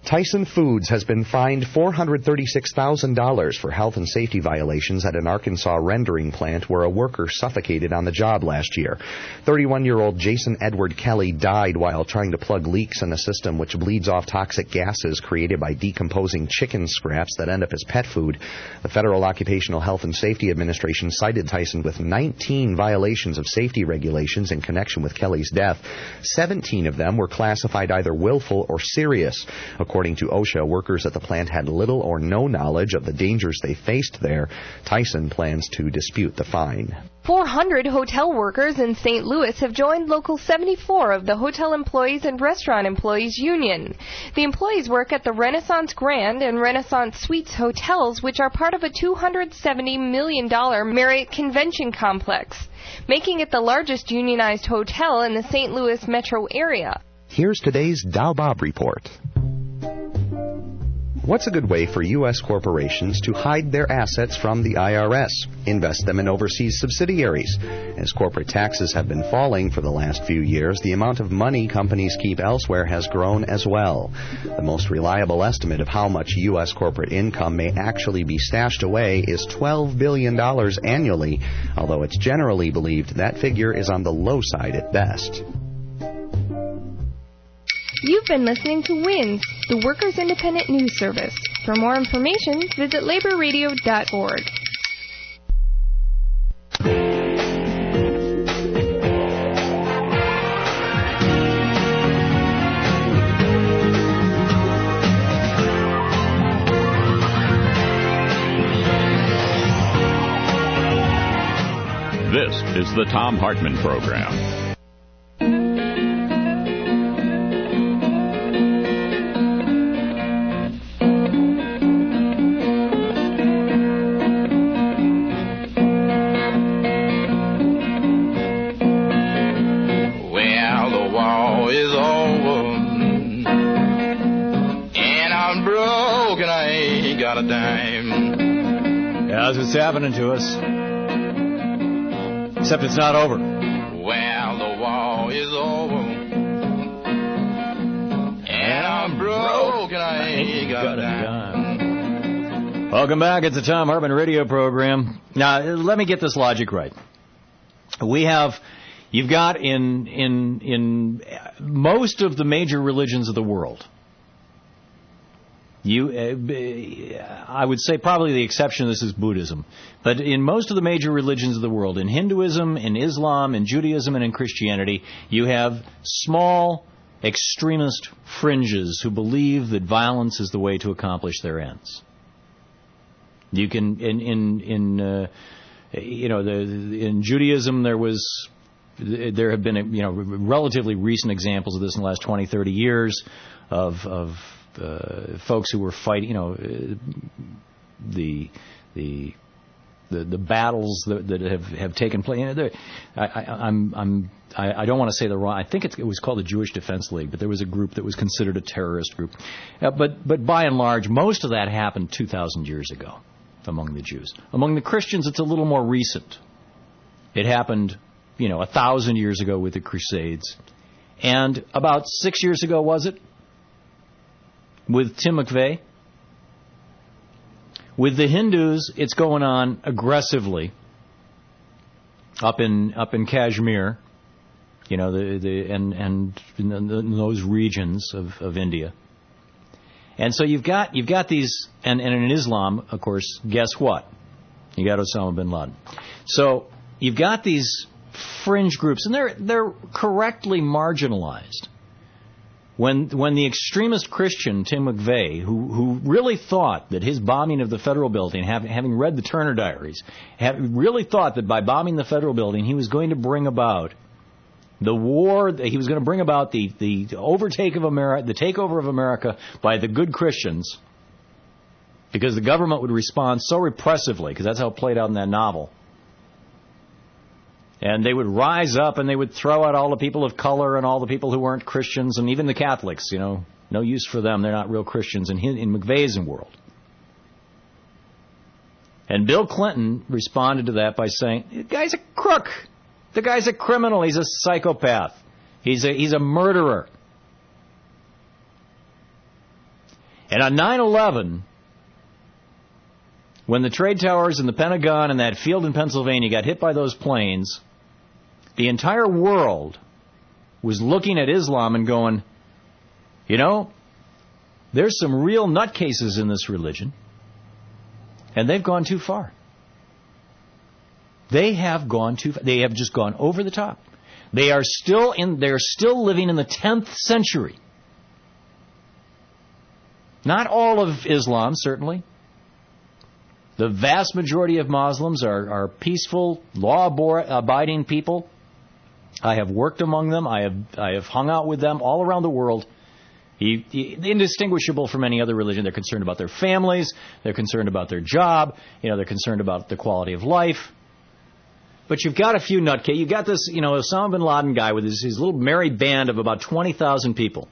Tyson Foods has been fined $436,000 for health and safety violations at an Arkansas rendering plant where a worker suffocated on the job last year. 31-year-old Jason Edward Kelly died while trying to plug leaks in a system which bleeds off toxic gases created by decomposing chicken scraps that end up as pet food. The Federal Occupational Health and Safety Administration cited Tyson with 19 violations of safety regulations in connection with Kelly's death. 17 of them were classified either willful or serious. According to OSHA, workers at the plant had little or no knowledge of the dangers they faced there. Tyson plans to dispute the fine. 400 hotel workers in St. Louis have joined Local 74 of the Hotel Employees and Restaurant Employees Union. The employees work at the Renaissance Grand and Renaissance Suites hotels, which are part of a $270 million Marriott Convention Complex, making it the largest unionized hotel in the St. Louis metro area. Here's today's Dow Bob Report. What's a good way for U.S. corporations to hide their assets from the IRS? Invest them in overseas subsidiaries. As corporate taxes have been falling for the last few years, the amount of money companies keep elsewhere has grown as well. The most reliable estimate of how much U.S. corporate income may actually be stashed away is $12 billion annually, although it's generally believed that figure is on the low side at best. You've been listening to WINS, the Workers' Independent News Service. For more information, visit laborradio.org. This is the Thom Hartmann Program. That's what's happening to us. Except it's not over. Well, the war is over. And I'm broke and I ain't got a dime. Welcome back. It's the Thom Hartmann radio program. Now, let me get this logic right. You've got in most of the major religions of the world, I would say probably the exception of this is Buddhism. But in most of the major religions of the world, in Hinduism, in Islam, in Judaism, and in Christianity, you have small extremist fringes who believe that violence is the way to accomplish their ends. You can in Judaism there have been relatively recent examples of this in the last 20, 30 years of folks who were fighting, the battles that have taken place. I don't want to say the wrong. I think it was called the Jewish Defense League, but there was a group that was considered a terrorist group. But by and large, most of that happened 2,000 years ago among the Jews. Among the Christians, it's a little more recent. It happened, 1,000 years ago with the Crusades, and about 6 years ago, was it? With Tim McVeigh. With the Hindus, it's going on aggressively up in Kashmir, and in those regions of India. And so you've got these, and in Islam, of course, guess what? You got Osama bin Laden. So you've got these fringe groups, and they're correctly marginalized. When the extremist Christian Tim McVeigh, who really thought that his bombing of the Federal Building, having read the Turner Diaries, really thought that by bombing the Federal Building he was going to bring about the war, he was going to bring about the overtake of America, the takeover of America by the good Christians, because the government would respond so repressively, because that's how it played out in that novel. And they would rise up and they would throw out all the people of color and all the people who weren't Christians and even the Catholics, no use for them. They're not real Christians in McVeigh's world. And Bill Clinton responded to that by saying, the guy's a crook. The guy's a criminal. He's a psychopath. He's a murderer. And on 9/11, when the trade towers and the Pentagon and that field in Pennsylvania got hit by those planes, the entire world was looking at Islam and going, you know, there's some real nutcases in this religion, and they've gone too far. They have gone too far. They have just gone over the top. They're still living in the 10th century. Not all of Islam, certainly. The vast majority of Muslims are peaceful, law-abiding people. I have worked among them. I have hung out with them all around the world. Indistinguishable from any other religion. They're concerned about their families. They're concerned about their job. They're concerned about the quality of life. But you've got a few nutcases. You've got this, Osama bin Laden guy with his little merry band of about 20,000 people.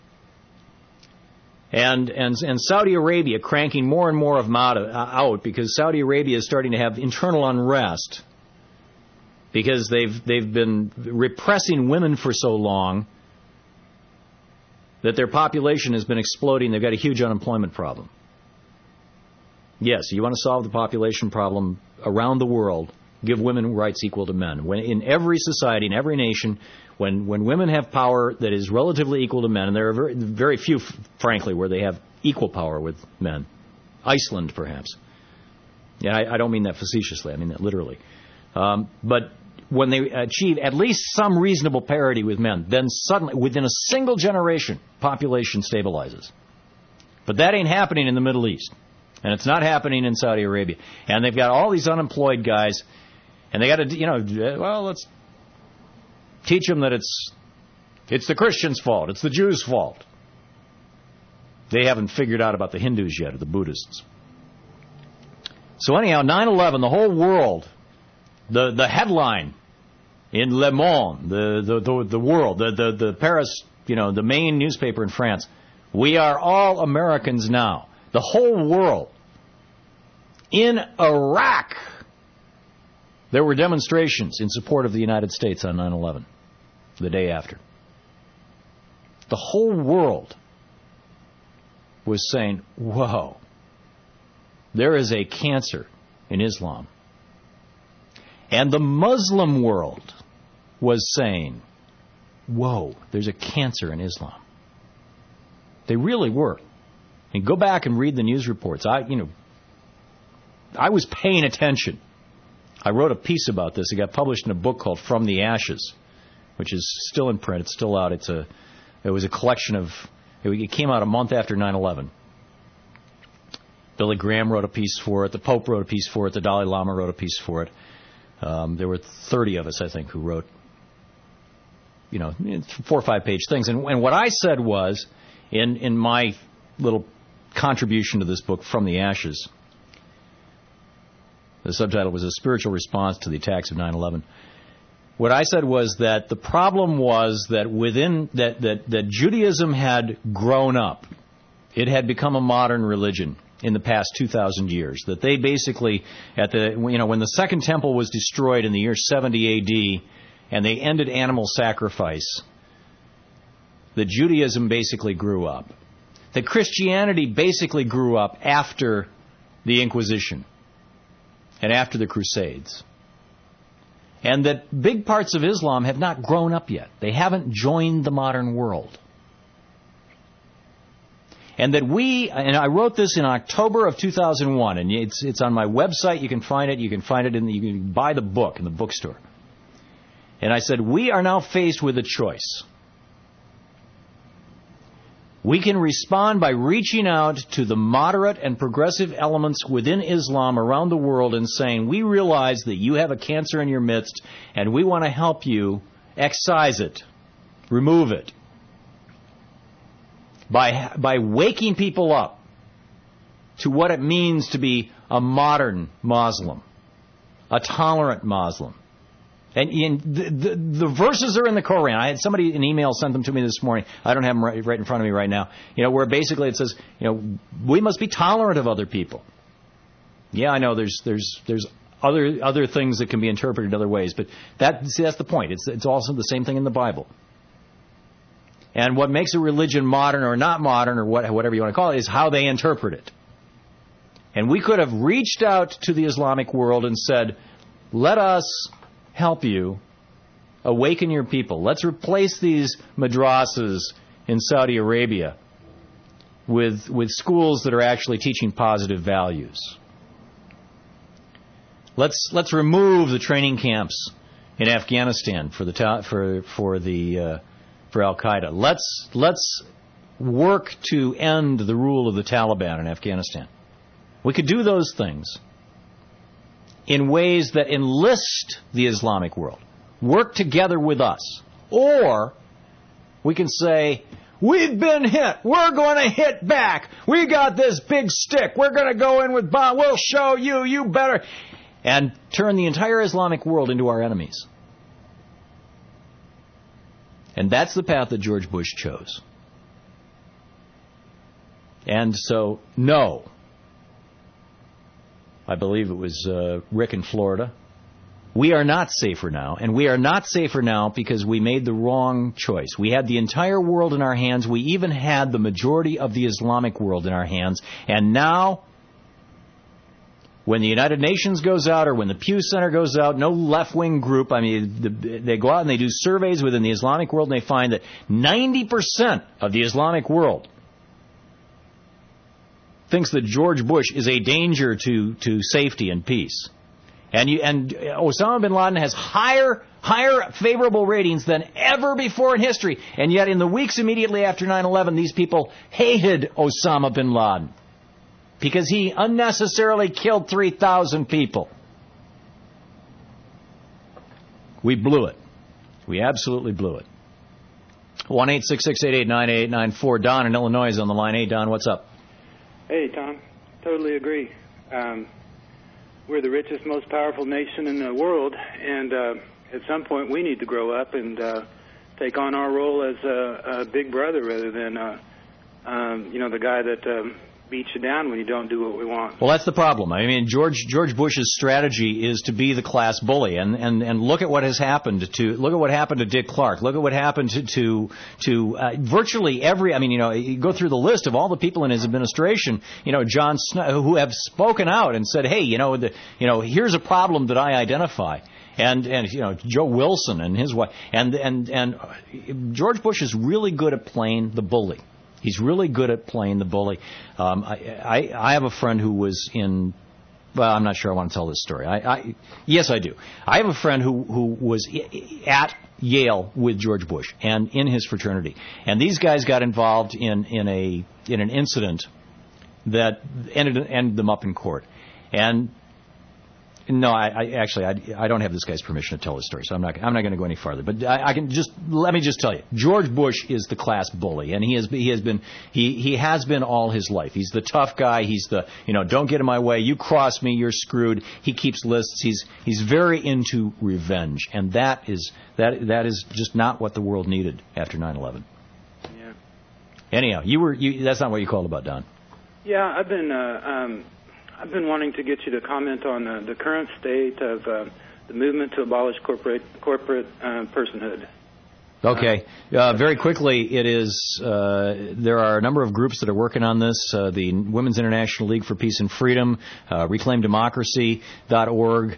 And Saudi Arabia cranking more and more of them out because Saudi Arabia is starting to have internal unrest because they've been repressing women for so long that their population has been exploding. They've got a huge unemployment problem. Yes, you want to solve the population problem around the world, give women rights equal to men. When in every society, in every nation, when women have power that is relatively equal to men, and there are very, very few, frankly, where they have equal power with men. Iceland, perhaps. Yeah, I don't mean that facetiously. I mean that literally. But when they achieve at least some reasonable parity with men, then suddenly, within a single generation, population stabilizes. But that ain't happening in the Middle East. And it's not happening in Saudi Arabia. And they've got all these unemployed guys, and they got to, let's teach them that it's the Christians' fault. It's the Jews' fault. They haven't figured out about the Hindus yet, or the Buddhists. So anyhow, 9/11, the whole world, the headline in Le Monde, the world, the Paris, the main newspaper in France, we are all Americans now. The whole world. In Iraq, there were demonstrations in support of the United States on 9/11, the day after. The whole world was saying, whoa, there is a cancer in Islam. And the Muslim world was saying, whoa, there's a cancer in Islam. They really were. And go back and read the news reports. I was paying attention. I wrote a piece about this. It got published in a book called From the Ashes, which is still in print. It's still out. It was a collection of... It came out a month after 9/11. Billy Graham wrote a piece for it. The Pope wrote a piece for it. The Dalai Lama wrote a piece for it. There were 30 of us, I think, who wrote, 4 or 5 page things. And what I said was, in my little contribution to this book, From the Ashes, the subtitle was A Spiritual Response to the Attacks of 9/11. What I said was that the problem was that that Judaism had grown up. It had become a modern religion in the past 2,000 years. That they basically, when the Second Temple was destroyed in the year 70 A.D. and they ended animal sacrifice, that Judaism basically grew up. That Christianity basically grew up after the Inquisition and after the Crusades. And that big parts of Islam have not grown up yet. They haven't joined the modern world. And that and I wrote this in October of 2001, and it's on my website. You can find it. You can buy the book in the bookstore. And I said, we are now faced with a choice. We can respond by reaching out to the moderate and progressive elements within Islam around the world and saying, we realize that you have a cancer in your midst and we want to help you excise it, remove it, by waking people up to what it means to be a modern Muslim, a tolerant Muslim. And the verses are in the Koran. I had somebody an email sent them to me this morning. I don't have them right in front of me right now. Where basically it says, we must be tolerant of other people. Yeah, I know there's other things that can be interpreted other ways, but that's the point. It's also the same thing in the Bible. And what makes a religion modern or not modern or whatever you want to call it is how they interpret it. And we could have reached out to the Islamic world and said, let us help you awaken your people. Let's replace these madrasas in Saudi Arabia with schools that are actually teaching positive values. Let's remove the training camps in Afghanistan for Al-Qaeda. Let's work to end the rule of the Taliban in Afghanistan. We could do those things in ways that enlist the Islamic world. Work together with us. Or we can say, we've been hit. We're going to hit back. We got this big stick. We're going to go in with bomb. We'll show you. You better. And turn the entire Islamic world into our enemies. And that's the path that George Bush chose. And so, no. I believe it was Rick in Florida. We are not safer now. And we are not safer now because we made the wrong choice. We had the entire world in our hands. We even had the majority of the Islamic world in our hands. And now, when the United Nations goes out or when the Pew Center goes out, no left-wing group, they go out and they do surveys within the Islamic world and they find that 90% of the Islamic world thinks that George Bush is a danger to safety and peace. And Osama bin Laden has higher favorable ratings than ever before in history. And yet in the weeks immediately after 9/11, these people hated Osama bin Laden because he unnecessarily killed 3,000 people. We blew it. We absolutely blew it. 1-866-889-8894. Don in Illinois is on the line. Hey, Don, what's up? Hey, Tom. Totally agree. We're the richest, most powerful nation in the world, and at some point we need to grow up and take on our role as a big brother rather than, the guy that beats you down when you don't do what we want. Well, that's the problem. I mean, George Bush's strategy is to be the class bully, and look at what has happened to Dick Clark. Look at what happened to virtually every. I mean, you go through the list of all the people in his administration. John Snow, who have spoken out and said, hey, here's a problem that I identify. And Joe Wilson and his wife, and George Bush is really good at playing the bully. He's really good at playing the bully. I have a friend who was in. Well, I'm not sure I want to tell this story. Yes, I do. I have a friend who was at Yale with George Bush and in his fraternity, and these guys got involved in an incident that ended them up in court. And no, I don't have this guy's permission to tell this story, so I'm not going to go any farther. But let me just tell you, George Bush is the class bully, and he has been all his life. He's the tough guy. He's the don't get in my way. You cross me, you're screwed. He keeps lists. He's very into revenge, and that is just not what the world needed after 9/11. Yeah. Anyhow, that's not what you called about, Don. Yeah, I've been wanting to get you to comment on the current state of the movement to abolish corporate personhood. Okay. Very quickly, it is. There are a number of groups that are working on this. The Women's International League for Peace and Freedom, ReclaimDemocracy.org,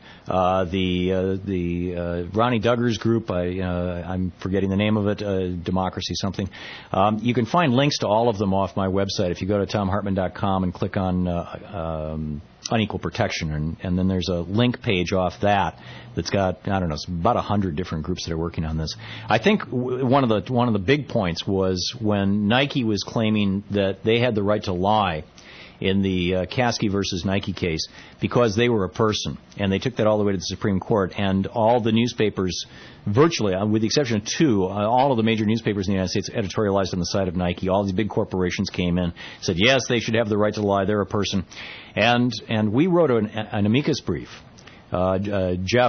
the Ronnie Duggars group. I'm forgetting the name of it. Democracy something. You can find links to all of them off my website if you go to TomHartman.com and click on unequal protection, and then there's a link page off that's got, I don't know, about 100 different groups that are working on this. I think one of the big points was when Nike was claiming that they had the right to lie in the Kasky versus Nike case because they were a person, and they took that all the way to the Supreme Court, and all the newspapers, virtually, with the exception of two, all of the major newspapers in the United States editorialized on the side of Nike. All these big corporations came in, said, yes, they should have the right to lie, they're a person. And we wrote an amicus brief. Jeff,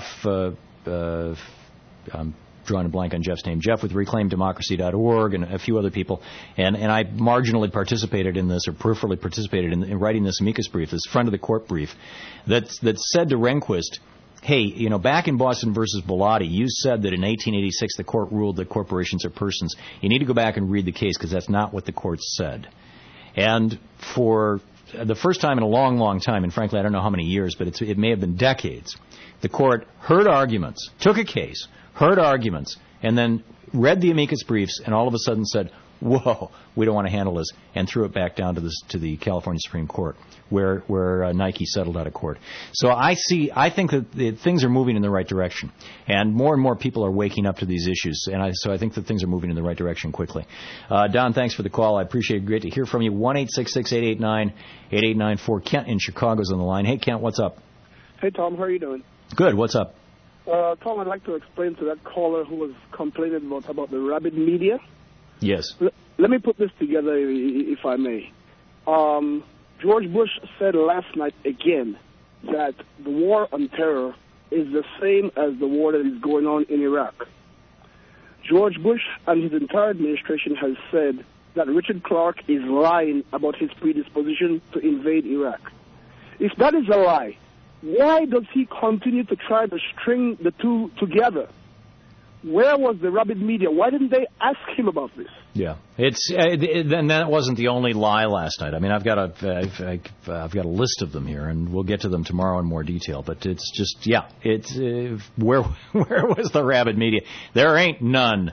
I'm drawing a blank on Jeff's name, Jeff with ReclaimDemocracy.org and a few other people, and I marginally participated in this, or peripherally participated in writing this amicus brief, this front of the court brief, that said to Rehnquist, hey, back in Boston versus Bellotti, you said that in 1886 the court ruled that corporations are persons. You need to go back and read the case because that's not what the court said. And for the first time in a long, long time, and frankly I don't know how many years, but it may have been decades, the court heard arguments, took a case, heard arguments, and then read the amicus briefs and all of a sudden said, whoa, we don't want to handle this, and threw it back down to the California Supreme Court, where Nike settled out of court. So I think that things are moving in the right direction, and more people are waking up to these issues, and so I think that things are moving in the right direction quickly. Don, thanks for the call. I appreciate it. Great to hear from you. 1-866-889-8894. Kent in Chicago's on the line. Hey, Kent, what's up? Hey, Tom, how are you doing? Good. What's up? Tom, I'd like to explain to that caller who was complaining about the rabid media. Yes. Let me put this together, if I may. George Bush said last night again that the war on terror is the same as the war that is going on in Iraq. George Bush and his entire administration has said that Richard Clark is lying about his predisposition to invade Iraq. If that is a lie, why does he continue to try to string the two together? Where was the rabid media? Why didn't they ask him about this? Yeah, then that wasn't the only lie last night. I mean, I've got a list of them here, and we'll get to them tomorrow in more detail. But it's just, where was the rabid media? There ain't none.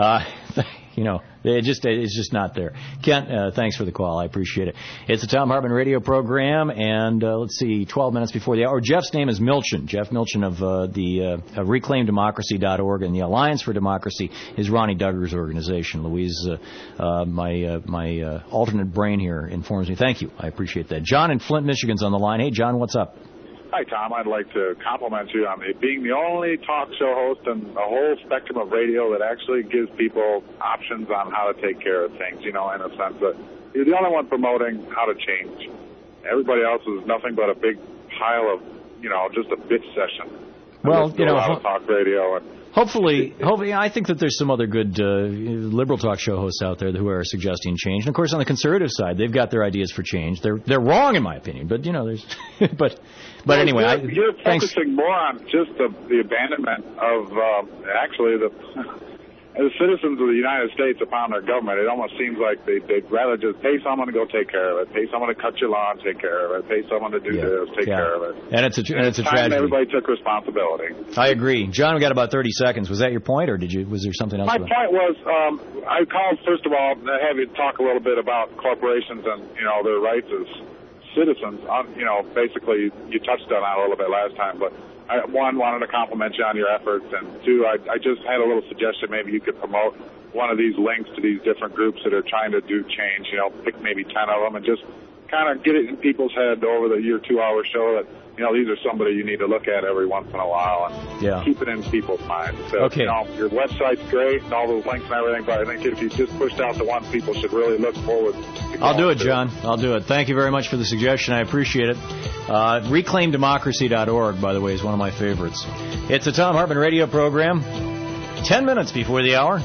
It's just not there. Kent, thanks for the call. I appreciate it. It's the Tom Hartman radio program, and let's see, 12 minutes before the hour. Jeff's name is Milchin. Jeff Milchin of the ReclaimDemocracy.org, and the Alliance for Democracy is Ronnie Duggar's organization. Louise, my alternate brain here, informs me. Thank you. I appreciate that. John in Flint, Michigan's on the line. Hey, John, what's up? Hi, Tom. I'd like to compliment you on being the only talk show host in a whole spectrum of radio that actually gives people options on how to take care of things, in a sense that you're the only one promoting how to change. Everybody else is nothing but a big pile of, just a bitch session. Well, talk radio and Hopefully, I think that there's some other good liberal talk show hosts out there who are suggesting change. And of course, on the conservative side, they've got their ideas for change. They're wrong in my opinion, but there's but anyway, you're focusing more on just the abandonment of actually as citizens of the United States upon their government. It almost seems like they'd rather just pay someone to go take care of it, pay someone to cut your lawn, take care of it, pay someone to do this, take care of it. And it's a tragedy. Everybody took responsibility. I agree. John, we got about 30 seconds. Was that your point, or was there something else? My point was, I called first of all to have you talk a little bit about corporations and their rights as citizens. Basically you touched on that a little bit last time, but I, one, wanted to compliment you on your efforts, and two, I just had a little suggestion. Maybe you could promote one of these links to these different groups that are trying to do change. Pick maybe 10 of them and just kind of get it in people's head over the 2-hour show that these are somebody you need to look at every once in a while and keep it in people's minds. So, okay. Your website's great and all those links and everything, but I think if you just pushed out the one, people should really look forward to I'll do it, John. I'll do it. Thank you very much for the suggestion. I appreciate it. ReclaimDemocracy.org, by the way, is one of my favorites. It's a Tom Hartman radio program. 10 minutes before the hour.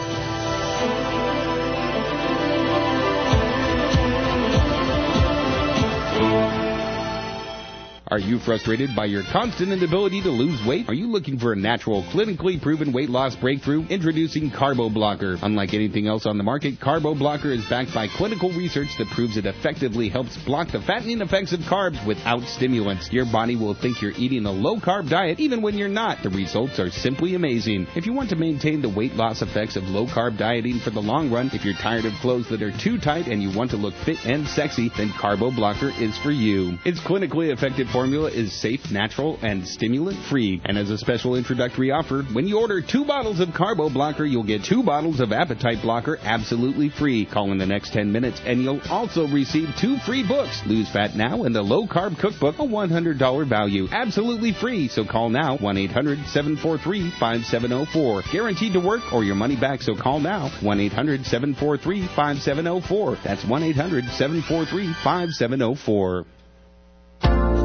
Are you frustrated by your constant inability to lose weight? Are you looking for a natural, clinically proven weight loss breakthrough? Introducing Carbo Blocker. Unlike anything else on the market, Carbo Blocker is backed by clinical research that proves it effectively helps block the fattening effects of carbs without stimulants. Your body will think you're eating a low-carb diet even when you're not. The results are simply amazing. If you want to maintain the weight loss effects of low-carb dieting for the long run, if you're tired of clothes that are too tight and you want to look fit and sexy, then Carbo Blocker is for you. Its clinically effective formula is safe, natural, and stimulant-free. And as a special introductory offer, when you order 2 bottles of Carbo Blocker, you'll get 2 bottles of Appetite Blocker absolutely free. Call in the next 10 minutes, and you'll also receive 2 free books, Lose Fat Now and the Low Carb Cookbook, a $100 value. Absolutely free, so call now, 1-800-743-5704. Guaranteed to work or your money back, so call now, 1-800-743-5704. That's 1-800-743-5704.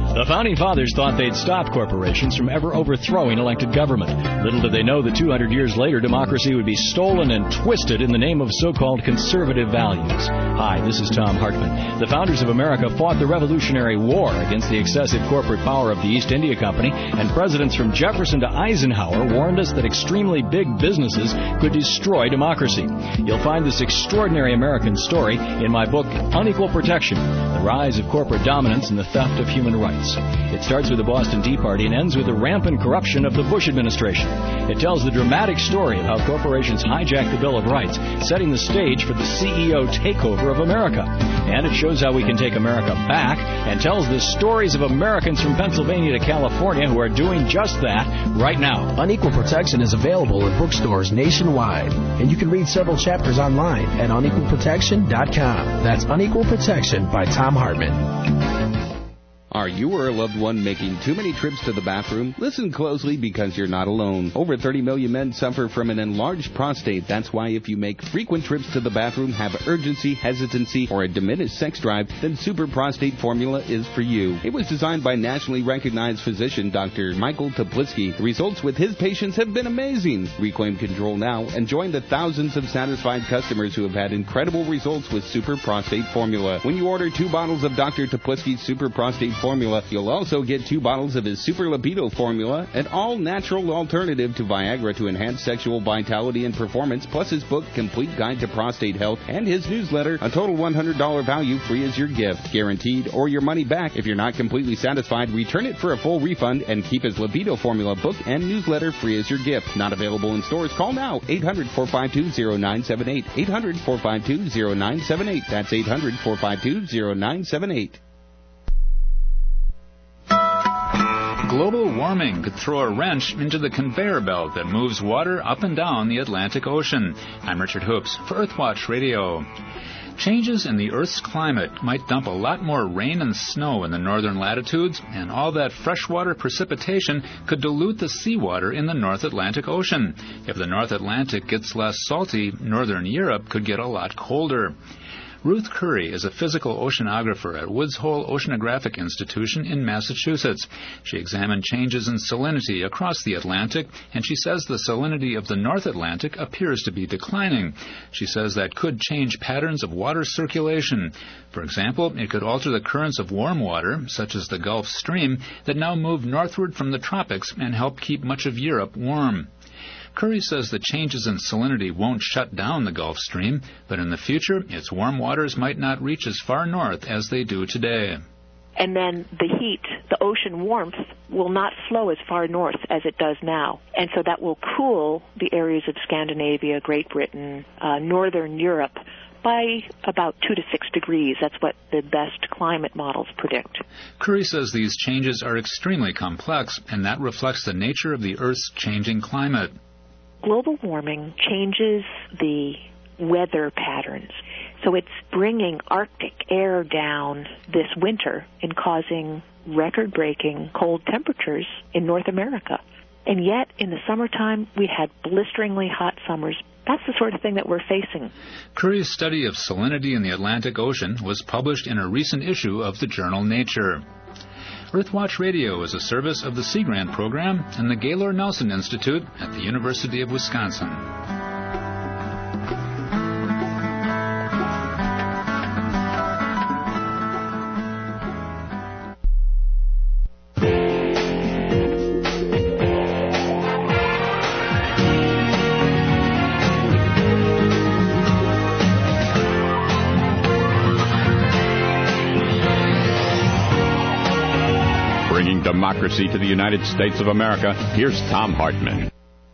The Founding Fathers thought they'd stop corporations from ever overthrowing elected government. Little did they know that 200 years later, democracy would be stolen and twisted in the name of so-called conservative values. Hi, this is Tom Hartman. The founders of America fought the Revolutionary War against the excessive corporate power of the East India Company, and presidents from Jefferson to Eisenhower warned us that extremely big businesses could destroy democracy. You'll find this extraordinary American story in my book, Unequal Protection, The Rise of Corporate Dominance and the Theft of Human Rights. It starts with the Boston Tea Party and ends with the rampant corruption of the Bush administration. It tells the dramatic story of how corporations hijacked the Bill of Rights, setting the stage for the CEO takeover of America. And it shows how we can take America back, and tells the stories of Americans from Pennsylvania to California who are doing just that right now. Unequal Protection is available in bookstores nationwide, and you can read several chapters online at unequalprotection.com. That's Unequal Protection by Tom Hartman. Are you or a loved one making too many trips to the bathroom? Listen closely, because you're not alone. Over 30 million men suffer from an enlarged prostate. That's why if you make frequent trips to the bathroom, have urgency, hesitancy, or a diminished sex drive, then Super Prostate Formula is for you. It was designed by nationally recognized physician Dr. Michael Toplitsky. The results with his patients have been amazing. Reclaim control now and join the thousands of satisfied customers who have had incredible results with Super Prostate Formula. When you order 2 bottles of Dr. Toplitsky's Super Prostate Formula, you'll also get 2 bottles of his Super Libido Formula, an all-natural alternative to Viagra to enhance sexual vitality and performance, plus his book, Complete Guide to Prostate Health, and his newsletter, a total $100 value, free as your gift. Guaranteed, or your money back. If you're not completely satisfied, return it for a full refund and keep his Libido Formula book and newsletter free as your gift. Not available in stores? Call now. 800-452-0978. 800-452-0978. That's 800-452-0978. Global warming could throw a wrench into the conveyor belt that moves water up and down the Atlantic Ocean. I'm Richard Hoops for Earthwatch Radio. Changes in the Earth's climate might dump a lot more rain and snow in the northern latitudes, and all that freshwater precipitation could dilute the seawater in the North Atlantic Ocean. If the North Atlantic gets less salty, northern Europe could get a lot colder. Ruth Curry is a physical oceanographer at Woods Hole Oceanographic Institution in Massachusetts. She examined changes in salinity across the Atlantic, and she says the salinity of the North Atlantic appears to be declining. She says that could change patterns of water circulation. For example, it could alter the currents of warm water, such as the Gulf Stream, that now move northward from the tropics and help keep much of Europe warm. Curry says the changes in salinity won't shut down the Gulf Stream, but in the future, its warm waters might not reach as far north as they do today. And then the heat, the ocean warmth, will not flow as far north as it does now. And so that will cool the areas of Scandinavia, Great Britain, northern Europe by about 2 to 6 degrees. That's what the best climate models predict. Curry says these changes are extremely complex, and that reflects the nature of the Earth's changing climate. Global warming changes the weather patterns. So it's bringing Arctic air down this winter and causing record-breaking cold temperatures in North America. And yet, in the summertime, we had blisteringly hot summers. That's the sort of thing that we're facing. Curry's study of salinity in the Atlantic Ocean was published in a recent issue of the journal Nature. Earthwatch Radio is a service of the Sea Grant Program and the Gaylord Nelson Institute at the University of Wisconsin. Democracy to the United States of America. Here's Tom Hartman.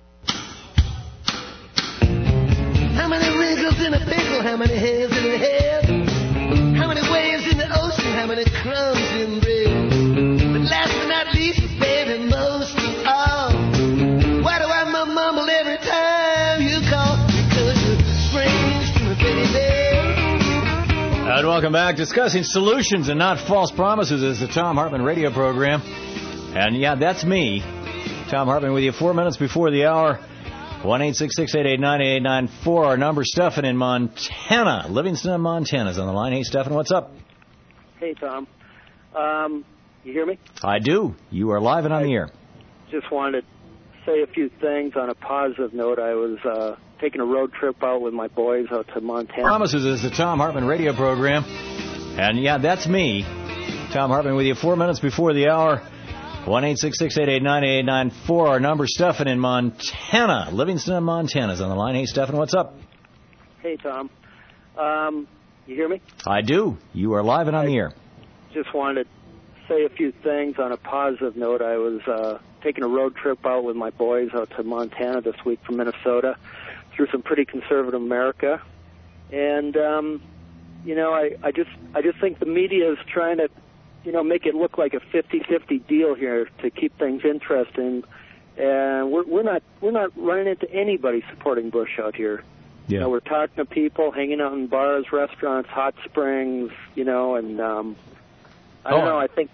How many wrinkles in a pickle? How many hairs in a head? How many waves in the ocean? How many crumbs in bread? But last but not least, baby, most of all, why do I mumble every time you call? Because you're strange to me, baby. And welcome back. Discussing solutions and not false promises is the Tom Hartman radio program. And yeah, that's me, Tom Hartman, with you 4 minutes before the hour. 1-866-889-8894. Our number. Stephen in Montana, Livingston, Montana, is on the line. Hey, Stephen, what's up? Hey, Tom. You hear me? I do. You are live and on the air. Just wanted to say a few things on a positive note. I was taking a road trip out with my boys out to Montana. Promises is the Tom Hartman radio program. And, yeah, that's me, Tom Hartman, with you 4 minutes before the hour. 1-866-889-8894. Our number, Stephan in Montana. Livingston, Montana is on the line. Hey, Stephan, what's up? Hey, Tom. You hear me? I do. You are live and on the air. Just wanted to say a few things on a positive note. I was taking a road trip out with my boys out to Montana this week from Minnesota through some pretty conservative America. And, I just think the media is trying to, make it look like a 50-50 deal here to keep things interesting. And we're not running into anybody supporting Bush out here. Yeah. We're talking to people, hanging out in bars, restaurants, hot springs, and I don't know. I think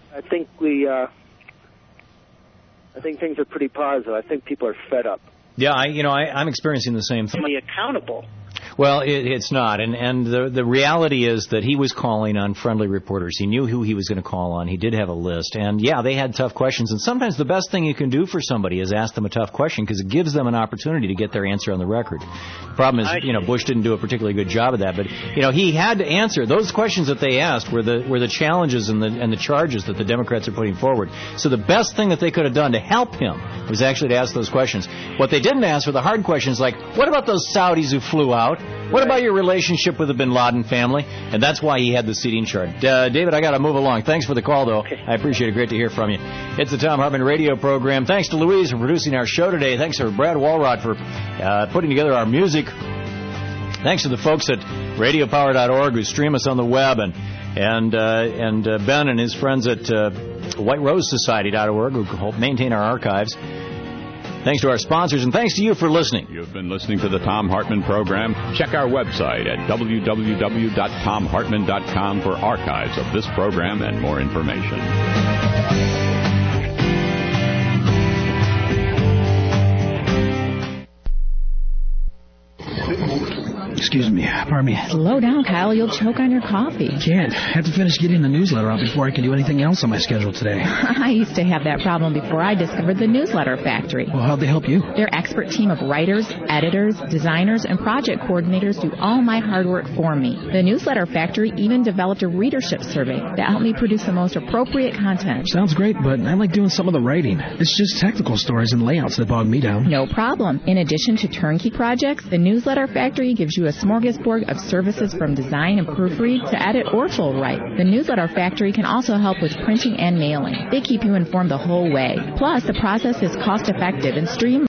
things are pretty positive. I think people are fed up. Yeah, I'm experiencing the same thing. Accountable. Well, it's not, and the reality is that he was calling on friendly reporters. He knew who he was going to call on. He did have a list, and yeah, they had tough questions. And sometimes the best thing you can do for somebody is ask them a tough question because it gives them an opportunity to get their answer on the record. The problem is, Bush didn't do a particularly good job of that, but he had to answer those questions that they asked were the challenges and the charges that the Democrats are putting forward. So the best thing that they could have done to help him was actually to ask those questions. What they didn't ask were the hard questions like, what about those Saudis who flew out? What about your relationship with the Bin Laden family? And that's why he had the seating chart. David, I got to move along. Thanks for the call, though. Okay. I appreciate it. Great to hear from you. It's the Tom Hartman radio program. Thanks to Louise for producing our show today. Thanks to Brad Walrod for putting together our music. Thanks to the folks at radiopower.org who stream us on the web, and Ben and his friends at whiteRoseSociety.org who help maintain our archives. Thanks to our sponsors, and thanks to you for listening. You've been listening to the Tom Hartman program. Check our website at www.tomhartman.com for archives of this program and more information. Excuse me. Pardon me. Slow down, Kyle. You'll choke on your coffee. Can't. Have to finish getting the newsletter out before I can do anything else on my schedule today. I used to have that problem before I discovered the Newsletter Factory. Well, how'd they help you? Their expert team of writers, editors, designers, and project coordinators do all my hard work for me. The Newsletter Factory even developed a readership survey that helped me produce the most appropriate content. Sounds great, but I like doing some of the writing. It's just technical stories and layouts that bog me down. No problem. In addition to turnkey projects, the Newsletter Factory gives you a smorgasbord of services from design and proofread to edit or full write. The Newsletter Factory can also help with printing and mailing. They keep you informed the whole way. Plus, the process is cost-effective and streamlined.